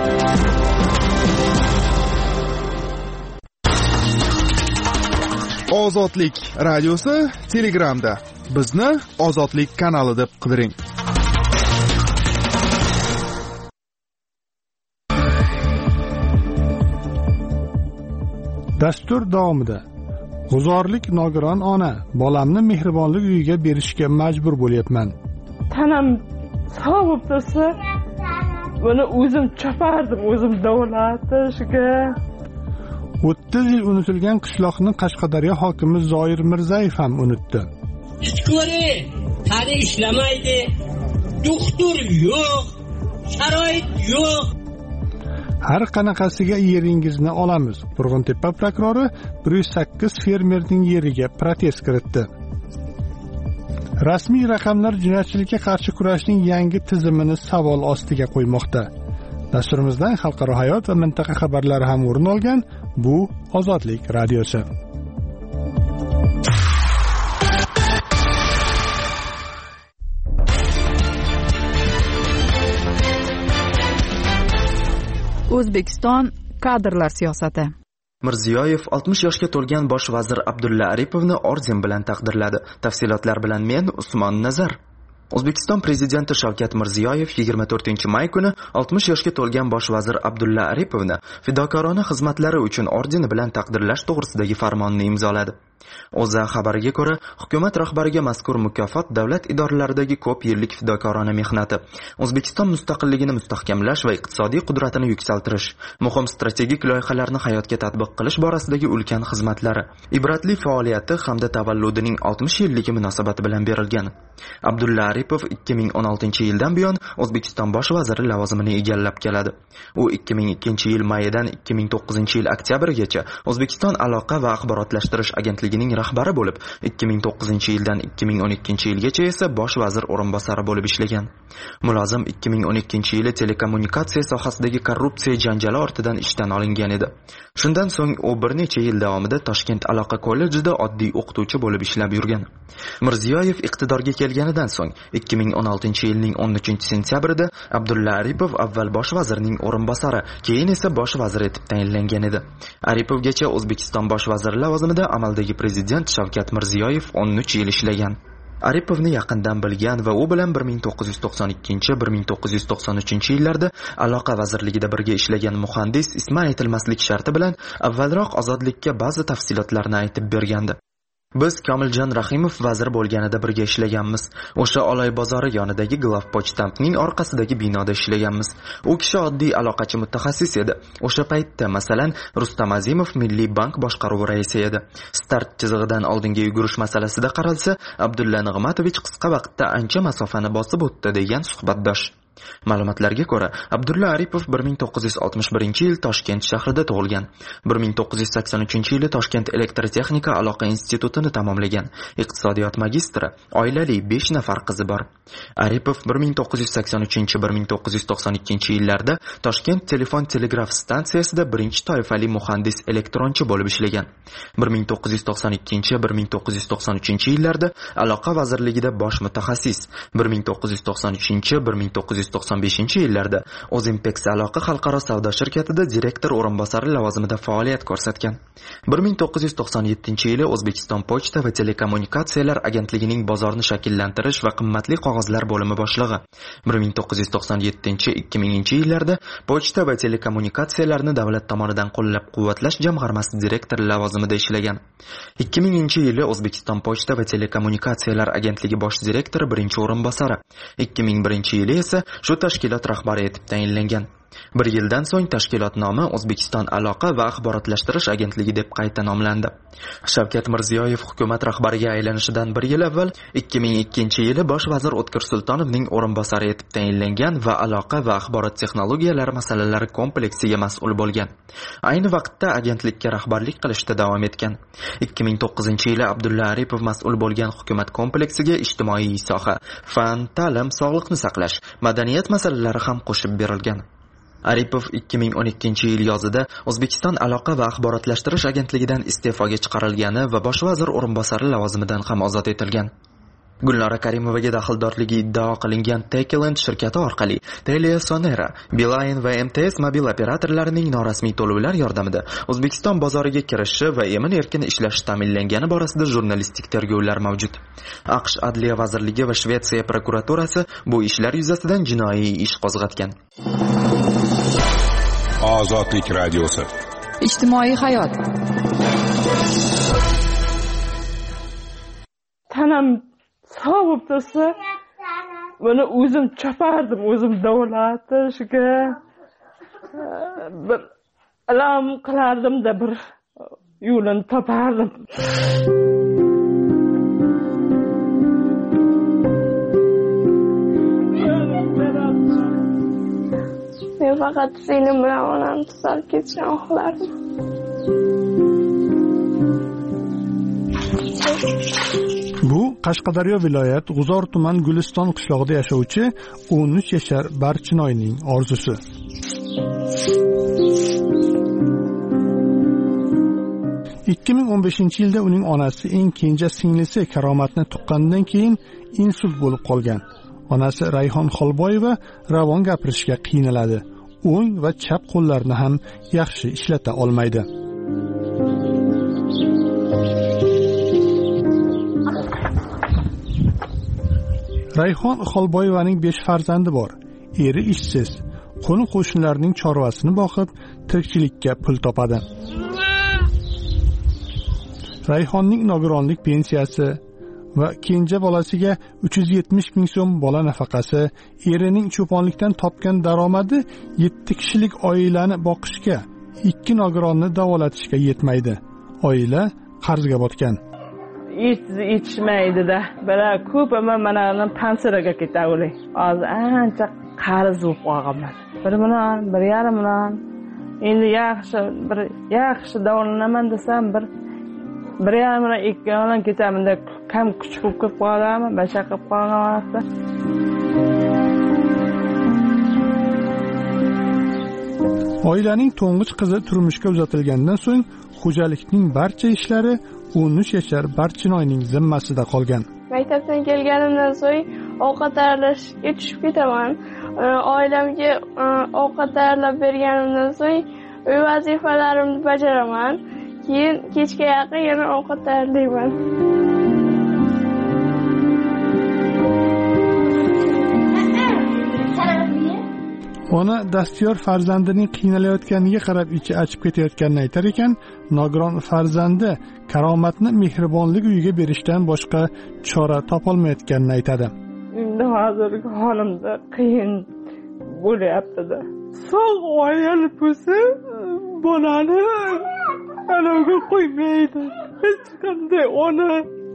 Ozodlik radiosi Telegramda. Bizni Ozodlik kanali deb qidiring. Dastur davomida G'uzorlik nogiron ona, bolamni mehribonlik uyiga berishga majbur bo'lyapman. Tanam sog' bo'lib tursa, buni o'zim chapardim, o'zim davlatishga. o'ttiz yil unutilgan qishloqni Qashqadaryo hokimi Zoir Mirzayev ham unutdi. Ichkori, qari ishlamaydi, doktor yo'q, sharoit yo'q. Har qanaqasiga yeringizni olamiz. Qo'rg'ontepa prokurori bir yuz sakkiz fermerning yeriga protest kiritdi. Rasmiy raqamlar jinoyatchilikka qarshi kurashning yangi tizimini savol ostiga qo'ymoqda. Dasturimizdan xalqaro hayot va mintaqa xabarlari ham o'rin olgan. Bu Ozodlik radiosi. O'zbekiston kadrlar siyosati. Mirziyoyev oltmish yoshga to'lgan bosh vazir Abdulla Aripovni orden bilan taqdirladi. Tafsilotlar bilan men Usmon Nazar. O'zbekiston prezidenti Shavkat Mirziyoyev yigirma to'rtinchi may kuni oltmish yoshga to'lgan bosh vazir Abdulla Aripovni fidokorona xizmatlari uchun ordeni bilan taqdirlash to'g'risidagi farmonni imzoladi. O'zA xabariga ko'ra, hukumat rahbariga mazkur mukofot davlat idoralaridagi ko'p yillik fidokorona mehnati, O'zbekiston mustaqilligini mustahkamlash va iqtisodiy qudratini yuksaltirish, muhim strategik loyihalarni hayotga tatbiq qilish borasidagi ulkan xizmatlari, ibratli faoliyati hamda tavalludining oltmish yilligi munosabati bilan berilgan. Abdulla Aripov ikki ming o'n oltinchi yildan buyon O'zbekiston bosh vaziri lavozimini egallab keladi. U ikki ming ikkinchi yil mayidan ikki ming to'qqizinchi yil oktyabrigacha O'zbekiston aloqa va axborotlashtirish agentligining rahbari bo'lib, ikki ming to'qqizinchi yildan ikki ming o'n ikkinchi yilgacha esa bosh vazir o'rinbosari bo'lib ishlagan. Mulozim ikki ming o'n ikkinchi yili telekommunikatsiya sohasidagi korrupsiya janjali ortidan ishdan olingan edi. Shundan so'ng u bir necha yil davomida Toshkent aloqa kollejida oddiy o'qituvchi bo'lib ishlab yurgan. Mirziyoyev iqtidorga kelganidan so'ng ikki ming o'n oltinchi yilning o'n uchinchi sentyabrida Abdulla Aripov avval bosh vazirning o'rinbosari, keyin esa bosh vazir etib tayinlangan edi. Aripovgacha O'zbekiston bosh vaziri lavozimida amaldagi prezident Shavkat Mirziyoyev o'n uch yil ishlagan. Aripovni yaqindan bilgan va u bilan bir ming to'qqiz yuz to'qson ikkinchi - bir ming to'qqiz yuz to'qson uchinchi yillarda aloqa vazirligida birga ishlagan muhandis ismi aytilmaslik sharti bilan avvalroq Ozodlikka ba'zi tafsilotlarni aytib bergandi. Biz Komiljon Rahimov vazir bo'lganida birga ishlaganmiz. O'sha Oloy bozori yonidagi Glavpochtampning orqasidagi binoda ishlaganmiz. U kishi oddiy aloqachi mutaxassis edi. O'sha paytda, masalan, Rustam Azimov Milliy bank boshqaruvi raisi edi. Start chizig'idan oldinga yugurish masalasida qaralsa, Abdulla Nig'matovich qisqa vaqtda ancha masofani bosib o'tdi degan suhbatdosh. Ma'lumotlarga ko'ra, Abdulla Aripov bir ming to'qqiz yuz oltmish birinchi yil Toshkent shahrida tug'ilgan. bir ming to'qqiz yuz sakson uchinchi yili Toshkent elektrotexnika aloqa institutini tamomlagan. Iqtisodiyot magistri, oilali besh nafar qizi bor. Aripov bir ming to'qqiz yuz sakson uchinchi - bir ming to'qqiz yuz to'qson ikkinchi yillarda Toshkent telefon telegraf stansiyasida birinchi toifali muhandis elektronchi bo'lib ishlagan. bir ming to'qqiz yuz to'qson ikkinchi - bir ming to'qqiz yuz to'qson uchinchi yillarda aloqa vazirligida bosh mutaxassis, bir ming to'qqiz yuz to'qson uchinchi - bir ming to'qqiz yuz yuz to'qson beshinchi yillarda O'zimpex aloqa xalqaro savdo shirkatida direktor o'rinbosari lavozimida faoliyat ko'rsatgan. bir ming to'qqiz yuz to'qson yettinchi yili O'zbekiston Pochta va telekommunikatsiyalar agentligining bozorni shakllantirish va qimmatli qog'ozlar bo'limi boshlig'i. bir ming to'qqiz yuz to'qson yettinchi ikki minginchi yillarda Pochta va telekommunikatsiyalarni davlat tomonidan qo'llab-quvvatlash jamg'armasi direktori lavozimida ishlagan. ikki minginchi yili O'zbekiston Pochta va telekommunikatsiyalar agentligi bosh direktori birinchi o'rinbosari, ikki ming birinchi yili esa shu tashkilot rahbari etib tayinlangan. Bir yildan so'ng tashkilot nomi O'zbekiston aloqa va axborotlashtirish agentligi deb qayta nomlandi. Shavkat Mirziyoyev hukumat rahbariga aylanishidan bir yil avval ikki ming ikkinchi yili bosh vazir O'tkir Sultonovning o'rinbosari etib tayinlangan va aloqa va axborot texnologiyalari masalalari kompleksiga mas'ul bo'lgan. Ayni vaqtda agentlikka rahbarlik qilishda davom etgan. ikki ming to'qqizinchi yili Abdulla Aripov mas'ul bo'lgan hukumat kompleksiga ijtimoiy soha, fan, ta'lim, sog'liqni saqlash, madaniyat masalalari ham qo'shib berilgan. Aripov ikki ming o'n ikkinchi yil yozida O'zbekiston aloqa va axborotlashtirish agentligidan iste'foga chiqarilgani va bosh vazir o'rinbosari lavozimidan ham ozod etilgan. Gulnora Karimovaga daxldorligi iddao qilingan Techland shirkati orqali Telia Sonera, Beeline va M T S mobil operatorlarining norasmiy to'lovlar yordamida O'zbekiston bozoriga kirishi va emin-erkin ishlashi ta'minlangani borasida jurnalistik tergovlar mavjud. AQSh Adliya vazirligi va Shvetsiya prokuraturasi bu ishlar yuzasidan jinoiy ish qo'zg'atgan. Ozodlik radiosi. Ijtimoiy hayot. Tanam sog' bo'lib tursa, buni o'zim chapardim, o'zim davlatishga bir ilm qilardim-da, bir yo'lini topardim. Men faqat singlim bilan onamni tuzalib ketishni xohlardim. Bu Qashqadaryo viloyat G'uzor tuman Guliston qishlog'ida yashovchi o'n uch yashar Barchinoyning orzusi. ikki ming o'n beshinchi yilda uning onasi eng kenja singlisi Karomatni tuqqanidan keyin insult bo'lib qolgan. Onasi Rayhon Xolboyeva ravon gapirishga qiynaladi. O'ng va chap qo'llarini ham yaxshi ishlata olmaydi. Rayhon Xolboyevaning besh farzandi bor. Eri ishsiz, qo'ni qo'shnilarning chorvasini boqib, tirikchilikka pul topadi. Rayhonning nogironlik pensiyasi va kenja bolasiga uch yuz yetmish ming so'm bola nafaqasi, erining cho'ponlikdan topgan daromadi yetti kishilik oilani boqishga, ikki nogironni davolatishga yetmaydi. Oila qarzga botgan. Yetishmaydi-da. Bala ko'pama mana pansiraga ketadi. Hozir ancha qarz bo'lib qolganman. Bir million, bir yarim million. Endi yaxshi, bir yaxshi davolanaman desam, bir bir yarim million, ikki million ketaman-da, kam kuch bo'lib ketib qoladimi? Basha qilib qolgan vaqtda. Oilaning to'ng'ich qizi turmushga uzatilgandan so'ng xo'jalikning barcha ishlari o'n uch yashar Barchinoyning zimmasida qolgan. Maktabdan kelganimdan so'ng ovqat tayyorlashga tushib ketaman. Oilamga ovqat tayyorlab berganimdan so'ng uy vazifalarimni bajaraman. Keyin kechga yaqin yana ovqat tayyorlayman. Ona dastyor farzandining qiynalayotganiga qarab ichi achib ketayotganini aytar ekan, nogiron farzandi Karomatni mehribonlik uyiga berishdan boshqa chora topolmayotganini aytadi. Endi hozirgi holimda qiyin bo'lyapti-da. Sog' oil bo'lsa, bolani anaga qo'ymaydi. Hech qanday ona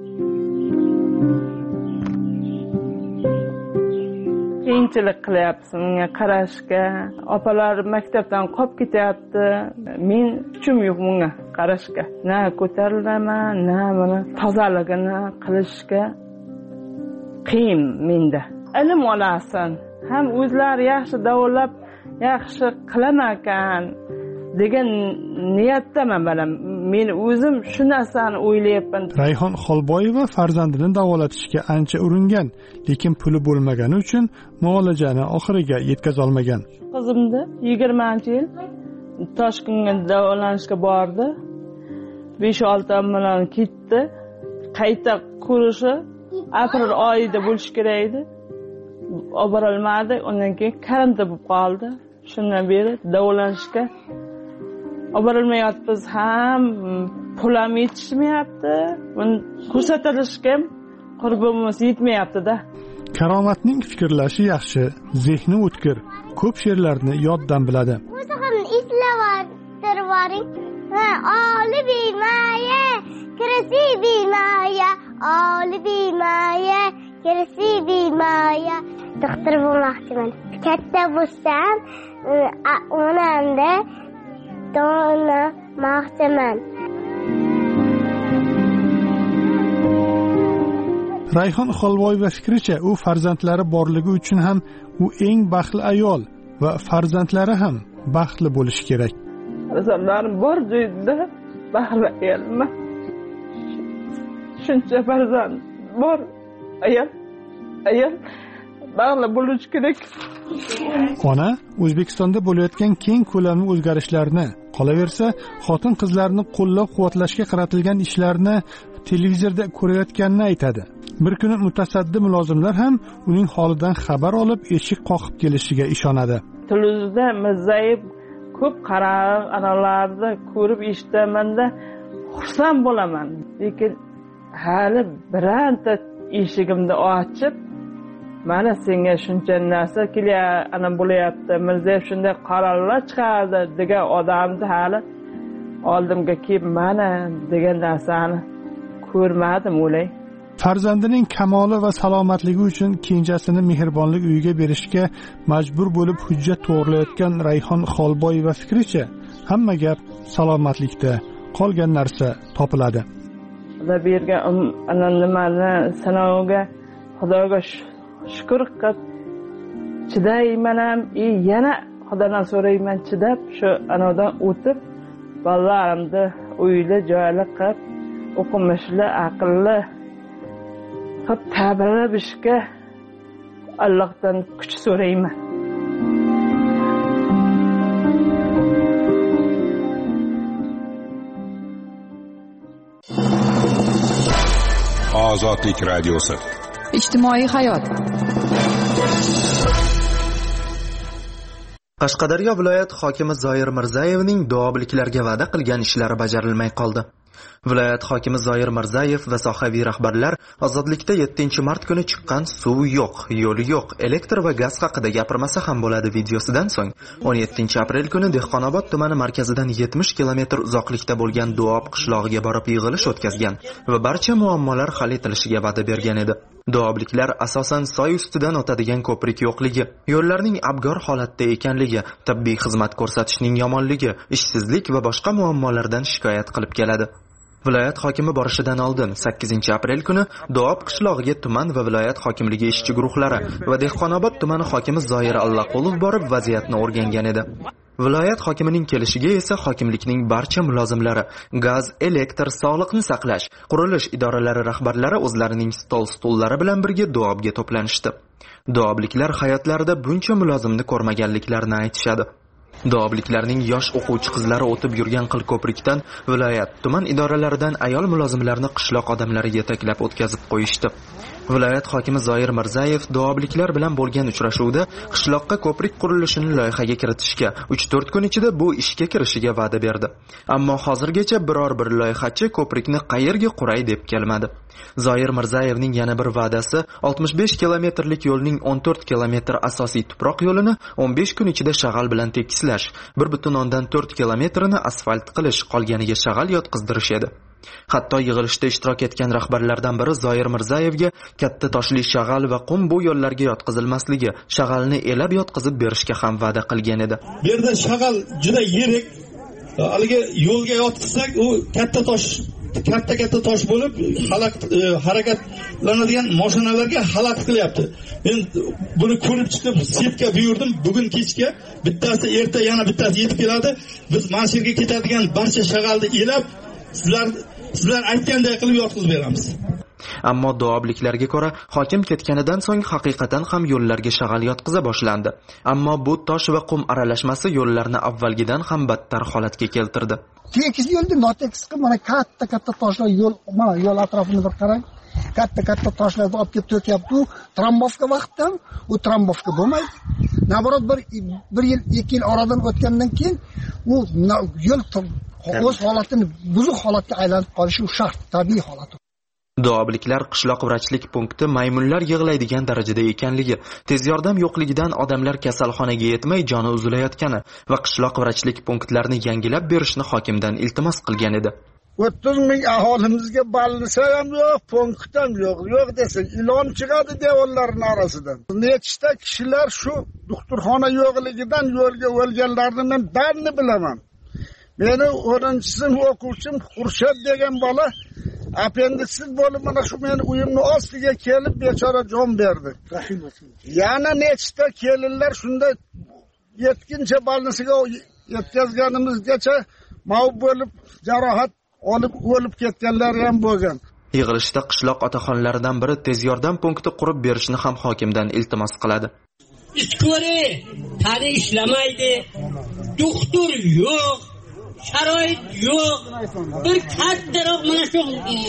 qiyinchilik qilyapti unga qarashga. Opalar maktabdan qolib ketyapti. Men kuchim yo'q bunga qarashga. Na ko'tarilaman, na buni tozaligini qilishga qiyin menda. Ilm olasan, ham o'zlari yaxshi davolab, yaxshi qilaman ekan degan niyatdaman. Mana men o'zim shu narsani o'ylayapman. Rayhon Xolboyeva farzandini davolatishga ancha uringan, lekin puli bo'lmagani uchun muolajani oxiriga yetkaza olmagan. Qizimni yigirmanchi yil Toshkentga davolanishga bordi. besh olti bilan ketdi. Qayta ko'rishi aprel oyida bo'lish kerak edi. Olib borilmadi. Undan keyin karantin bo'lib qoldi. Shundan beri davolanishga olib borilmayapmiz ham, pul ham yetishmayapti. Buni ko'rsatilishga ham qurbimiz yetmayapti-da. Karomatning fikrlashi yaxshi, zehni o'tkir, ko'p she'rlarni yoddan biladi. O'zi ham eslavaring. Ha, oli bilmaya, kirasi bilmaya, oli bilmaya, kirasi bilmaya. Doktor bo'lmoqchiman. Katta bo'lsam, onamda dona maqtaman. Rayhon Xolboyeva fikricha, u farzandlari borligi uchun ham u eng baxtli ayol va farzandlari ham baxtli bo'lishi kerak. Farzandlarim bor joyda baxtli ayolman. Shuncha farzand bor ayol, ayol baxtli bo'lishi kerak. Ona O'zbekistonda bo'layotgan keng ko'lamli o'zgarishlarni, qolaversa, xotin-qizlarni qo'llab-quvvatlashga qaratilgan ishlarni televizorda ko'rayotganini aytadi. Bir kuni mutasaddi mulozimlar ham uning holidan xabar olib, eshik qoqib kelishiga ishonadi. Televizorda Mirzayev ko'p qarab, analarni ko'rib eshitmanda xursand bo'laman. Lekin hali biranta eshigimni ochib, mana senga shuncha narsa kelyapti, ana bo'layapti, Mirzayev shunday qarorlar chiqardi degan odamni hali oldimga kelib mana degan narsani ko'rmadim o'lay. Farzandining kamoli va salomatligi uchun kenjasini mehribonlik uyiga berishga majbur bo'lib hujjat to'g'rilayotgan Rayhon Xolboyeva fikricha, hamma gap salomatlikda, qolgan narsa topiladi. Xudo bergan ana nimani sanoviga Xudoga shukr qilib chidayman ham, e yana Xudodan so'rayman chidab shu anodan o'tib bolalarimni uyli joyli qilib o'qimishli, aqlli qilib ta'birlashga Allohdan kuch so'rayman. Ozodlik radiosi. Ijtimoiy hayot. Qashqadaryo viloyat hokimi Zoir Mirzayevning duobiliklarga va'da qilgan ishlari bajarilmay qoldi. Viloyat hokimi Zoir Mirzayev va sohaviy rahbarlar Ozodlikda yettinchi mart kuni chiqqan suv yo'q, yo'li yo'q, elektr va gaz haqida gapirmasa ham bo'ladi videosidan so'ng o'n yettinchi aprel kuni Dehqonobod tumani markazidan yetmish kilometr uzoqlikda bo'lgan Duob qishlog'iga borib yig'ilish o'tkazgan va barcha muammolar hal etilishiga va'da bergan edi. Duobliklar asosan soy ustidan o'tadigan ko'prik yo'qligi, yo'llarning abgor holatda ekanligi, tibbiy xizmat ko'rsatishning yomonligi, ishsizlik va boshqa muammolardan shikoyat qilib keladi. Viloyat hokimi borishidan oldin sakkizinchi aprel kuni Duob qishlog'iga tuman va viloyat hokimligi ishchi guruhlari va Dehqonobod tumani hokimi Zoir Allaqulov borib vaziyatni o'rgangan edi. Viloyat hokimining kelishiga esa hokimlikning barcha mulozimlari, gaz, elektr, sog'liqni saqlash, qurilish idoralari rahbarlari o'zlarining stol-stullari bilan birga Duobga to'planishdi. Duobliklar hayotlarida buncha mulozimni ko'rmaganliklarini aytishadi. Duobliklarning yosh o'quvchi qizlari o'tib yurgan qil ko'prikdan viloyat, tuman idoralaridan ayol mulozimlarni qishloq odamlari yetaklab o'tkazib qo'yishdi. Viloyat hokimi Zoir Mirzayev duobliklar bilan bo'lgan uchrashuvda qishloqqa ko'prik qurilishini loyihaga kiritishga uch to'rt kun ichida bu ishga kirishiga va'da berdi. Ammo hozirgacha biror bir loyihachi ko'prikni qayerga quray deb kelmadi. Zoir Mirzayevning yana bir va'dasi oltmish besh kilometrlik yo'lning o'n to'rt kilometr asosiy tuproq yo'lini o'n besh kun ichida shag'al bilan tekislash, bir butun o'ndan to'rt kilometrini asfalt qilish, qolganiga shag'al yotqizdirish edi. Hatto yig'ilishda ishtirok etgan rahbarlardan biri Zoir Mirzayevga katta toshli shag'al va qum bu yo'llarga yotqizilmasligi, shag'alni elab yotqizib berishga ham va'da qilgan edi. Bu yerda shag'al juda yirik, haligi yo'lga yotqizsak, u katta tosh, katta-katta tosh bo'lib, xalaqit harakatlanadigan mashinalarga xalaqit qilyapti. Men buni ko'rib chiqib, sepga buyurdim. Bugun kechga bittasi, erta yana bittasi yetib keladi. Biz mana shu yerga ketadigan barcha shag'alni elab sizlar sizlar aytganday qilib yotqizib beramiz. Ammo duobliklarga ko'ra, hokim ketganidan so'ng haqiqatan ham yo'llarga shag'al yotqiza boshlandi. Ammo bu tosh va qum aralashmasi yo'llarni avvalgidan ham battar holatga keltirdi. Tekis yo'lda notekis qilib mana katta-katta toshlar yo'l, mana yo'l atrofini bir qarang. Katta-katta toshlarni olib kelib to'kyapti. U trombovka vaqtdan u trombovka bo'lmaydi. Naborot bir bir yil, ikki yil oradan o'tgandan keyin u yo'l o'z holatini buzuq holatga aylanib qolishi shart, tabiiy holat. Duobliklar qishloq vrachlik punkti maymunlar yig'laydigan darajada ekanligi, tez yordam yo'qligidan odamlar kasalxonaga yetmay joni uzilayotgani va qishloq vrachlik punktlarini yangilab berishni hokimdan iltimos qilgan edi. o'ttiz ming aholimizga balnisa ham yo'q, punkt ham yo'q. Yo'q desak, ilon chiqadi devorlarning orasidan. Nechta kishilar shu doktorxona yo'qligidan yo'lga o'lganlarni men darni bilaman. Meni o'ninchi sinf o'quvchim Xurshad degan bola appendisit bo'lib mana shu meni uyimning ostiga kelib bechora jon berdi. Yana nechta kelinlar shunda yetkinchi balnisiga yetkazganimizgacha mavjud bo'lib jarohat olib o'lib ketganlar ham bo'lgan. Yig'ilishda qishloq otaxonlaridan biri tez yordam punkti qurib berishni ham hokimdan iltimos qiladi. Iskori tari ishlamaydi, doktor yo'q, sharoit yo'q. Bir kattaroq mana shu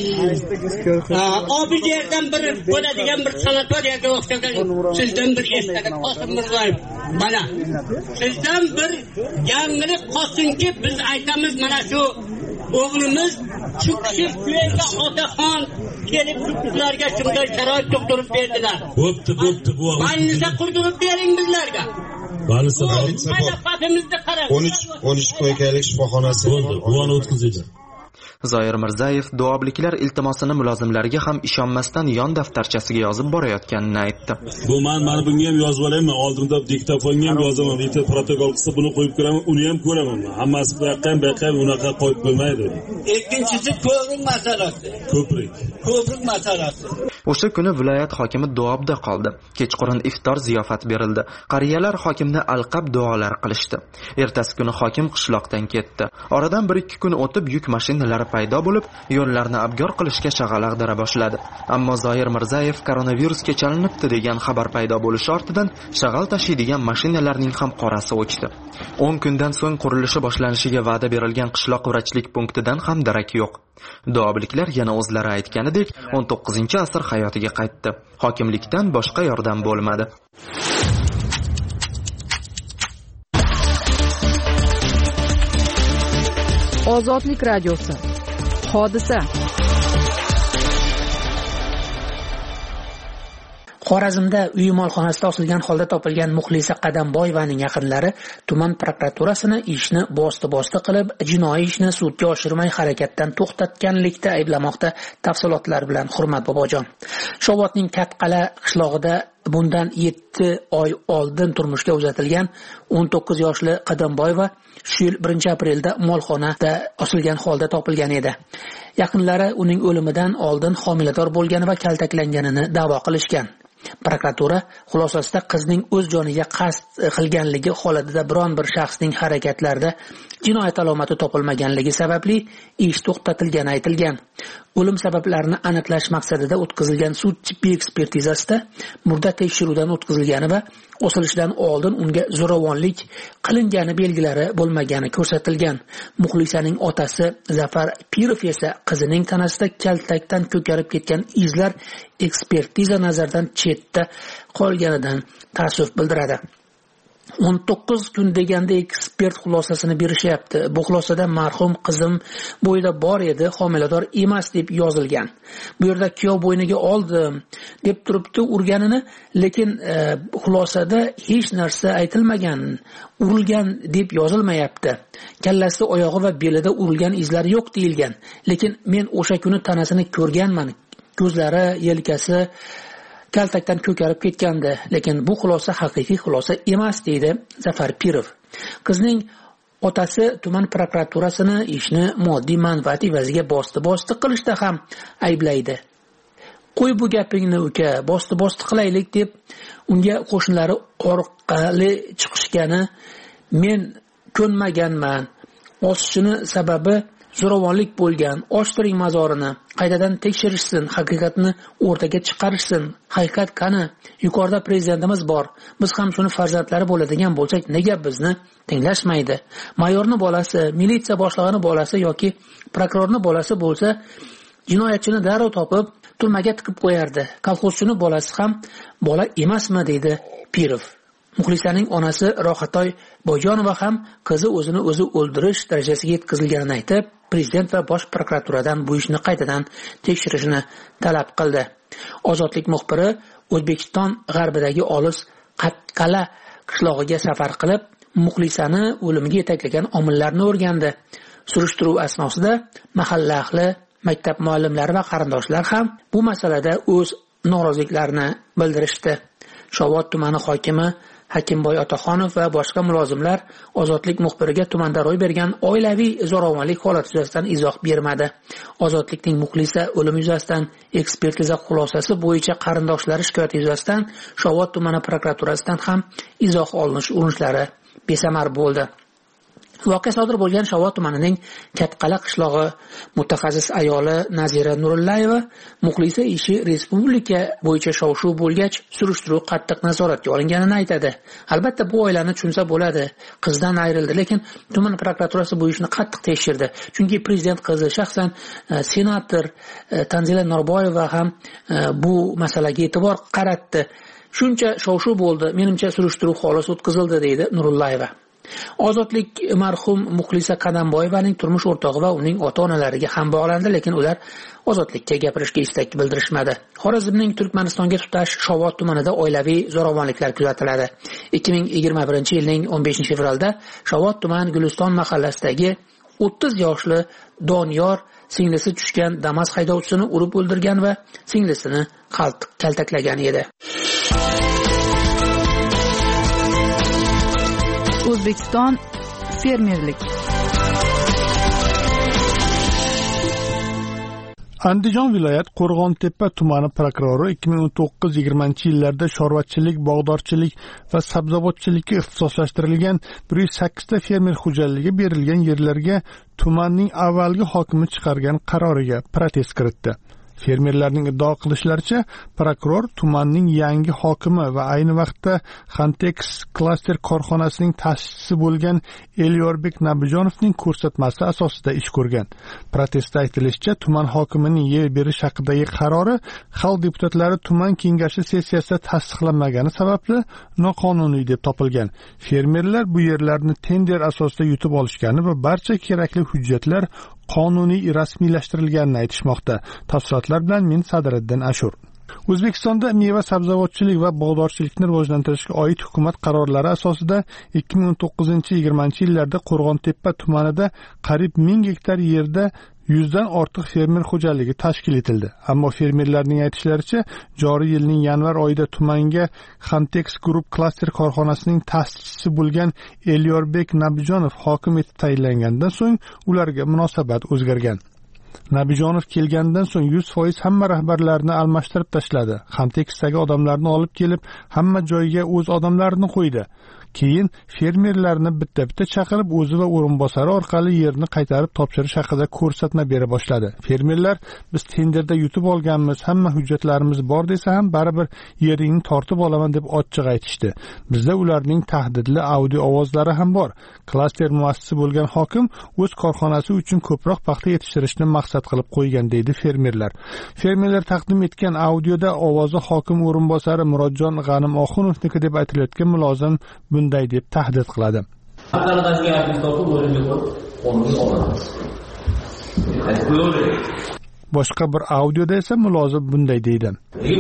Obijerdan bir bo'ladigan bir sanatoriyaga o'xshagan sizdan bir eslatib Qosim Mirzoyev. Mana sizdan bir yangilik qolsinki, biz aytamiz mana shu o'g'limiz shu kishi suyerga otaxon kelib bizlarga shunday sharoit tug'dirib berdilar. Bo'pti, bo'pti bu. Balnisa qurdirib bering bizlarga. Balnisa o'n uch o'n uch qo'ykalik shifoxonasi bo'ldi. Buni o'tkazdi. Zoir Mirzayev duobliklar iltimosini mulozimlarga ham ishonmasdan yon daftarchasiga yozib borayotganini aytdi. Bu men mana bunga ham yozib olayman, oldimda diktofonga ham yozaman, bitta protokol qilsa buni qo'yib ko'raman, uni ham ko'raman. Hammasi buyoqdan baqay unaqa qo'yib qo'ymaydi. Ikkinchisi ko'prik masalasi. Ko'prik. Ko'prik masalasi. O'sha kuni viloyat hokimi duobda qoldi. Kechqurun iftor ziyofat berildi. Qariyalar hokimni alqab duolar qilishdi. Ertasi kuni hokim qishloqdan ketdi. Oradan bir ikki kun o'tib yuk mashinalari paydo bo'lib, yo'llarni abgor qilishga shag'al ag'dara boshladi. Ammo Zoir Mirzayev koronavirusga chalinibdi degan xabar paydo bo'lishi ortidan shag'al tashiydigan mashinalarning ham qorasi o'chdi. o'n kundan so'ng qurilishi boshlanishiga va'da berilgan qishloq vrachlik punktidan ham darak yo'q. Duobliklar yana o'zlari aytganidek o'n to'qqizinchi asr hayotiga qaytdi. Hokimlikdan boshqa yordam bo'lmadi. Ozodlik radiosi. Hodisa. Xorazmda uyi molxonasida osilgan holda topilgan Muxlisa Qadamboyevaning yaqinlari tuman prokuraturasini ishni bosti-bosti qilib, jinoiy ishni sudga oshirmay harakatdan to'xtatganlikda ayblamoqda. Tafsilotlar bilan Hurmat Bobojon. Shovotning Katqala qishlog'ida bundan yetti oy oldin turmushga uzatilgan o'n to'qqiz yoshli Qadamboyeva shu yil birinchi aprelda molxonada osilgan holda topilgan edi. Yaqinlari uning o'limidan oldin homilador bo'lgani va kaltaklanganini da'vo qilishgan. Prokuratura xulosasida qizning o'z joniga qasd qilganligi holatida biron bir shaxsning harakatlarida jinoyat alomati topilmaganligi sababli ish to'xtatilgani aytilgan. O'lim sabablarini aniqlash maqsadida o'tkazilgan sud tibbiy ekspertizasida murda tekshiruvdan o'tkazilgani va osilishdan oldin unga zo'ravonlik qilingani belgilari bo'lmagani ko'rsatilgan. Muxlisaning otasi Zafar Pirov esa qizining tanasida kaltakdan ko'karib ketgan izlar ekspertiza nazaridan chetda qolganidan ta'ssuf bildiradi. o'n to'qqiz kun deganda ekspert xulosasini berishyapti. Bu xulosada marhum qizim bo'yida bor edi, homilador emas deb yozilgan. Bu yerda kuyov bo'yniga oldim deb turibdi urganini, lekin e, xulosada hech narsa aytilmagan, urilgan deb yozilmayapti. Kallasida, oyog'i va belida urilgan izlar yo'q deyilgan. Lekin men o'sha kuni tanasini ko'rganman. Ko'zlari, yelkasi kaltakdan ko'karib ketgandi, lekin bu xulosa haqiqiy xulosa emas deydi Zafar Pirov. Qizning otasi tuman prokuraturasini ishni moddiy manfaat evaziga bosti-bosti qilishda ham ayblaydi. Qo'y bu gapingni uka, bosti-bosti qilaylik deb unga qo'shnilari orqali chiqishgani men ko'nmaganman. Osishini sababi zo'ravonlik bo'lgan ochtiring mozorini qaytadan tekshirishsin, haqiqatni o'rtaga chiqarishsin. Haqiqat qani? Yuqorida prezidentimiz bor. Biz ham shuni farzandlari bo'ladigan bo'lsak, nega bizni tinglashmaydi? Mayorni bolasi, militsiya boshlig'ining bolasi yoki prokurorning bolasi bo'lsa, jinoyatchini darrov topib turmaga tiqib qo'yardi. Kolxozchining bolasi ham bola emasmi, deydi Pirov. Muxlisaning onasi Rohatoy Boyjonova ham qizi o'zini o'zi o'ldirish darajasiga yetkazilganini aytib, prezident va bosh prokuraturadan bu ishni qaytadan tekshirishni talab qildi. Ozodlik muxbiri O'zbekiston g'arbidagi olis Qatqala qishlog'iga safar qilib, muxlisani o'limiga yetaklagan omillarni o'rgandi. Surishtiruv asnosida mahalla ahli, maktab muallimlari va qarindoshlar ham bu masalada o'z noroziliklarini bildirishdi. Shovot tumani hokimi Hakimboy Otaxonov va boshqa mulozimlar Ozodlik muxbiriga tumanda ro'y bergan oilaviy zo'ravonlik holati yuzasidan izoh bermadi. Ozodlikning muxlisa o'limi yuzasidan ekspertiza xulosasi bo'yicha qarindoshlari shikoyati yuzasidan Shovot tumani prokuraturasidan ham izoh olinish urinishlari besamar bo'ldi. Voqea sodir bo'lgan Shovot tumanining Katqala qishlog'i mutaxassis ayoli Nazira Nurullayeva muxlisa ishi respublika bo'yicha shov-shuv bo'lgach, surishtiruv qattiq nazoratga olinganini aytadi. Albatta bu oilani tushunsa bo'ladi. Qizdan ayrildi, lekin tuman prokuraturasi bu ishni qattiq tekshirdi. Chunki prezident qizi shaxsan senator Tanzila Norboyeva ham bu masalaga e'tibor qaratdi. Shuncha shov-shuv bo'ldi, menimcha surishtiruv xolos o'tkazildi, deydi Nurullayeva. Ozodlik marhum Muxlisa Qadamboyevaning turmush o'rtog'i va uning ota-onalariga ham bog'landi, lekin ular ozodlikka gapirishga istak bildirishmadi. Xorazmning Turkmanistonga tutash Shovot tumanida oilaviy zo'ravonliklar kuzatiladi. ikki ming yigirma birinchi yilning o'n beshinchi fevralda Shovot tuman Guliston mahallasidagi o'ttiz yoshli Doniyor singlisi tushgan Damas haydovchisini urib o'ldirgan va singlisini kaltaklagan edi. O'zbekiston fermerlik. Andijon viloyat Qo'rg'ontepa tumani prokurori ikki ming o'n to'qqiz yigirmanchi yillarda chorvachilik, bog'dorchilik va sabzavotchilikka ixtisoslashtirilgan bir yuz sakkiz ta fermer xo'jaligiga berilgan yerlarga tumanning avvalgi hokimi chiqargan qaroriga protest kiritdi. Fermerlarning iddao qilishlaricha, prokuror tumanning yangi hokimi va ayni vaqtda Xantex klaster korxonasining ta'sischisi bo'lgan Elyorbek Nabijonovning ko'rsatmasi asosida ish ko'rgan. Protestda aytilishicha, tuman hokimining yer berish haqidagi qarori xalq deputatlari tuman kengashi sessiyasida tasdiqlanmagani sababli noqonuniy deb topilgan. Fermerlar bu yerlarni tender asosida yutib olishgani va barcha kerakli hujjatlar qonuniy rasmiylashtirilganini aytishmoqda. Tafsilotlar bilan men Sadriddin Ashur. O'zbekistonda meva sabzavotchilik va bog'dorchilikni rivojlantirishga oid hukumat qarorlari asosida ikki ming o'n to'qqizinchi yigirmanchi yillarda Qo'rg'ontepa tumanida qariyb ming gektar yerda yuzdan ortiq fermer xo'jaligi tashkil etildi. Ammo fermerlarning aytishlaricha, joriy yilning yanvar oyida tumanga Xantex Group klaster korxonasining ta'sischisi bo'lgan Elyorbek Nabijonov hokim etib tayinlangandan so'ng ularga munosabat o'zgargan. Nabijonov kelgandan so'ng yuz foiz hamma rahbarlarni almashtirib tashladi. Xantexdagi odamlarni olib kelib, hamma joyga o'z odamlarini qo'ydi. Keyin fermerlarni bitta-bitta chaqirib, o'zi va o'rinbosari orqali yerni qaytarib topshirish haqida ko'rsatma bera boshladi. Fermerlar biz tenderda yutib olganmiz, hamma hujjatlarimiz bor desa ham baribir yeringni tortib olaman deb ochiq aytishdi. Bizda ularning tahdidli audio ovozlari ham bor. Klaster muassisi bo'lgan hokim o'z korxonasi uchun ko'proq paxta yetishtirishni maqsad qilib qo'ygan, deydi fermerlar. Fermerlar taqdim etgan audioda ovozi hokim o'rinbosari Murodjon G'anim Oxunovniki deb aytilayotgan mulozim bunday deb tahdid qiladi. Boshqa bir audioda esa mulozim bunday deydi.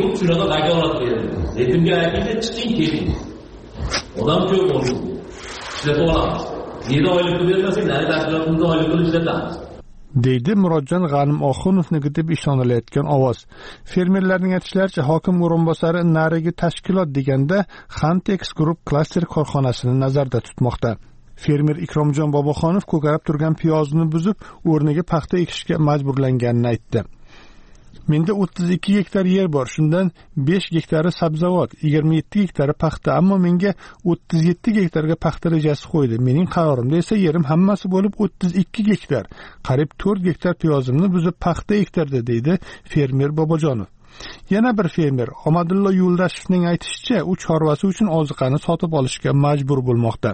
Odam ko'p bo'ldi. Ishlatib olamiz. Nega oylik bermasang, nari tashkilotimizni oylik qilib ishlatamiz. deydi Murodjon G'anim Oxunovniki deb ishonalayotgan ovoz. Fermerlarning aytishlaricha, hokim o'rinbosari narigi tashkilot deganda Xantex Group klaster korxonasini nazarda tutmoqda. Fermer Ikromjon Boboxonov ko'karib turgan piyozni buzib, o'rniga paxta ekishga majburlanganini aytdi. Menda o'ttiz ikki gektar yer bor. Shundan besh gektari sabzavot, yigirma yetti gektari paxta, ammo menga o'ttiz yetti gektarga paxta rejasi qo'ydi. Mening qarorimda esa yerim hammasi bo'lib o'ttiz ikki gektar. Qariyb to'rt gektar piyozimni buzib paxta ektirdi, deydi fermer Bobojonov. Yana bir fermer Omadullo Yo'ldashevning aytishicha, u chorvasi uchun oziqani sotib olishga majbur bo'lmoqda.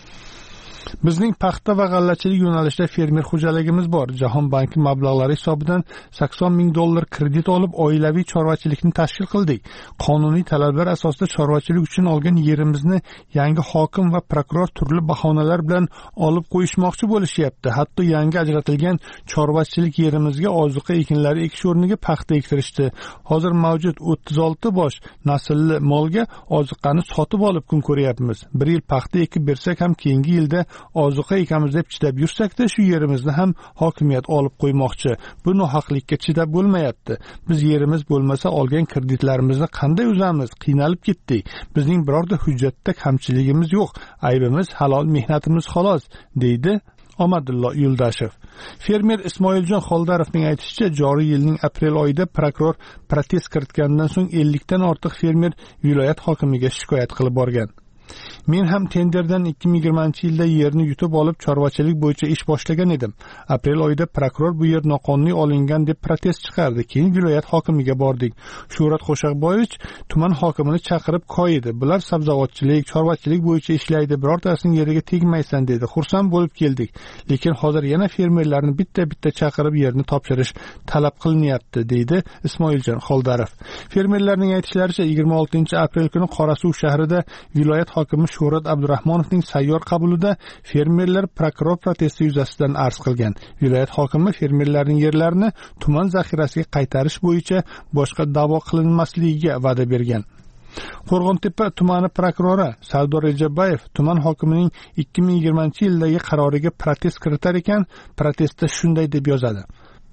Bizning paxta va g'allachilik yo'nalishida fermer xo'jaligimiz bor. Jahon banki mablag'lari hisobidan sakson ming dollar kredit olib, oilaviy chorvachilikni tashkil qildik. Qonuniy talablar asosida chorvachilik uchun olgan yerimizni yangi hokim va prokuror turli bahonalar bilan olib qo'yishmoqchi bo'lishyapti. Hatto yangi ajratilgan chorvachilik yerimizga ozuqa ekinlari ekish o'rniga paxta ektirishdi. Hozir mavjud o'ttiz olti bosh naslli molga ozuqani sotib olib kun ko'ryapmiz. Bir yil paxta ekib bersak ham keyingi yilda ozuqa ekamiz deb chidab yursak-da, shu yerimizni ham hokimiyat olib qo'ymoqchi. Bu nohaqlikka chidab bo'lmayapti. Biz yerimiz bo'lmasa olgan kreditlarimizni qanday uzamiz? Qiynalib ketdik. Bizning birorta hujjatda kamchiligimiz yo'q. Aybimiz halol mehnatimiz xolos, deydi Omadullo Yo'ldashev. Fermer Ismoiljon Xoldarovning aytishicha, joriy yilning aprel oyida prokuror protest kiritgandan so'ng ellik dan ortiq fermer viloyat hokimiga shikoyat qilib borgan. Men ham tenderdan ikki ming yigirmanchi yilda yerni yutib olib chorvachilik bo'yicha ish boshlagan edim. Aprel oyida prokuror bu yer noqonuniy olingan deb protest chiqardi. Keyin viloyat hokimiga bordik. Shuhrat Qo'shaqboyevich tuman hokimini chaqirib koyidi. Bular sabzavotchilik, chorvachilik bo'yicha ishlaydi. Birortasining yeriga tegmaysan dedi. Xursand bo'lib keldik. Lekin hozir yana fermerlarni bitta-bitta chaqirib yerni topshirish talab qilinyapti, deydi Ismoiljon Xoldarov. Fermerlarning aytishlaricha, yigirma oltinchi aprel kuni Qorasuv shahrida viloyat hokimi Shuhrat Abdurahmonovning sayyor qabulida fermerlar prokuror protesti yuzasidan arz qilgan. Viloyat hokimi fermerlarning yerlarini tuman zaxirasiga qaytarish bo'yicha boshqa da'vo qilinmasligiga va'da bergan. Qo'rg'ontepa tumani prokurori Sardor Rejabayev tuman hokimining ikki ming yigirmanchi yildagi qaroriga protest kiritar ekan, protestda shunday deb yozadi.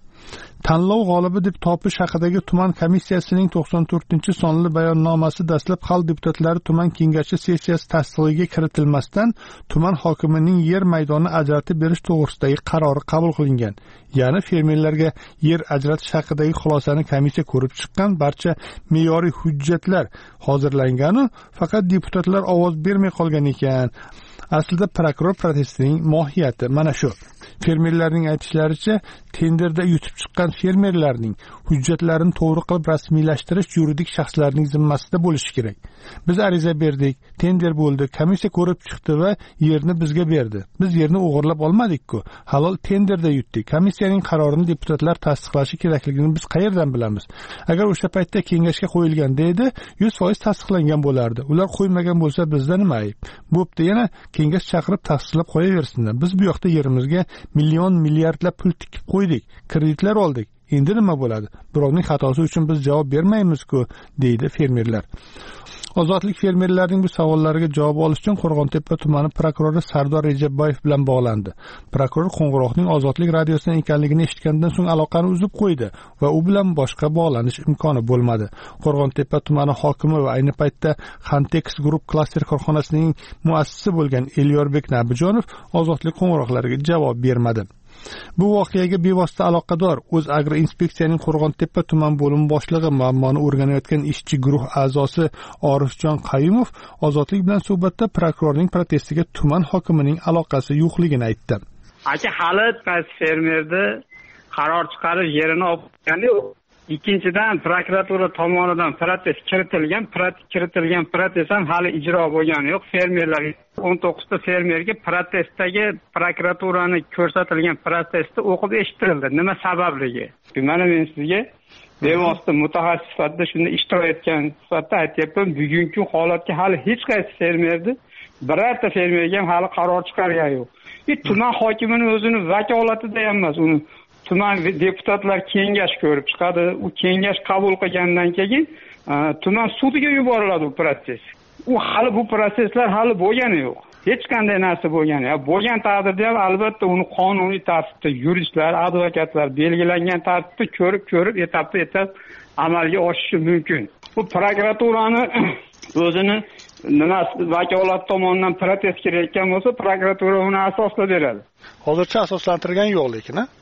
Tanlov g'olibi deb topish haqidagi tuman komissiyasining to'qson to'rtinchi sonli bayonnomasi dastlab xalq deputatlari tuman kengashi sessiyasi tasdiqiga kiritilmasdan tuman hokimining yer maydoni ajratib berish to'g'risidagi qarori qabul qilingan. Ya'ni fermerlarga yer ajratish haqidagi xulosani komissiya ko'rib chiqqan, barcha me'yoriy hujjatlar hozirlangan, faqat deputatlar ovoz bermay qolgan ekan. Aslida prokuror protestining mohiyati mana shu. Fermerlarning aytishlaricha, tenderda yutib chiqqan fermerlarning hujjatlarini to'g'ri qilib rasmiylashtirish yuridik shaxslarning zimmasida bo'lishi kerak. Biz ariza berdik, tender bo'ldi, komissiya ko'rib chiqdi va yerni bizga berdi. Biz yerni o'g'irlab olmadik-ku. Halol tenderda yutdik. Komissiyaning qarorini deputatlar tasdiqlashi kerakligini biz qayerdan bilamiz? Agar o'sha paytda kengashga qo'yilganda edi, yuz foiz tasdiqlangan bo'lardi. Ular qo'ymagan bo'lsa bizda nima ayb? Bo'pti, yana kengash chaqirib tasdiqlab qo'yaversinlar. Biz bu yoqda yerimizga million milliardlab pul tikib qo'ydik, kreditlar oldik. Endi nima bo'ladi? Birovning xatosi uchun biz javob bermaymiz-ku, deydi fermerlar. Ozodlik fermerlarning bu savollariga javob olish uchun Qo'rg'ontepa tumani prokurori Sardor Rejabayev bilan bog'landi. Prokuror qo'ng'iroqning Ozodlik radiosidan ekanligini eshitgandan so'ng aloqani uzib qo'ydi va u bilan boshqa bog'lanish imkoni bo'lmadi. Qo'rg'ontepa tumani hokimi va ayni paytda Xantex Group klaster korxonasining muassisi bo'lgan Elyorbek Nabijonov Ozodlik qo'ng'iroqlariga javob bermadi. Bu voqeaga bevosita aloqador O'zagro inspeksiyaning Qo'rg'ontepa tuman bo'limi boshlig'i muammoni o'rganayotgan ishchi guruh a'zosi Orifjon Qayumov Ozodlik bilan suhbatda prokurorning protestiga tuman hokimining aloqasi yo'qligini aytdi. Aka hali qaysi fermerni qaror chiqarish yerini olgani ikkinchidan prokuratura tomonidan protest kiritilgan, kiritilgan protest ham hali ijro bo'lgani yo'q. Fermerlar o'n to'qqizta fermerga protestdagi prokuraturaning ko'rsatilgan protesti o'qib eshitildi. Nima sababligi? Mana men sizga bevosita mutaxassis sifatida shunda ishtirok etgan sifatida aytyapman. Bugungi holatga hali hech qaysi fermerni birorta fermerga ham hali qaror chiqargan yo'q. Bu tuman hokimining o'zini vakolatida ham emas, uni tuman deputatlar kengash ko'rib chiqadi. U kengash qabul qilgandan keyin tuman sudiga yuboriladi bu proses. U hali bu proseslar hali bo'lgani yo'q. Hech qanday narsa bo'lgani yo'q. Bo'lgan taqdirda ham albatta uni qonuniy tartibda yuristlar, advokatlar belgilangan tartibda ko'rib, ko'rib etapma-etap amalga oshishi mumkin. Bu prokuraturani o'zini nima vakolat tomonidan protest kelayotgan bo'lsa, prokuratura uni asoslab beradi. Hozircha asoslantirgan yo'q lekin, ha?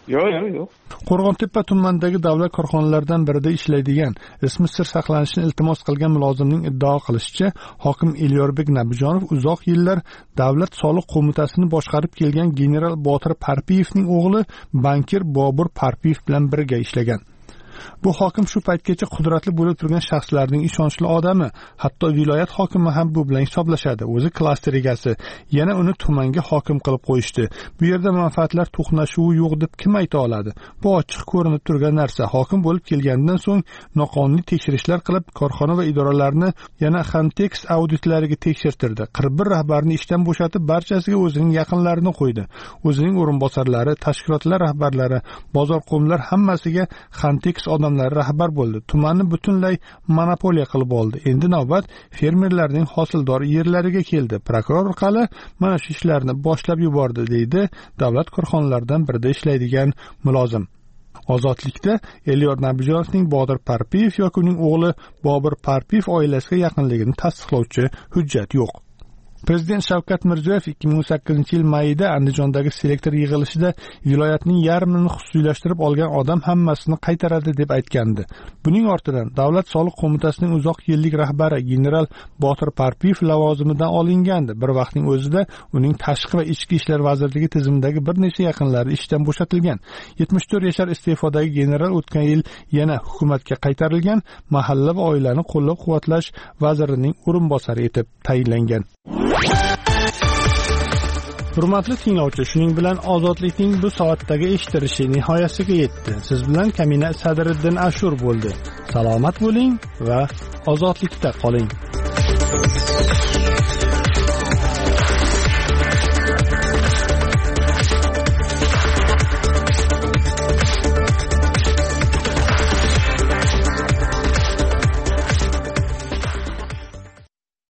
yo'q yo'q yo'q Qo'rg'ontepa tumanidagi davlat korxonalaridan birida ishlaydigan, ismi sir saqlanishini iltimos qilgan mulozimning iddao qilishicha, hokim Elyorbek Nabijonov uzoq yillar Davlat soliq qo'mitasini boshqarib kelgan general Botir Parpiyevning o'g'li bankir Bobur Parpiyev bilan birga ishlagan. Bu hokim shu paytgacha qudratli bo'lib turgan shaxslarning ishonchli odami, hatto viloyat hokimi ham bu bilan hisoblashadi. O'zi klaster egasi, yana uni tumanga hokim qilib qo'yishdi. Bu yerda manfaatlar to'qnashuvi yo'q deb kim ayta oladi? Bu ochiq ko'rinib turgan narsa. Hokim bo'lib kelgandan so'ng noqonuniy tekshirishlar qilib, korxona va idoralarni yana Xantex auditlariga tekshirtirdi. qirq bir rahbarni ishdan bo'shatib, barchasiga o'zining yaqinlarini qo'ydi. O'zining o'rinbosarlari, tashkilotlar rahbarlari, bozorqo'mlar hammasiga Xantex odamlar rahbar bo'ldi. Tumanni butunlay monopoliya qilib oldi. Endi navbat fermerlarning hosildor yerlariga keldi. Prokuror orqali mana shu ishlarni boshlab yubordi, deydi davlat korxonalaridan birida ishlaydigan mulozim. Ozodlikda Elyor Nabijonovning Botir Parpiyev yoki uning o'g'li Bobur Parpiyev oilasiga yaqinligini tasdiqlovchi hujjat yo'q. Prezident Shavkat Mirziyoyev ikki ming o'n sakkizinchi yil mayida Andijondagi selektor yig'ilishida viloyatning yarmini xususiylashtirib olgan odam hammasini qaytaradi deb aytgandi. Buning ortidan Davlat soliq qo'mitasining uzoq yillik rahbari general Botir Parpiyev lavozimidan olingandi. Bir vaqtning o'zida uning tashqi va ichki ishlar vazirligi tizimidagi bir necha yaqinlari ishdan bo'shatilgan. yetmish to'rt yashar iste'fodagi general o'tgan yil yana hukumatga qaytarilgan, mahalla va oilani qo'llab-quvvatlash vazirining o'rinbosari etib tayinlangan. Hurmatli tinglovchi, shuning bilan ozodlikning bu soatdagi eshitilishi nihoyasiga yetdi. Siz bilan Kamina Sadriddin Ashur bo'ldi. Salomat bo'ling va ozodlikda qoling.